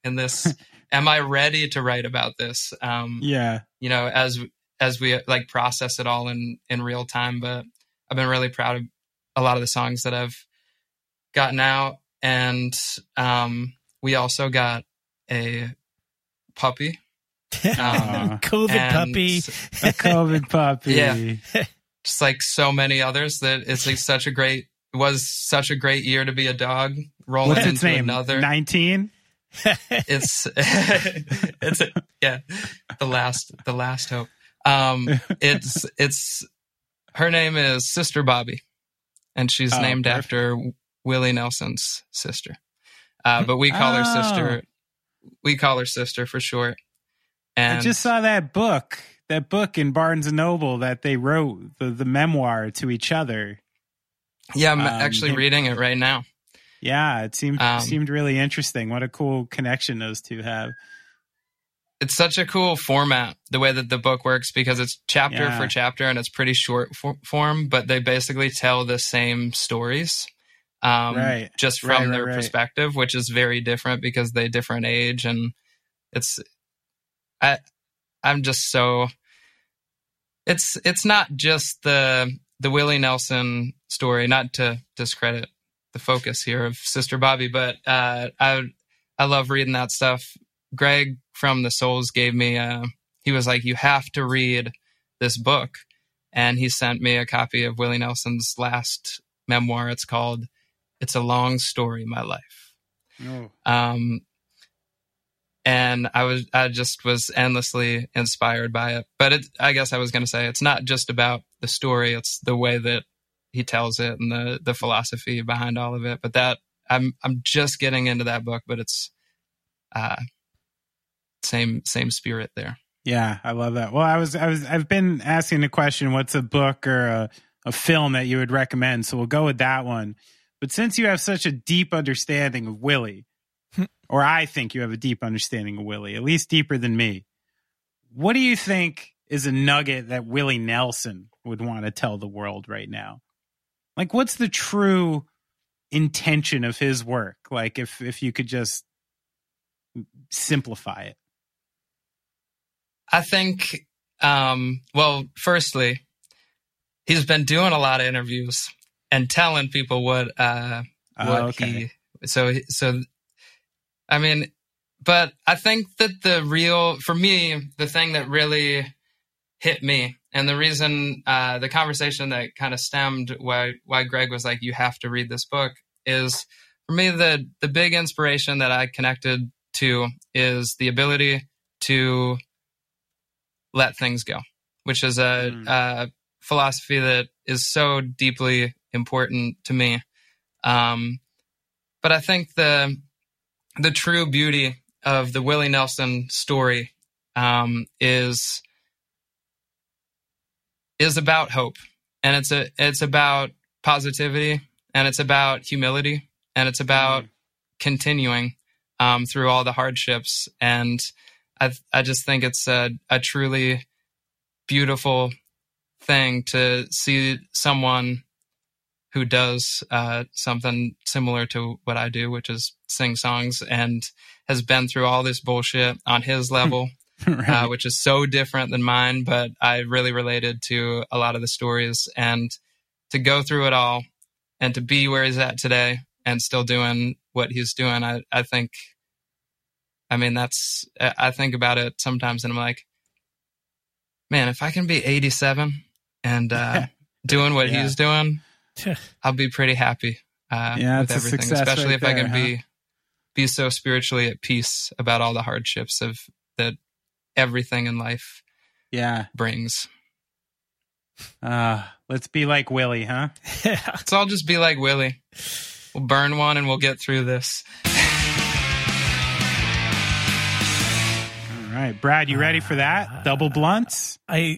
[SPEAKER 8] in this? Am I ready to write about this? Um,
[SPEAKER 5] yeah.
[SPEAKER 8] You know, as as we like process it all in in real time. But I've been really proud of a lot of the songs that I've gotten out, and um, we also got a puppy.
[SPEAKER 6] Um, COVID puppy.
[SPEAKER 5] A COVID puppy.
[SPEAKER 8] Yeah. Just like so many others, that it's like such a great, it was such a great year to be a dog. Rolling
[SPEAKER 5] What's
[SPEAKER 8] into
[SPEAKER 5] its name?
[SPEAKER 8] another.
[SPEAKER 5] nineteen?
[SPEAKER 8] It's, it's, a, yeah, the last, the last hope. Um, it's, it's, her name is Sister Bobby, and she's
[SPEAKER 5] Oh,
[SPEAKER 8] named
[SPEAKER 5] perfect.
[SPEAKER 8] after Willie Nelson's sister. Uh, but we call
[SPEAKER 5] Oh.
[SPEAKER 8] her sister, we call her sister for short. And
[SPEAKER 5] I just saw that book, that book in Barnes and Noble that they wrote, the, the memoir to each other.
[SPEAKER 8] yeah, I'm
[SPEAKER 5] um,
[SPEAKER 8] actually
[SPEAKER 5] him-
[SPEAKER 8] reading it right now.
[SPEAKER 5] Yeah, it seemed
[SPEAKER 8] Um,
[SPEAKER 5] seemed really interesting. What a cool connection those two have.
[SPEAKER 8] It's such a cool format, the way that the book works, because it's chapter
[SPEAKER 5] Yeah.
[SPEAKER 8] for chapter and it's pretty short for- form, but they basically tell the same stories, um,
[SPEAKER 5] Right.
[SPEAKER 8] just from
[SPEAKER 5] Right, right,
[SPEAKER 8] their
[SPEAKER 5] right.
[SPEAKER 8] perspective, which is very different because they different age. And it's, I, I'm just so, it's, it's not just the, the Willie Nelson story, not to discredit the focus here of Sister Bobby, but, uh, I, I love reading that stuff. Greg from The Souls gave me a, he was like, you have to read this book. And he sent me a copy of Willie Nelson's last memoir. It's called It's a Long Story, My Life.
[SPEAKER 5] Oh.
[SPEAKER 8] Um, and I was, I just was endlessly inspired by it. But it, I guess I was going to say, it's not just about the story. It's the way that he tells it and the, the philosophy behind all of it. But that I'm, I'm just getting into that book, but it's, uh, same, same spirit there.
[SPEAKER 5] Yeah, I love that. Well, I was, I was, I've been asking the question, what's a book or a, a film that you would recommend? So we'll go with that one. But since you have such a deep understanding of Willie, or I think you have a deep understanding of Willie, at least deeper than me, what do you think is a nugget that Willie Nelson would want to tell the world right now? Like, what's the true intention of his work? Like, if if you could just simplify it.
[SPEAKER 8] I think, um, well, firstly, he's been doing a lot of interviews and telling people what, uh,
[SPEAKER 5] Oh,
[SPEAKER 8] what
[SPEAKER 5] okay.
[SPEAKER 8] he, so, so, I mean, but I think that the real, for me, the thing that really hit me, and the reason, uh, the conversation that kind of stemmed why, why Greg was like, you have to read this book, is for me, the, the big inspiration that I connected to is the ability to let things go, which is a,
[SPEAKER 5] Mm.
[SPEAKER 8] a philosophy that is so deeply important to me. Um, but I think the the true beauty of the Willie Nelson story um, is is about hope, and it's a it's about positivity, and it's about humility, and it's about
[SPEAKER 5] Mm.
[SPEAKER 8] continuing um, through all the hardships. And I I just think it's a, a truly beautiful thing to see someone who does uh, something similar to what I do, which is sing songs, and has been through all this bullshit on his level,
[SPEAKER 5] Right.
[SPEAKER 8] uh, which is so different than mine. But I really related to a lot of the stories, and to go through it all and to be where he's at today and still doing what he's doing. I, I think, I mean, that's, I think about it sometimes and I'm like, man, if I can be eighty-seven and uh, doing what
[SPEAKER 5] Yeah.
[SPEAKER 8] he's doing, I'll be pretty happy uh,
[SPEAKER 5] Yeah,
[SPEAKER 8] with
[SPEAKER 5] it's a
[SPEAKER 8] everything,
[SPEAKER 5] success
[SPEAKER 8] especially
[SPEAKER 5] right
[SPEAKER 8] if I
[SPEAKER 5] there,
[SPEAKER 8] can
[SPEAKER 5] huh?
[SPEAKER 8] be be so spiritually at peace about all the hardships of that everything in life
[SPEAKER 5] Yeah.
[SPEAKER 8] brings.
[SPEAKER 5] Uh, let's be like Willie, huh?
[SPEAKER 8] So I'll just be like Willie. We'll burn one and we'll get through this.
[SPEAKER 5] All right. Brad, you ready for that? Double blunts?
[SPEAKER 6] I,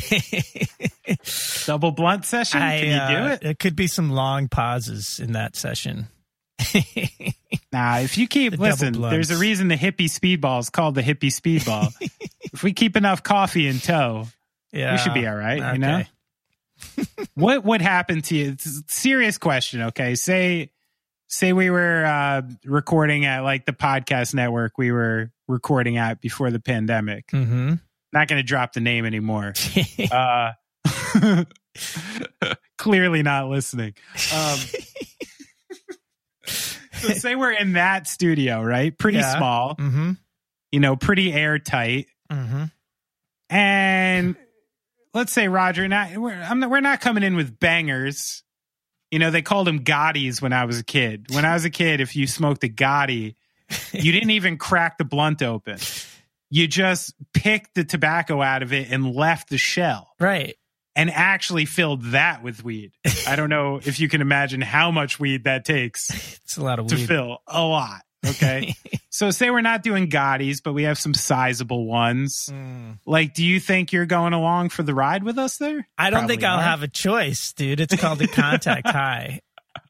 [SPEAKER 5] Double blunt session?
[SPEAKER 6] I,
[SPEAKER 5] Can you do
[SPEAKER 6] uh,
[SPEAKER 5] it?
[SPEAKER 6] There could be some long pauses in that session.
[SPEAKER 5] Nah, if you keep,
[SPEAKER 6] The
[SPEAKER 5] listen,
[SPEAKER 6] double
[SPEAKER 5] there's a
[SPEAKER 6] blunts.
[SPEAKER 5] reason the hippie speedball is called the hippie speedball. If we keep enough coffee in tow,
[SPEAKER 6] Yeah,
[SPEAKER 5] we should be all right,
[SPEAKER 6] okay.
[SPEAKER 5] you know? What would happen to you? It's a serious question, okay? Say say we were uh, recording at like the podcast network we were recording at before the pandemic.
[SPEAKER 6] Mm-hmm.
[SPEAKER 5] Not going to drop the name anymore. uh, clearly not listening. Um, so say we're in that studio, right? Pretty
[SPEAKER 6] Yeah.
[SPEAKER 5] small,
[SPEAKER 6] Mm-hmm.
[SPEAKER 5] you know, pretty airtight.
[SPEAKER 6] Mm-hmm.
[SPEAKER 5] And let's say, Roger, not, we're, I'm not, we're not coming in with bangers. You know, they called them Gottis when I was a kid. When I was a kid, if you smoked a Gotti, you didn't even crack the blunt open. You just picked the tobacco out of it and left the shell.
[SPEAKER 6] Right.
[SPEAKER 5] And actually filled that with weed. I don't know if you can imagine how much weed that takes
[SPEAKER 6] It's a lot of
[SPEAKER 5] to
[SPEAKER 6] weed.
[SPEAKER 5] fill. A lot. Okay. So say we're not doing Gottis, but we have some sizable ones.
[SPEAKER 6] Mm.
[SPEAKER 5] Like, do you think you're going along for the ride with us there?
[SPEAKER 6] I don't
[SPEAKER 5] Probably
[SPEAKER 6] think I'll
[SPEAKER 5] not.
[SPEAKER 6] have a choice, dude. It's called a contact high.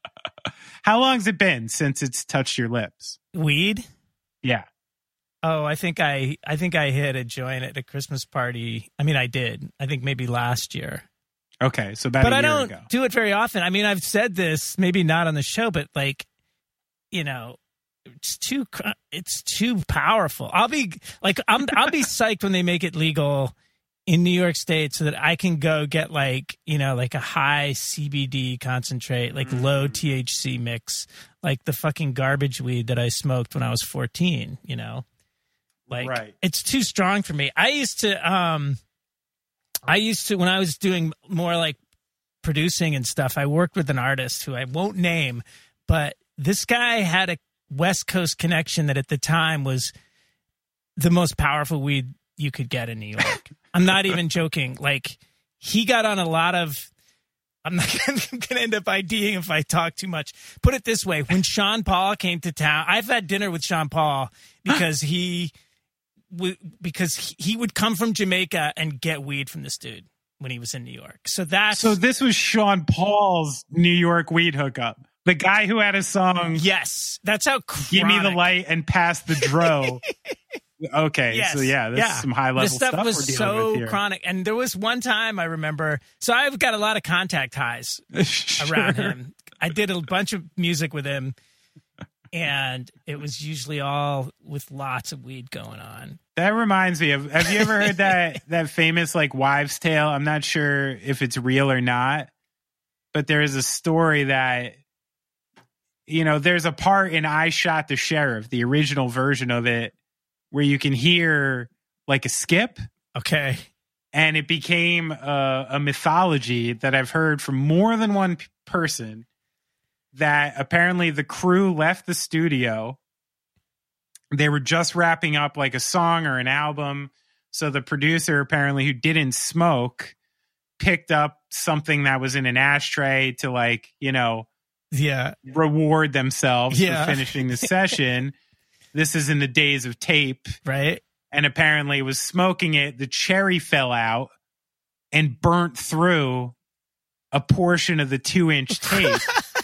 [SPEAKER 5] How long's it been since it's touched your lips?
[SPEAKER 6] Weed?
[SPEAKER 5] Yeah.
[SPEAKER 6] Oh, I think I I think I hit a joint at a Christmas party. I mean, I did. I think maybe last year.
[SPEAKER 5] Okay. So about
[SPEAKER 6] But
[SPEAKER 5] a
[SPEAKER 6] I
[SPEAKER 5] year
[SPEAKER 6] don't
[SPEAKER 5] ago.
[SPEAKER 6] do it very often. I mean, I've said this, maybe not on the show, but like, you know, it's too it's too powerful. I'll be like I'm I'll be psyched when they make it legal in New York State so that I can go get like, you know, like a high C B D concentrate, like mm. low T H C mix, like the fucking garbage weed that I smoked when I was fourteen, you know. Like
[SPEAKER 5] right.
[SPEAKER 6] It's too strong for me. I used to um I used to when I was doing more like producing and stuff, I worked with an artist who I won't name, but this guy had a West Coast connection that at the time was the most powerful weed you could get in New York. I'm not even joking. Like, he got on a lot of, I'm not going to end up IDing if I talk too much. Put it this way. When Sean Paul came to town, I've had dinner with Sean Paul because he, because he would come from Jamaica and get weed from this dude when he was in New York. So that's.
[SPEAKER 5] So this was Sean Paul's New York weed hookup. The guy who had a song.
[SPEAKER 6] Yes. That's how chronic.
[SPEAKER 5] Give me the light and pass the dro. Okay.
[SPEAKER 6] Yes.
[SPEAKER 5] So yeah, this
[SPEAKER 6] yeah.
[SPEAKER 5] is some high level
[SPEAKER 6] this stuff.
[SPEAKER 5] stuff
[SPEAKER 6] was
[SPEAKER 5] we're dealing
[SPEAKER 6] so
[SPEAKER 5] with here.
[SPEAKER 6] chronic. And there was one time I remember, so I've got a lot of contact highs
[SPEAKER 5] Sure.
[SPEAKER 6] around him. I did a bunch of music with him, and it was usually all with lots of weed going on.
[SPEAKER 5] That reminds me of, have you ever heard that that famous like wives' tale? I'm not sure if it's real or not, but there is a story that, you know, there's a part in I Shot the Sheriff, the original version of it, where you can hear like a skip.
[SPEAKER 6] Okay.
[SPEAKER 5] And it became a, a mythology that I've heard from more than one p- person that apparently the crew left the studio. They were just wrapping up like a song or an album. So the producer, apparently, who didn't smoke, picked up something that was in an ashtray to like, you know,
[SPEAKER 6] yeah,
[SPEAKER 5] reward themselves
[SPEAKER 6] yeah.
[SPEAKER 5] for finishing the session. This is in the days of tape.
[SPEAKER 6] Right.
[SPEAKER 5] And apparently was smoking it. The cherry fell out and burnt through a portion of the two inch tape.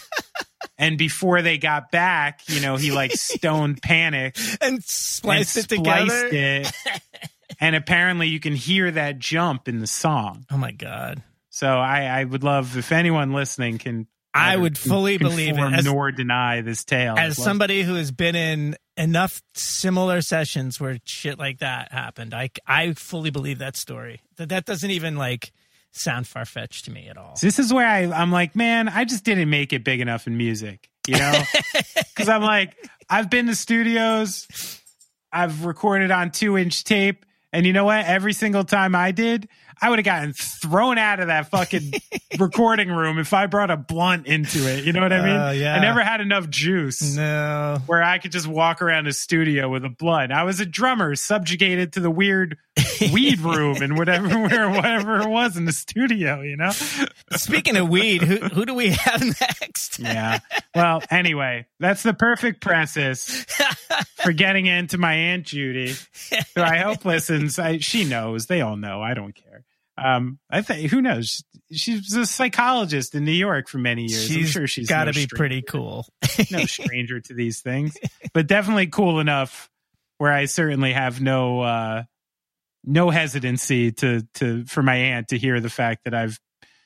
[SPEAKER 5] And before they got back, you know, he like stoned panic
[SPEAKER 6] and spliced
[SPEAKER 5] and
[SPEAKER 6] it together.
[SPEAKER 5] Spliced it. And apparently you can hear that jump in the song.
[SPEAKER 6] Oh my God.
[SPEAKER 5] So I, I would love if anyone listening can.
[SPEAKER 6] I would fully believe it.
[SPEAKER 5] As, nor deny this tale.
[SPEAKER 6] As somebody who has been in enough similar sessions where shit like that happened, I, I fully believe that story. That that doesn't even like sound far-fetched to me at all.
[SPEAKER 5] So this is where I, I'm like, man, I just didn't make it big enough in music, you know? Because I'm like, I've been to studios, I've recorded on two-inch tape, and you know what? Every single time I did, I would have gotten thrown out of that fucking recording room if I brought a blunt into it. You know what I mean?
[SPEAKER 6] Uh, yeah.
[SPEAKER 5] I never had enough juice
[SPEAKER 6] no.
[SPEAKER 5] where I could just walk around a studio with a blunt. I was a drummer subjugated to the weird weed room and whatever, where, whatever it was in the studio, you know?
[SPEAKER 6] Speaking of weed, who, who do we have next?
[SPEAKER 5] Yeah. Well, anyway, that's the perfect preface for getting into my Aunt Judy, who I hope listens. I, she knows. They all know. I don't care. Um, I think who knows? She's a psychologist in New York for many years.
[SPEAKER 6] She's
[SPEAKER 5] I'm sure she's
[SPEAKER 6] got to
[SPEAKER 5] no
[SPEAKER 6] be
[SPEAKER 5] stranger,
[SPEAKER 6] pretty cool.
[SPEAKER 5] no stranger to these things, but definitely cool enough where I certainly have no uh, no hesitancy to to for my aunt to hear the fact that I've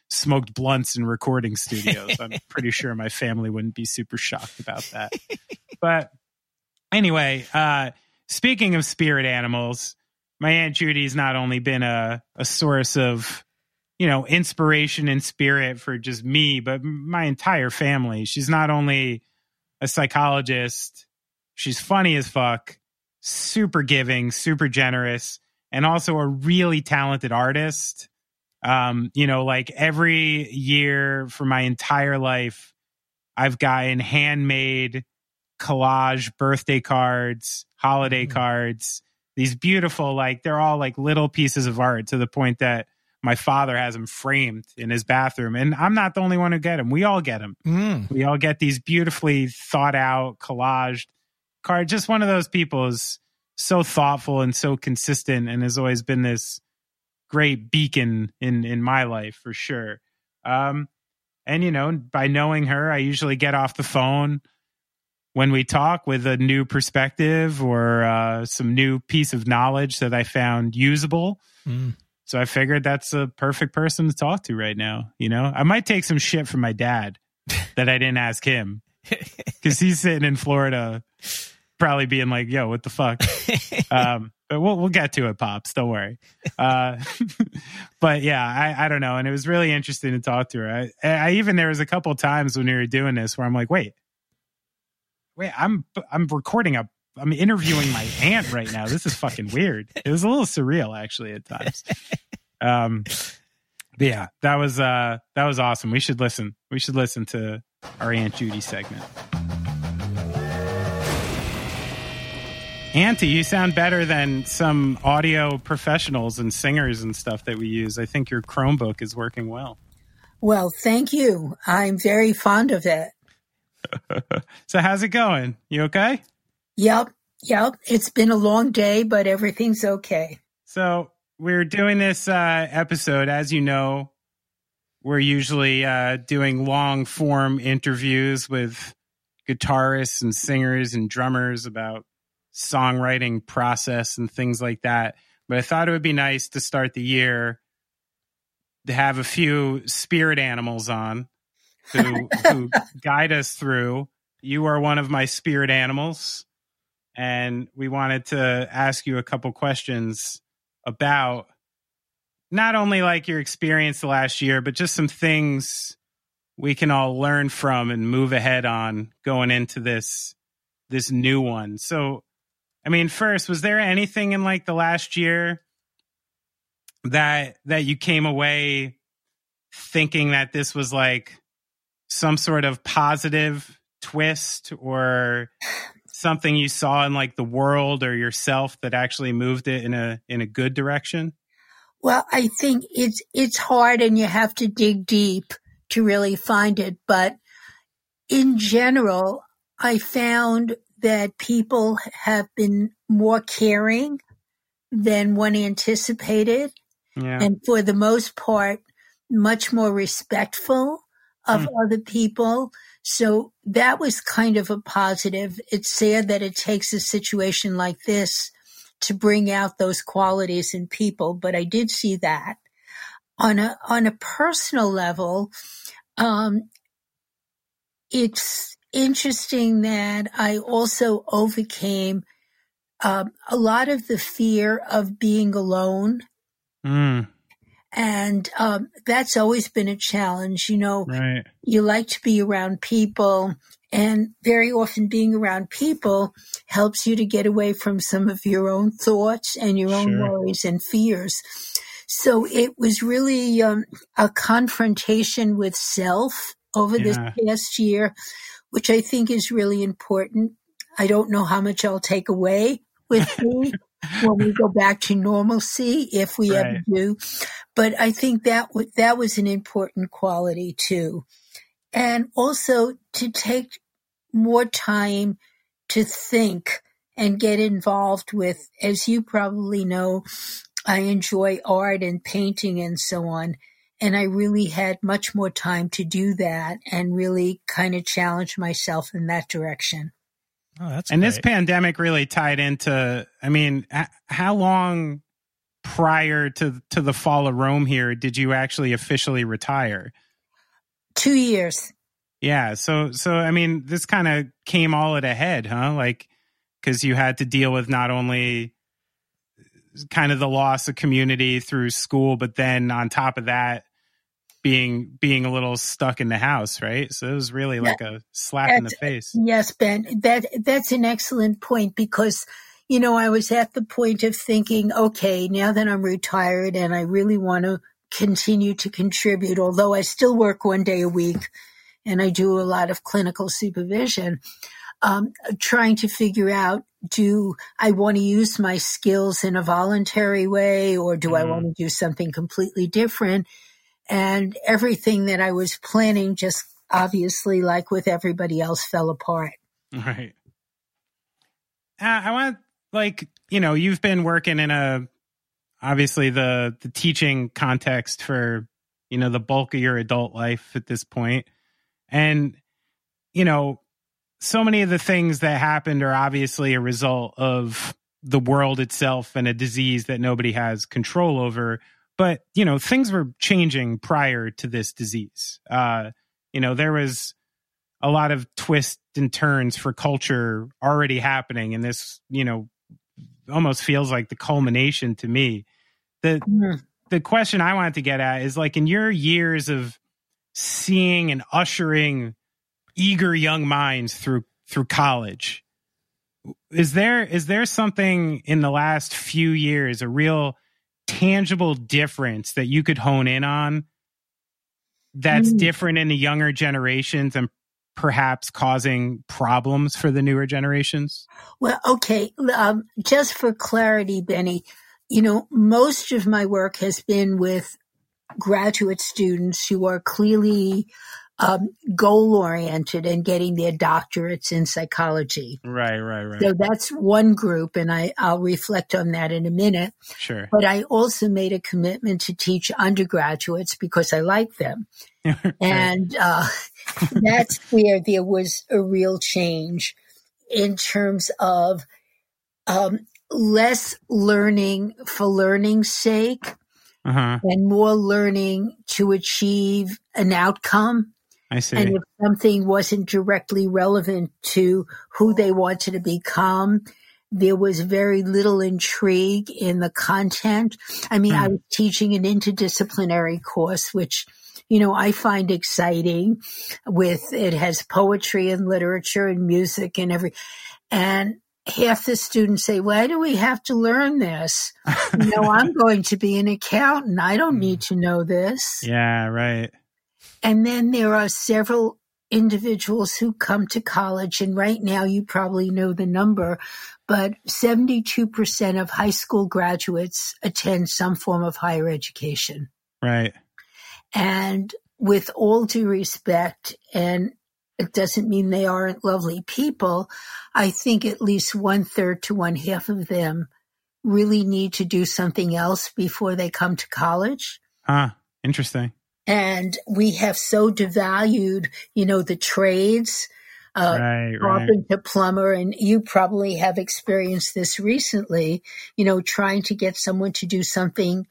[SPEAKER 5] smoked blunts in recording studios. I'm pretty sure my family wouldn't be super shocked about that. But anyway, uh, speaking of spirit animals, my Aunt Judy's not only been a, a source of, you know, inspiration and spirit for just me, but my entire family. She's not only a psychologist, she's funny as fuck, super giving, super generous, and also a really talented artist. Um, you know, like every year for my entire life, I've gotten handmade collage birthday cards, holiday mm-hmm. cards, these beautiful, like they're all like little pieces of art to the point that my father has them framed in his bathroom. And I'm not the only one who get them. We all get them. Mm. We all get these beautifully thought out collaged cards. Just one of those people is so thoughtful and so consistent and has always been this great beacon in, in my life for sure. Um, and, you know, by knowing her, I usually get off the phone when we talk with a new perspective or uh, some new piece of knowledge that I found usable. Mm. So I figured that's a perfect person to talk to right now. You know, I might take some shit from my dad that I didn't ask him because he's sitting in Florida probably being like, yo, what the fuck? um, but we'll, we'll get to it, Pops. Don't worry. Uh, but yeah, I, I don't know. And it was really interesting to talk to her. I, I even, there was a couple of times when we were doing this where I'm like, wait, wait, I'm, I'm recording a, I'm interviewing my aunt right now. This is fucking weird. It was a little surreal actually at times. Um, but yeah, that was, uh, that was awesome. We should listen. We should listen to our Aunt Judy segment. Auntie, you sound better than some audio professionals and singers and stuff that we use. I think your Chromebook is working well.
[SPEAKER 9] Well, thank you. I'm very fond of it.
[SPEAKER 5] So how's it going? You okay?
[SPEAKER 9] Yep. Yep. It's been a long day, but everything's okay.
[SPEAKER 5] So we're doing this uh, episode. As you know, we're usually uh, doing long form interviews with guitarists and singers and drummers about songwriting process and things like that. But I thought it would be nice to start the year to have a few spirit animals on who, who guide us through. You are one of my spirit animals, and we wanted to ask you a couple questions about not only like your experience the last year, but just some things we can all learn from and move ahead on going into this this new one. So I mean, first, was there anything in like the last year that that you came away thinking that this was like some sort of positive twist or something you saw in like the world or yourself that actually moved it in a in a good direction?
[SPEAKER 9] Well, I think it's it's hard and you have to dig deep to really find it. But in general, I found that people have been more caring than one anticipated. Yeah. And for the most part, much more respectful of mm. other people. So that was kind of a positive. It's sad that it takes a situation like this to bring out those qualities in people, but I did see that. On a, on a personal level, um, it's interesting that I also overcame um, a lot of the fear of being alone. Mm. And um, that's always been a challenge. You know, right. You like to be around people, and very often being around people helps you to get away from some of your own thoughts and your own sure. worries and fears. So it was really um, a confrontation with self over yeah. this past year, which I think is really important. I don't know how much I'll take away with me when we go back to normalcy, if we right. ever do. But I think that w- that was an important quality too. And also to take more time to think and get involved with, as you probably know, I enjoy art and painting and so on. And I really had much more time to do that and really kind of challenge myself in that direction.
[SPEAKER 5] Oh, that's and great. This pandemic really tied into, I mean, h- how long prior to to the fall of Rome here did you actually officially retire?
[SPEAKER 9] Two years.
[SPEAKER 5] Yeah. So, so I mean, this kind of came all at a head, huh? Like, because you had to deal with not only kind of the loss of community through school, but then on top of that, being being a little stuck in the house, right? So it was really like a slap in the face.
[SPEAKER 9] Yes, Ben. That that's an excellent point because, you know, I was at the point of thinking, okay, now that I'm retired and I really want to continue to contribute, although I still work one day a week and I do a lot of clinical supervision, um, trying to figure out, do I want to use my skills in a voluntary way or do mm. I want to do something completely different? And everything that I was planning just obviously, like with everybody else, fell apart.
[SPEAKER 5] Right. Uh, I want, like, you know, you've been working in a, obviously the, the teaching context for, you know, the bulk of your adult life at this point. And, you know, so many of the things that happened are obviously a result of the world itself and a disease that nobody has control over. But, you know, things were changing prior to this disease. Uh, you know, there was a lot of twists and turns for culture already happening. And this, you know, almost feels like the culmination to me. The, mm. the question I wanted to get at is, like, in your years of seeing and ushering eager young minds through through college, is there is there something in the last few years, a real tangible difference that you could hone in on that's mm. different in the younger generations and perhaps causing problems for the newer generations?
[SPEAKER 9] Well, okay. Um, just for clarity, Benny, you know, most of my work has been with graduate students who are clearly um, goal-oriented and getting their doctorates in psychology.
[SPEAKER 5] Right, right, right.
[SPEAKER 9] So that's one group, and I, I'll reflect on that in a minute.
[SPEAKER 5] Sure.
[SPEAKER 9] But I also made a commitment to teach undergraduates because I like them. Right. And uh, that's where there was a real change in terms of um, less learning for learning's sake. Uh-huh. And more learning to achieve an outcome.
[SPEAKER 5] I see.
[SPEAKER 9] And if something wasn't directly relevant to who they wanted to become, there was very little intrigue in the content. I mean, mm. I was teaching an interdisciplinary course, which, you know, I find exciting. With it has poetry and literature and music and every, and half the students say, why do we have to learn this? You know, I'm going to be an accountant. I don't need to know this.
[SPEAKER 5] Yeah, right.
[SPEAKER 9] And then there are several individuals who come to college, and right now you probably know the number, but seventy-two percent of high school graduates attend some form of higher education.
[SPEAKER 5] Right.
[SPEAKER 9] And with all due respect, and it doesn't mean they aren't lovely people, I think at least one third to one half of them really need to do something else before they come to college.
[SPEAKER 5] Huh. Interesting.
[SPEAKER 9] And we have so devalued, you know, the trades, uh,
[SPEAKER 5] right, right.
[SPEAKER 9] carpenter, plumber, and you probably have experienced this recently, you know, trying to get someone to do something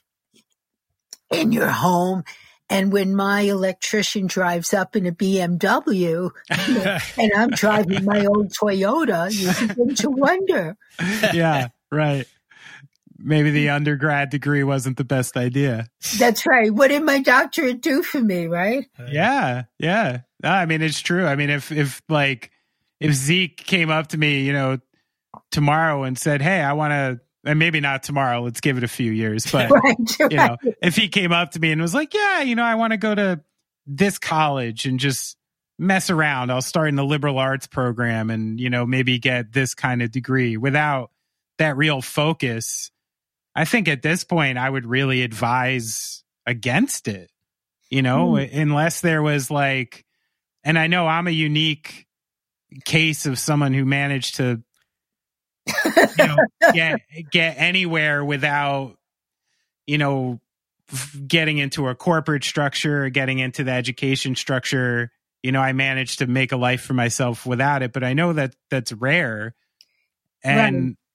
[SPEAKER 9] in your home. And when my electrician drives up in a B M W and I'm driving my old Toyota, you begin to wonder.
[SPEAKER 5] Yeah, right. Maybe the undergrad degree wasn't the best idea.
[SPEAKER 9] That's right. What did my doctorate do for me, right?
[SPEAKER 5] Yeah, yeah. I mean, it's true. I mean, if, if like, if Zeke came up to me, you know, tomorrow and said, hey, I want to, and maybe not tomorrow, let's give it a few years, but,
[SPEAKER 9] right,
[SPEAKER 5] you
[SPEAKER 9] right.
[SPEAKER 5] know, if he came up to me and was like, yeah, you know, I want to go to this college and just mess around. I'll start in the liberal arts program and, you know, maybe get this kind of degree without that real focus. I think at this point, I would really advise against it, you know, mm. unless there was like, and I know I'm a unique case of someone who managed to, you know, get, get anywhere without, you know, f- getting into a corporate structure or getting into the education structure. You know, I managed to make a life for myself without it, but I know that that's rare. And, right.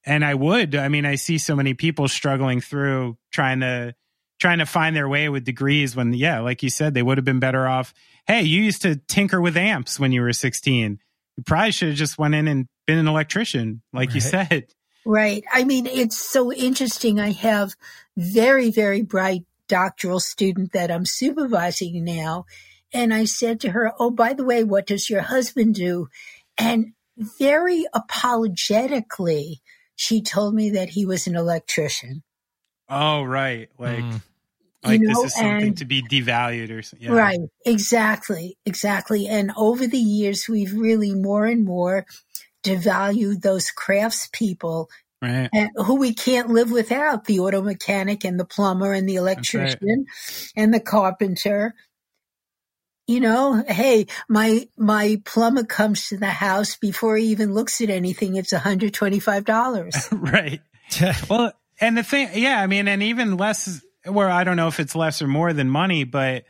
[SPEAKER 5] and I would. I mean, I see so many people struggling through trying to trying to find their way with degrees when, yeah, like you said, they would have been better off. Hey, you used to tinker with amps when you were sixteen. You probably should have just went in and been an electrician, like right. you said.
[SPEAKER 9] Right. I mean, it's so interesting. I have very, very bright doctoral student that I'm supervising now. And I said to her, oh, by the way, what does your husband do? And very apologetically, she told me that he was an electrician.
[SPEAKER 5] Oh, right. Like, mm. like you know, this is something and, to be devalued or something. Yeah.
[SPEAKER 9] Right. Exactly. Exactly. And over the years, we've really more and more devalued those craftspeople
[SPEAKER 5] right.
[SPEAKER 9] and who we can't live without, the auto mechanic and the plumber and the electrician right. and the carpenter. You know, hey, my my plumber comes to the house before he even looks at anything. It's one hundred twenty-five dollars.
[SPEAKER 5] Right. Well, and the thing, yeah, I mean, and even less, well, I don't know if it's less or more than money, but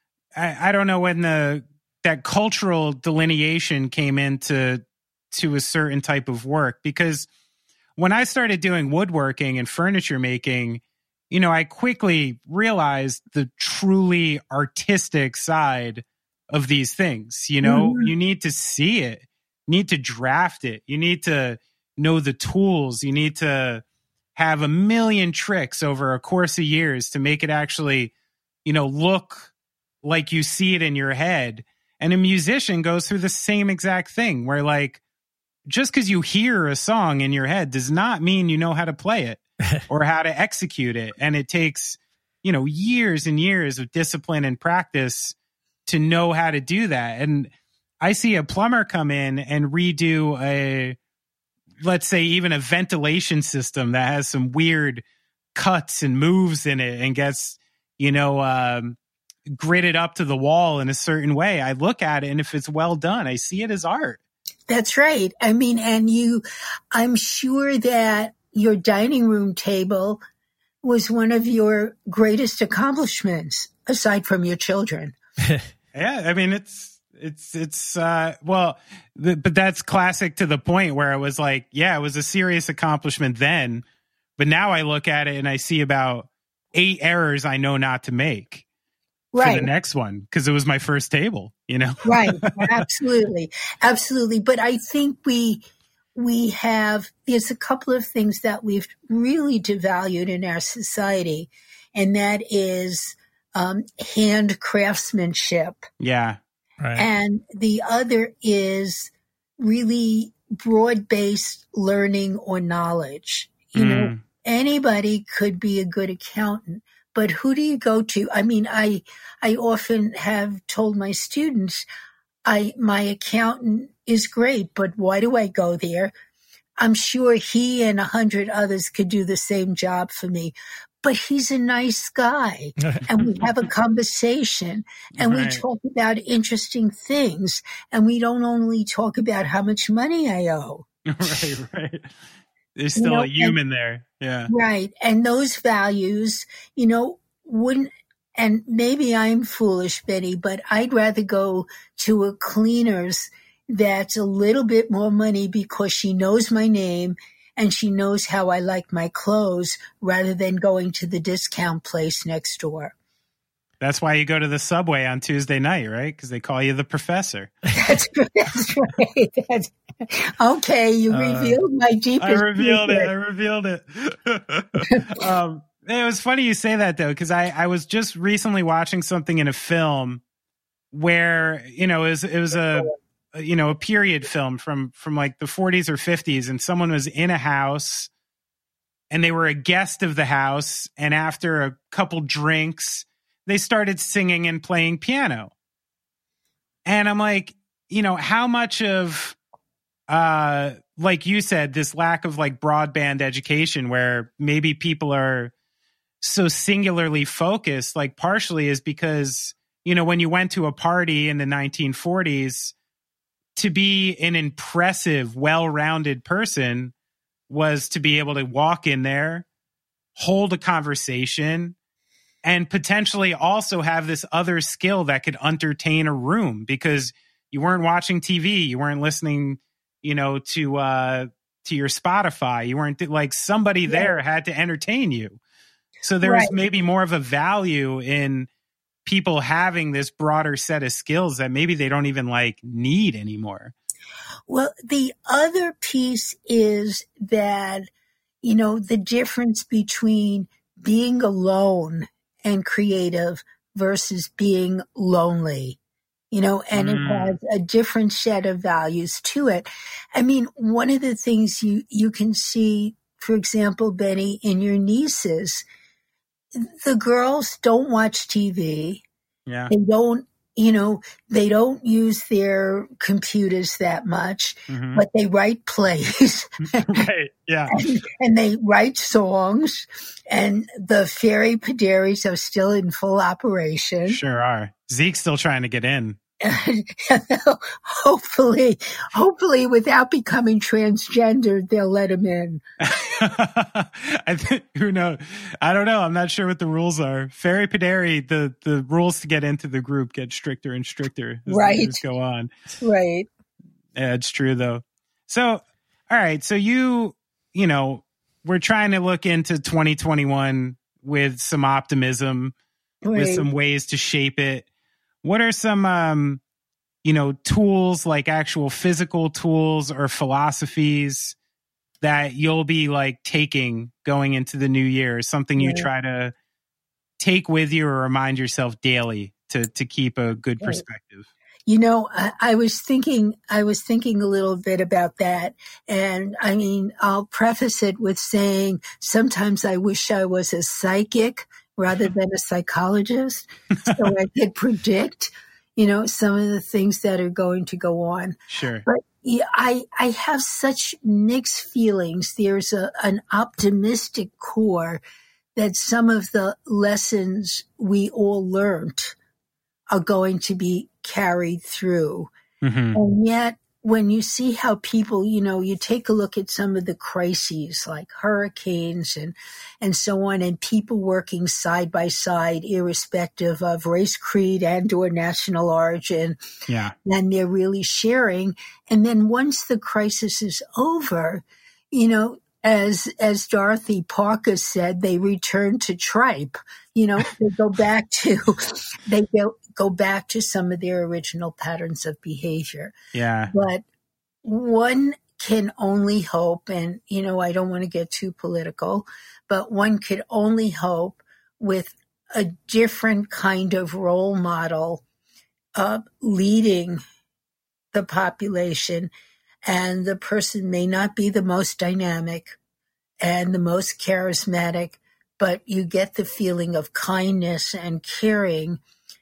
[SPEAKER 5] I, I don't know when the that cultural delineation came into to a certain type of work. Because when I started doing woodworking and furniture making, you know, I quickly realized the truly artistic side of these things. You know, mm-hmm. you need to see it, you need to draft it, you need to know the tools, you need to have a million tricks over a course of years to make it actually, you know, look like you see it in your head. And a musician goes through the same exact thing where, like, just because you hear a song in your head does not mean you know how to play it or how to execute it. And it takes, you know, years and years of discipline and practice to know how to do that. And I see a plumber come in and redo a, let's say, even a ventilation system that has some weird cuts and moves in it and gets, you know, um, gridded up to the wall in a certain way. I look at it, and if it's well done, I see it as art.
[SPEAKER 9] That's right. I mean, and you, I'm sure that your dining room table was one of your greatest accomplishments, aside from your children.
[SPEAKER 5] Yeah, I mean, it's, it's, it's, uh, well, the, but that's classic to the point where it was like, yeah, it was a serious accomplishment then, but now I look at it and I see about eight errors I know not to make.
[SPEAKER 9] Right.
[SPEAKER 5] For the next one, because it was my first table, you know?
[SPEAKER 9] Right. Absolutely. Absolutely. But I think we, we have, there's a couple of things that we've really devalued in our society, and that is um, hand craftsmanship.
[SPEAKER 5] Yeah. Right.
[SPEAKER 9] And the other is really broad-based learning or knowledge. You mm. know, anybody could be a good accountant. But who do you go to? I mean, I I often have told my students, I my accountant is great, but why do I go there? I'm sure he and a hundred others could do the same job for me, but he's a nice guy, and we have a conversation, and right. we talk about interesting things, and we don't only talk about how much money I owe.
[SPEAKER 5] Right, right. There's still you know, a human and, there. Yeah.
[SPEAKER 9] Right. And those values, you know, wouldn't, and maybe I'm foolish, Betty, but I'd rather go to a cleaner's that's a little bit more money because she knows my name and she knows how I like my clothes, rather than going to the discount place next door.
[SPEAKER 5] That's why you go to the Subway on Tuesday night, right? Because they call you the professor.
[SPEAKER 9] That's, that's right. That's, okay, you uh, revealed my deepest
[SPEAKER 5] I revealed
[SPEAKER 9] secret.
[SPEAKER 5] it. I revealed it. um, it was funny you say that, though, because I, I was just recently watching something in a film where, you know, it was, it was a, you know, a period film from, from like the forties or fifties, and someone was in a house and they were a guest of the house. And after a couple drinks, they started singing and playing piano. And I'm like, you know, how much of, uh, like you said, this lack of like broadband education where maybe people are so singularly focused, like partially is because, you know, when you went to a party in the nineteen forties, to be an impressive, well-rounded person was to be able to walk in there, hold a conversation, and potentially also have this other skill that could entertain a room, because you weren't watching T V, you weren't listening, you know, to uh, to your Spotify. You weren't like somebody yeah. there had to entertain you. So there was right. maybe more of a value in people having this broader set of skills that maybe they don't even like need anymore.
[SPEAKER 9] Well, the other piece is that, you know, the difference between being alone and creative versus being lonely, you know, and mm. it has a different set of values to it. I mean, one of the things you, you can see, for example, Benny, in your nieces, the girls don't watch T V.
[SPEAKER 5] Yeah.
[SPEAKER 9] They don't, you know, they don't use their computers that much, mm-hmm. but they write plays.
[SPEAKER 5] Right. Yeah.
[SPEAKER 9] And, and they write songs, and the Fairy Padaries are still in full operation.
[SPEAKER 5] Sure are. Zeke's still trying to get in.
[SPEAKER 9] hopefully, hopefully without becoming transgender, they'll let him in.
[SPEAKER 5] I think, who knows? I don't know. I'm not sure what the rules are. Fairy Padari, the, the rules to get into the group get stricter and stricter as
[SPEAKER 9] right.
[SPEAKER 5] the years go on.
[SPEAKER 9] Right.
[SPEAKER 5] Yeah, it's true though. So, all right. So you, you know, we're trying to look into twenty twenty-one with some optimism, right. with some ways to shape it. What are some, um, you know, tools, like actual physical tools or philosophies that you'll be like taking going into the new year? Something you yeah. try to take with you or remind yourself daily to to keep a good perspective?
[SPEAKER 9] You know, I, I was thinking, I was thinking a little bit about that. And I mean, I'll preface it with saying sometimes I wish I was a psychic rather than a psychologist, so I could predict, you know, some of the things that are going to go on.
[SPEAKER 5] Sure.
[SPEAKER 9] But yeah, I, I have such mixed feelings. There's a, an optimistic core that some of the lessons we all learned are going to be carried through. Mm-hmm. And yet, when you see how people, you know, you take a look at some of the crises like hurricanes and, and so on, and people working side by side, irrespective of race, creed, and or national origin.
[SPEAKER 5] Yeah.
[SPEAKER 9] And they're really sharing. And then once the crisis is over, you know, as, as Dorothy Parker said, they return to tripe. You know, they go back to, they go, go back to some of their original patterns of behavior.
[SPEAKER 5] Yeah.
[SPEAKER 9] But one can only hope, and, you know, I don't want to get too political, but one could only hope with a different kind of role model uh, leading the population. And the person may not be the most dynamic and the most charismatic, but you get the feeling of kindness and caring.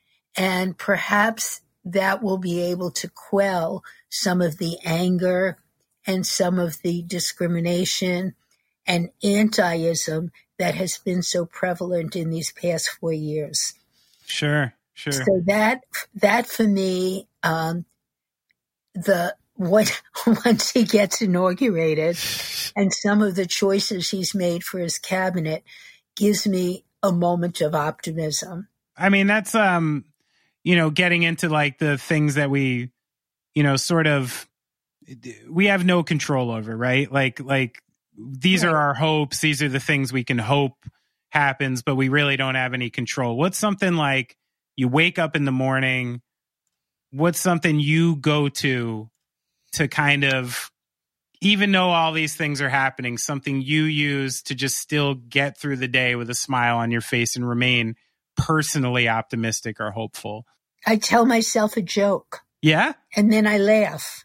[SPEAKER 9] And perhaps that will be able to quell some of the anger and some of the discrimination and anti-ism that has been so prevalent in these past four years.
[SPEAKER 5] Sure, sure.
[SPEAKER 9] So that, that for me, um, the, what, once he gets inaugurated and some of the choices he's made for his cabinet gives me a moment of optimism.
[SPEAKER 5] I mean, that's, um, you know, getting into like the things that we, you know, sort of, we have no control over, right? Like, like these right. are our hopes. These are the things we can hope happens, but we really don't have any control. What's something like you wake up in the morning? What's something you go to to kind of, even though all these things are happening, something you use to just still get through the day with a smile on your face and remain personally optimistic or hopeful?
[SPEAKER 9] I tell myself a joke.
[SPEAKER 5] Yeah?
[SPEAKER 9] And then I laugh.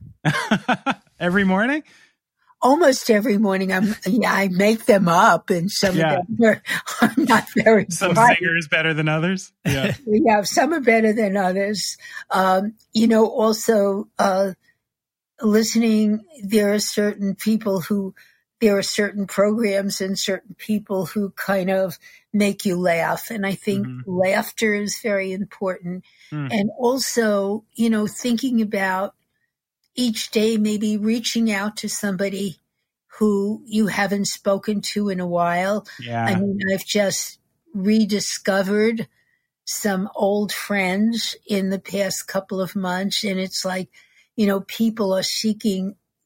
[SPEAKER 5] Every morning?
[SPEAKER 9] Almost every morning. I'm, yeah, I make them up, and some yeah. of them are, are not very
[SPEAKER 5] Some
[SPEAKER 9] bright.
[SPEAKER 5] singers better than others? Yeah.
[SPEAKER 9] Yeah, some are better than others. Um, you know, also, uh, listening, there are certain people who, there are certain programs and certain people who kind of make you laugh. And I think mm-hmm. laughter is very important. Mm. And also, you know, thinking about each day, maybe reaching out to somebody who you haven't spoken to in a while.
[SPEAKER 5] Yeah.
[SPEAKER 9] I mean, I've just rediscovered some old friends in the past couple of months. And it's like, you know, people are seeking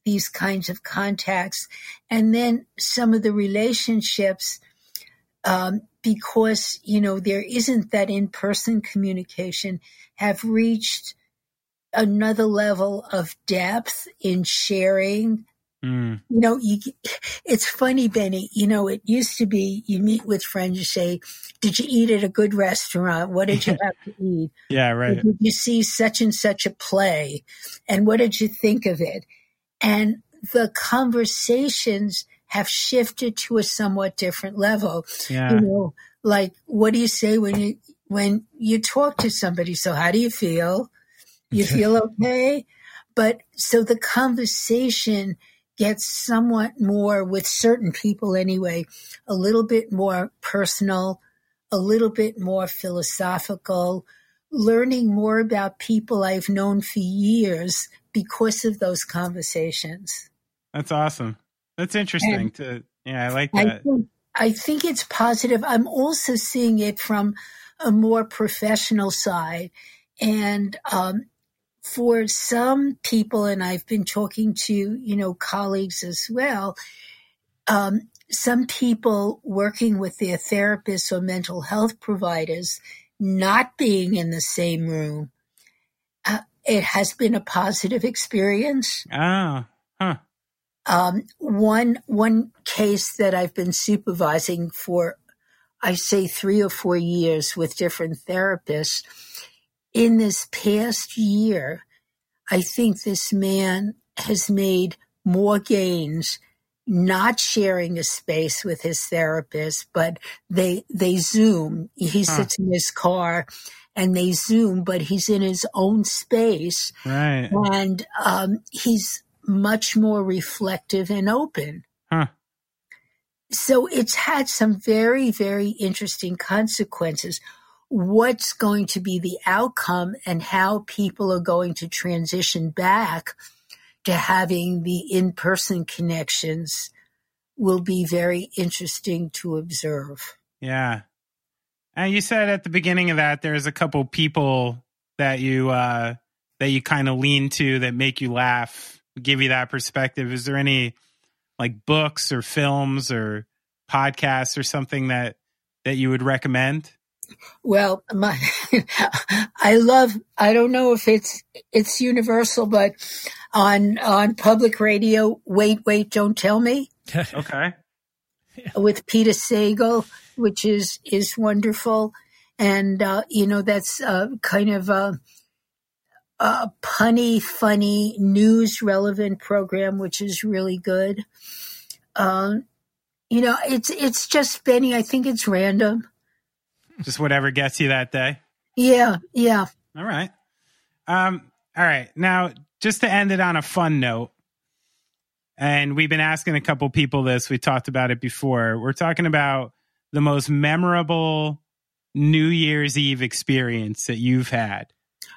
[SPEAKER 9] these kinds of contacts. And then some of the relationships, um, because, you know, there isn't that in-person communication, have reached another level of depth in sharing. Mm. You know, you, it's funny, Benny, you know, it used to be you meet with friends, you say, did you eat at a good restaurant? What did you have to eat?
[SPEAKER 5] Yeah, right.
[SPEAKER 9] Or did you see such and such a play? And what did you think of it? And the conversations have shifted to a somewhat different level.
[SPEAKER 5] Yeah.
[SPEAKER 9] You know, like, what do you say when you, when you talk to somebody? So how do you feel? You feel okay? But so the conversation gets somewhat more, with certain people anyway, a little bit more personal, a little bit more philosophical, learning more about people I've known for years because of those conversations.
[SPEAKER 5] That's awesome. That's interesting.
[SPEAKER 9] And
[SPEAKER 5] to Yeah, I like that.
[SPEAKER 9] I think, I think it's positive. I'm also seeing it from a more professional side. And um, for some people, and I've been talking to, you know, colleagues as well, um, some people working with their therapists or mental health providers not being in the same room, uh, it has been a positive experience.
[SPEAKER 5] Oh, huh.
[SPEAKER 9] Um, one, one case that I've been supervising for, I say three or four years with different therapists. In this past year, I think this man has made more gains not sharing a space with his therapist, but they, they Zoom. He huh. sits in his car and they Zoom, but he's in his own space.
[SPEAKER 5] Right.
[SPEAKER 9] And, um, he's much more reflective and open.
[SPEAKER 5] Huh.
[SPEAKER 9] So it's had some very, very interesting consequences. What's going to be the outcome and how people are going to transition back to having the in-person connections will be very interesting to observe.
[SPEAKER 5] Yeah. And you said at the beginning of that, there's a couple people that you, uh, that you kind of lean to that make you laugh, give you that perspective. Is there any like books or films or podcasts or something that, that you would recommend?
[SPEAKER 9] Well, my, I love, I don't know if it's, it's universal, but on, on public radio, Wait, Wait, Don't Tell Me.
[SPEAKER 5] Okay.
[SPEAKER 9] With Peter Sagal, which is, is wonderful. And, uh, you know, that's, uh, kind of a, a punny, funny, news relevant program, which is really good. Um, you know, it's, it's just, Benny, I think it's random.
[SPEAKER 5] Just whatever gets you that day.
[SPEAKER 9] Yeah, yeah.
[SPEAKER 5] All right. Um, all right. Now, just to end it on a fun note, and we've been asking a couple people this, we talked about it before. We're talking about the most memorable New Year's Eve experience that you've had.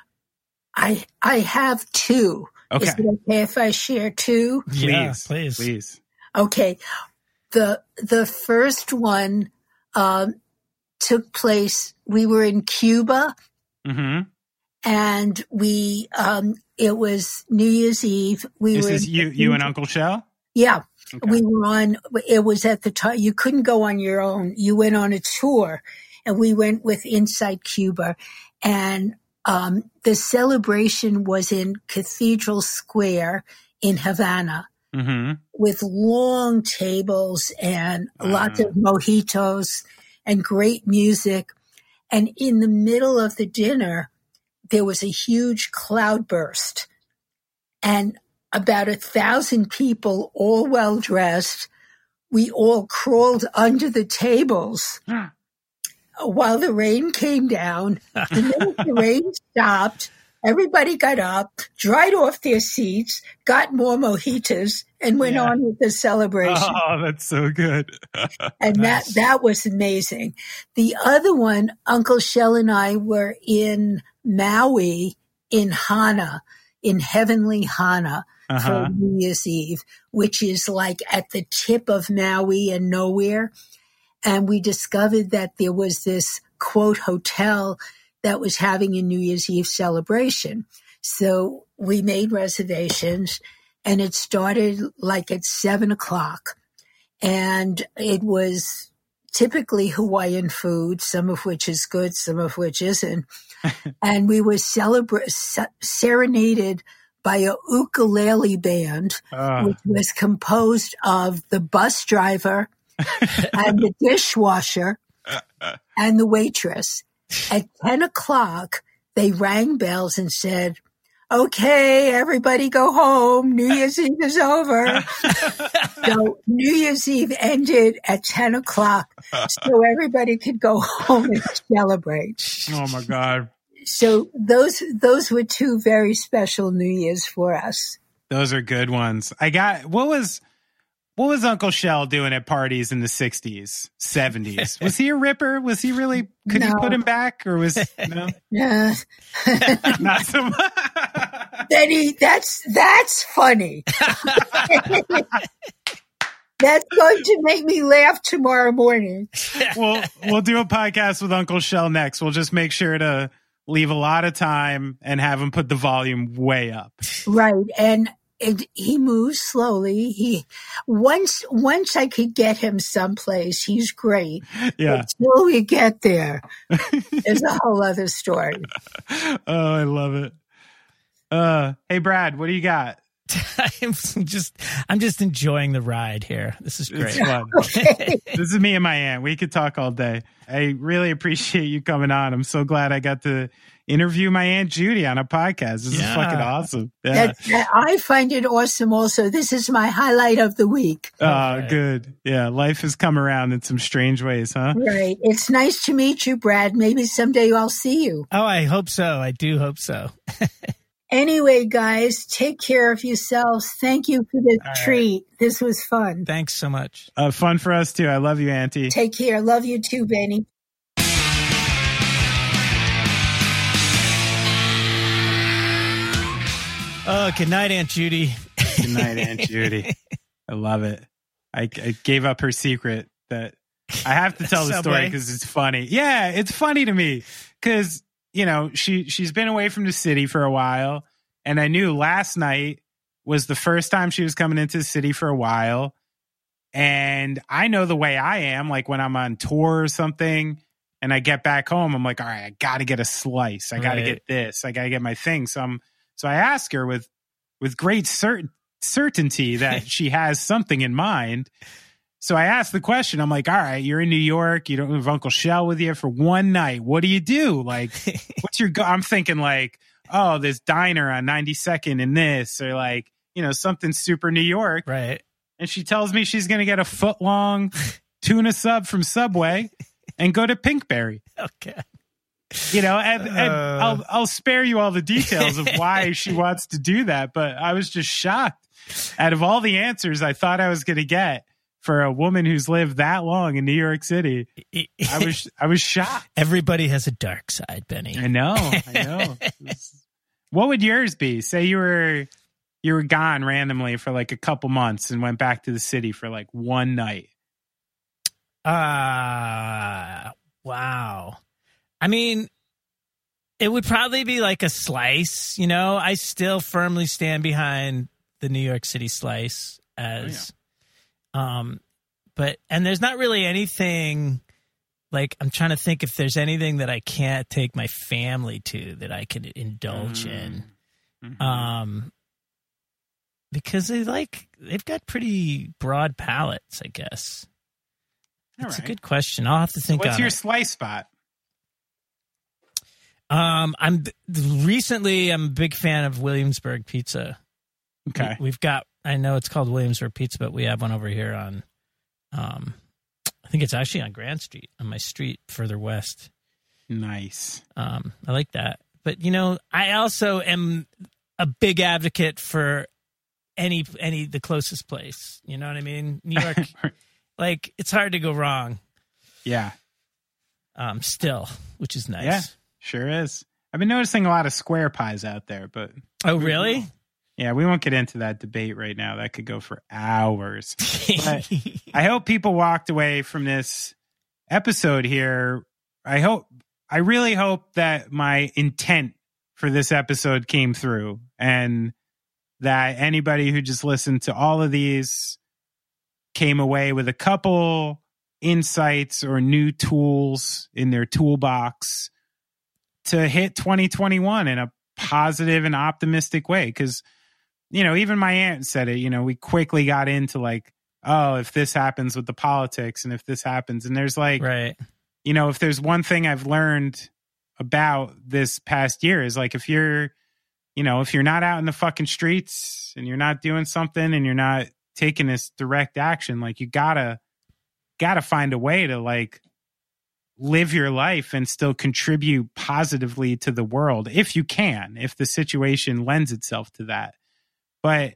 [SPEAKER 9] I I have two.
[SPEAKER 5] Okay.
[SPEAKER 9] Is it okay if I share two?
[SPEAKER 5] Please,
[SPEAKER 6] yeah, please.
[SPEAKER 5] Please.
[SPEAKER 9] Okay. The the first one um, took place, we were in Cuba.
[SPEAKER 5] Mm-hmm.
[SPEAKER 9] And we, um, it was New Year's Eve. We
[SPEAKER 5] this
[SPEAKER 9] were
[SPEAKER 5] is you, you and Uncle Shell?
[SPEAKER 9] Yeah.
[SPEAKER 5] Okay.
[SPEAKER 9] We were on, it was at the time, you couldn't go on your own. You went on a tour and we went with Insight Cuba. And, um, the celebration was in Cathedral Square in Havana.
[SPEAKER 5] Mm-hmm.
[SPEAKER 9] With long tables and uh. lots of mojitos and great music. And in the middle of the dinner, there was a huge cloudburst and about a thousand people, all well dressed. We all crawled under the tables while the rain came down. The minute the rain stopped, everybody got up, dried off their seats, got more mojitos, and went yeah. on with the celebration.
[SPEAKER 5] Oh, that's so good.
[SPEAKER 9] And that, that was amazing. The other one, Uncle Shell and I were in Maui in Hana, in Heavenly Hana uh-huh. for New Year's Eve, which is like at the tip of Maui and nowhere. And we discovered that there was this, quote, hotel that was having a New Year's Eve celebration. So we made reservations and it started like at seven o'clock. And it was typically Hawaiian food, some of which is good, some of which isn't. And we were celebra- serenaded by a ukulele band, uh. which was composed of the bus driver and the dishwasher and the waitress. At ten o'clock, they rang bells and said, okay, everybody go home. New Year's Eve is over. So New Year's Eve ended at ten o'clock so everybody could go home and celebrate.
[SPEAKER 5] Oh, my God.
[SPEAKER 9] So those those were two very special New Year's for us.
[SPEAKER 5] Those are good ones. I got, what was... What was Uncle Shell doing at parties in the sixties, seventies? Was he a ripper? Was he really, could
[SPEAKER 9] no.
[SPEAKER 5] you put him back or was, no?
[SPEAKER 9] Yeah.
[SPEAKER 5] Not so much.
[SPEAKER 9] Benny, that's, that's funny. That's going to make me laugh tomorrow morning.
[SPEAKER 5] We'll, we'll do a podcast with Uncle Shell next. We'll just make sure to leave a lot of time and have him put the volume way up.
[SPEAKER 9] Right. And And he moves slowly. He once once I could get him someplace, he's great.
[SPEAKER 5] Yeah.
[SPEAKER 9] Until we get there, there's a whole other story.
[SPEAKER 5] Oh, I love it. Uh, hey, Brad, what do you got?
[SPEAKER 6] I'm just I'm just enjoying the ride here. This is great.
[SPEAKER 5] It's fun.
[SPEAKER 9] Okay.
[SPEAKER 5] This is me and my aunt. We could talk all day. I really appreciate you coming on. I'm so glad I got to interview my Aunt Judy on a podcast. This yeah. is fucking awesome. Yeah.
[SPEAKER 9] That, that, I find it awesome also. This is my highlight of the week.
[SPEAKER 5] Oh,
[SPEAKER 6] okay.
[SPEAKER 5] Good. Yeah, life has come around in some strange ways, huh?
[SPEAKER 9] Right. It's nice to meet you, Brad. Maybe someday I'll see you.
[SPEAKER 6] Oh, I hope so. I do hope so.
[SPEAKER 9] Anyway, guys, take care of yourselves. Thank you for the All treat. Right. This was fun.
[SPEAKER 6] Thanks so much.
[SPEAKER 5] Uh, fun for us, too. I love you, Auntie.
[SPEAKER 9] Take care. Love you, too, Benny.
[SPEAKER 6] Oh, good night, Aunt Judy.
[SPEAKER 5] Good night, Aunt Judy. I love it. I, I gave up her secret that I have to tell the story because it's funny. Yeah, it's funny to me because, you know, she, she's been away from the city for a while. And I knew last night was the first time she was coming into the city for a while. And I know the way I am, like when I'm on tour or something and I get back home, I'm like, all right, I got to get a slice. I got to right. get this. I got to get my thing. So I'm, So I ask her with with great cert- certainty that she has something in mind. So I asked the question. I'm like, all right, you're in New York. You don't have Uncle Shell with you for one night. What do you do? Like, what's your go? I'm thinking like, oh, this diner on ninety-second and this, or like, you know, something super New York.
[SPEAKER 6] Right.
[SPEAKER 5] And she tells me she's going to get a foot long tuna sub from Subway and go to Pinkberry.
[SPEAKER 6] Okay.
[SPEAKER 5] You know, and, and uh, I'll I'll spare you all the details of why she wants to do that, but I was just shocked. Out of all the answers I thought I was going to get for a woman who's lived that long in New York City, I was I was shocked.
[SPEAKER 6] Everybody has a dark side, Benny.
[SPEAKER 5] I know, I know. What would yours be? Say you were you were gone randomly for like a couple months and went back to the city for like one night.
[SPEAKER 6] Uh wow. I mean, it would probably be like a slice, you know. I still firmly stand behind the New York City slice as, oh, yeah. um, but, and there's not really anything, like, I'm trying to think if there's anything that I can't take my family to that I could indulge mm. in. Mm-hmm. Um, because they like, they've got pretty broad palates, I guess. That's right. A good question. I'll have to think
[SPEAKER 5] so what's
[SPEAKER 6] on
[SPEAKER 5] your
[SPEAKER 6] it.
[SPEAKER 5] Slice spot?
[SPEAKER 6] Um, I'm recently I'm a big fan of Williamsburg pizza.
[SPEAKER 5] Okay,
[SPEAKER 6] we, we've got I know it's called Williamsburg Pizza, but we have one over here on, um, I think it's actually on Grand Street on my street further west.
[SPEAKER 5] Nice.
[SPEAKER 6] Um, I like that, but you know, I also am a big advocate for any any the closest place. You know what I mean? New York, like it's hard to go wrong.
[SPEAKER 5] Yeah.
[SPEAKER 6] Um, still, which is nice.
[SPEAKER 5] Yeah. Sure is. I've been noticing a lot of square pies out there, but...
[SPEAKER 6] Oh, really?
[SPEAKER 5] Yeah, we won't get into that debate right now. That could go for hours. But I hope people walked away from this episode here. I hope, I really hope that my intent for this episode came through. And that anybody who just listened to all of these came away with a couple insights or new tools in their toolbox to hit twenty twenty-one in a positive and optimistic way. Because, you know, even my aunt said it, you know, we quickly got into like, oh, if this happens with the politics and if this happens, and there's like,
[SPEAKER 6] right.
[SPEAKER 5] you know, if there's one thing I've learned about this past year is like, if you're, you know, if you're not out in the fucking streets and you're not doing something and you're not taking this direct action, like you gotta, gotta find a way to like live your life and still contribute positively to the world if you can, if the situation lends itself to that. But,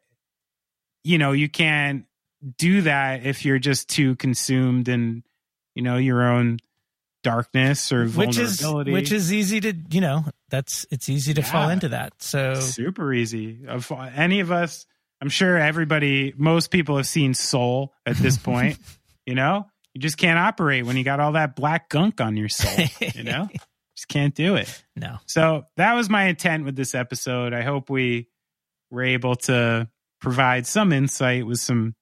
[SPEAKER 5] you know, you can't do that if you're just too consumed in, you know, your own darkness or vulnerability.
[SPEAKER 6] Which is, which is easy to, you know, that's, it's easy to yeah. fall into that. So
[SPEAKER 5] super easy. Of any of us, I'm sure everybody, most people have seen Soul at this point, you know, you just can't operate when you got all that black gunk on your soul, you know, just can't do it.
[SPEAKER 6] No.
[SPEAKER 5] So that was my intent with this episode. I hope we were able to provide some insight with some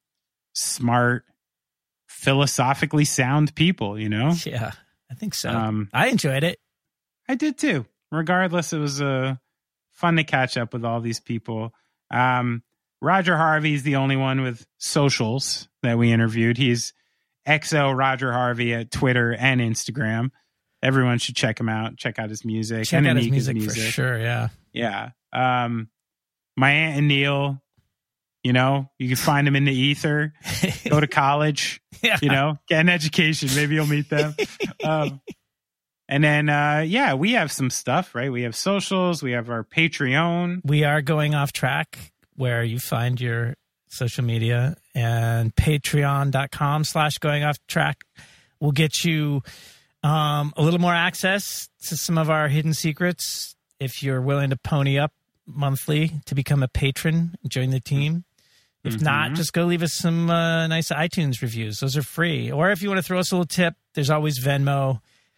[SPEAKER 5] smart, philosophically sound people, you know?
[SPEAKER 6] Yeah, I think so.
[SPEAKER 5] Um,
[SPEAKER 6] I enjoyed it.
[SPEAKER 5] I did too. Regardless, it was uh, fun to catch up with all these people. Um, Roger Harvey's the only one with socials that we interviewed. He's X O Roger Harvey at Twitter and Instagram. Everyone should check him out. Check out his music.
[SPEAKER 6] Check
[SPEAKER 5] and
[SPEAKER 6] out his
[SPEAKER 5] music,
[SPEAKER 6] music, music for sure, yeah.
[SPEAKER 5] Yeah. Um, my aunt and Neil, you know, you can find them in the ether. Go to college, yeah. you know, get an education. Maybe you'll meet them. um, and then, uh, yeah, we have some stuff, right? We have socials. We have our Patreon.
[SPEAKER 6] We are going off track where you find your social media, and patreon.com slash going off track will get you um, a little more access to some of our hidden secrets. If you're willing to pony up monthly to become a patron, join the team. If mm-hmm. not, just go leave us some uh, nice iTunes reviews. Those are free. Or if you want to throw us a little tip, there's always Venmo,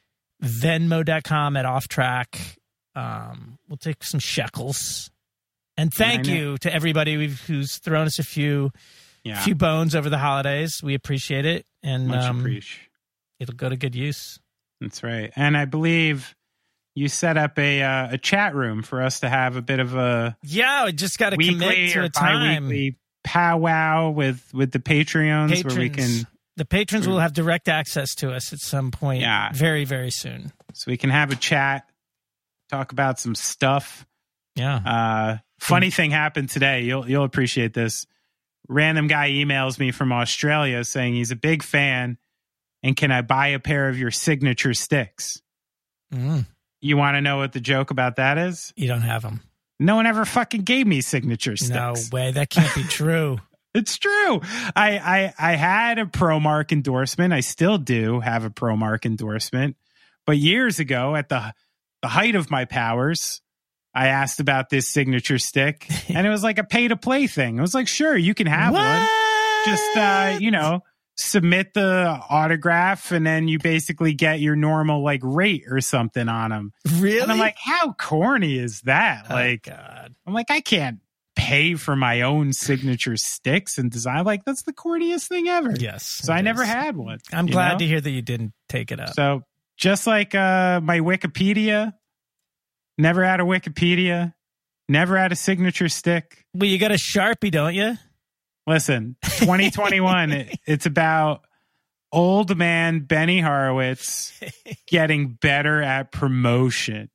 [SPEAKER 6] venmo dot com at off track. Um, we'll take some shekels. And thank you to everybody who's thrown us a few yeah. few bones over the holidays. We appreciate it. And
[SPEAKER 5] Much
[SPEAKER 6] um,
[SPEAKER 5] appreciate.
[SPEAKER 6] It'll go to good use.
[SPEAKER 5] That's right. And I believe you set up a uh, a chat room for us to have a bit of a
[SPEAKER 6] yeah. We just got to commit to a time.
[SPEAKER 5] Bi-weekly powwow with with the Patreons
[SPEAKER 6] patrons,
[SPEAKER 5] where we can.
[SPEAKER 6] The patrons will have direct access to us at some point.
[SPEAKER 5] Yeah.
[SPEAKER 6] very very soon.
[SPEAKER 5] So we can have a chat, talk about some stuff.
[SPEAKER 6] Yeah.
[SPEAKER 5] Uh, funny thing happened today. You'll you'll appreciate this. Random guy emails me from Australia saying he's a big fan, and can I buy a pair of your signature sticks?
[SPEAKER 6] Mm.
[SPEAKER 5] You want to know what the joke about that is?
[SPEAKER 6] You don't have them.
[SPEAKER 5] No one ever fucking gave me signature sticks.
[SPEAKER 6] No way. That can't be true.
[SPEAKER 5] It's true. I, I I had a ProMark endorsement. I still do have a ProMark endorsement. But years ago, at the the height of my powers, I asked about this signature stick, and it was like a pay-to-play thing. I was like, sure, you can have
[SPEAKER 6] what?
[SPEAKER 5] one. Just, uh, you know, submit the autograph, and then you basically get your normal, like, rate or something on them.
[SPEAKER 6] Really?
[SPEAKER 5] And I'm like, how corny is that?
[SPEAKER 6] Oh,
[SPEAKER 5] like,
[SPEAKER 6] God.
[SPEAKER 5] I'm like, I can't pay for my own signature sticks and design. Like, that's the corniest thing ever.
[SPEAKER 6] Yes.
[SPEAKER 5] So I is. never had one.
[SPEAKER 6] I'm glad
[SPEAKER 5] know?
[SPEAKER 6] to hear that you didn't take it up.
[SPEAKER 5] So just like uh, my Wikipedia, never had a Wikipedia, never had a signature stick.
[SPEAKER 6] Well, you got a Sharpie, don't you?
[SPEAKER 5] Listen, twenty twenty-one, it, it's about old man Benny Horowitz getting better at promotion.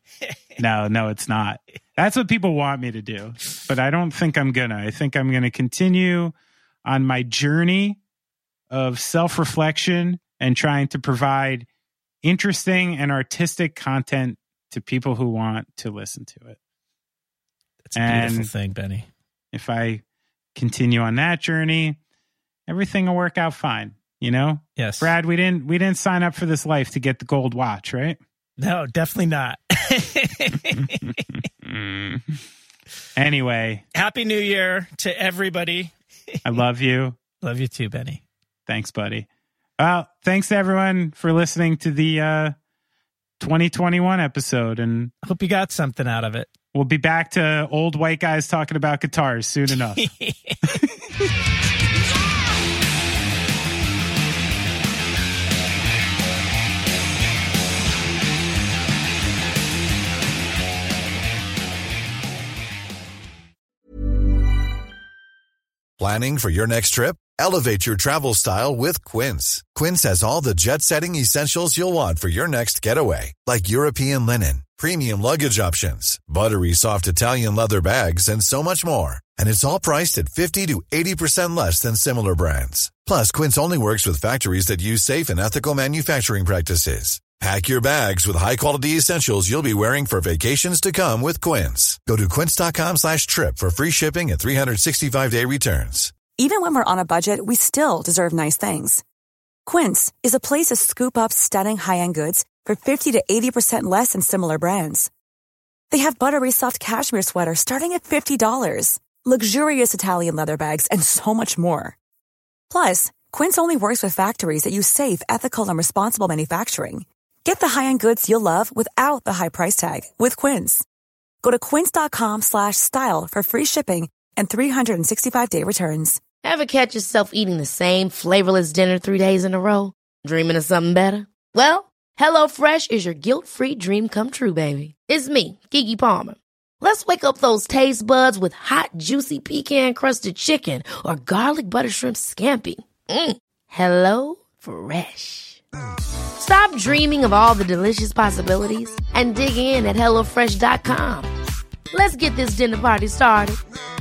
[SPEAKER 5] No, no, it's not. That's what people want me to do, but I don't think I'm gonna. I think I'm gonna continue on my journey of self-reflection and trying to provide interesting and artistic content to people who want to listen to it.
[SPEAKER 6] That's a beautiful and thing, Benny.
[SPEAKER 5] If I continue on that journey, everything will work out fine. You know?
[SPEAKER 6] Yes.
[SPEAKER 5] Brad, we didn't we didn't sign up for this life to get the gold watch, right?
[SPEAKER 6] No, definitely not.
[SPEAKER 5] Anyway.
[SPEAKER 6] Happy New Year to everybody.
[SPEAKER 5] I love you.
[SPEAKER 6] Love you too, Benny.
[SPEAKER 5] Thanks, buddy. Well, thanks to everyone for listening to the uh, twenty twenty-one episode. And
[SPEAKER 6] I hope you got something out of it.
[SPEAKER 5] We'll be back to old white guys talking about guitars soon enough.
[SPEAKER 10] Planning for your next trip? Elevate your travel style with Quince. Quince has all the jet-setting essentials you'll want for your next getaway, like European linen, premium luggage options, buttery soft Italian leather bags, and so much more. And it's all priced at fifty to eighty percent less than similar brands. Plus, Quince only works with factories that use safe and ethical manufacturing practices. Pack your bags with high-quality essentials you'll be wearing for vacations to come with Quince. Go to quince.com slash trip for free shipping and three sixty-five day returns.
[SPEAKER 11] Even when we're on a budget, we still deserve nice things. Quince is a place to scoop up stunning high-end goods for fifty to eighty percent less than similar brands. They have buttery soft cashmere sweaters starting at fifty dollars, luxurious Italian leather bags, and so much more. Plus, Quince only works with factories that use safe, ethical, and responsible manufacturing. Get the high-end goods you'll love without the high price tag with Quince. Go to quince.com slash style for free shipping and three sixty-five day returns.
[SPEAKER 12] Ever catch yourself eating the same flavorless dinner three days in a row? Dreaming of something better? Well, HelloFresh is your guilt-free dream come true, baby. It's me, Keke Palmer. Let's wake up those taste buds with hot, juicy pecan-crusted chicken or garlic butter shrimp scampi. Mm. Hello Fresh. Stop dreaming of all the delicious possibilities and dig in at HelloFresh dot com. Let's get this dinner party started.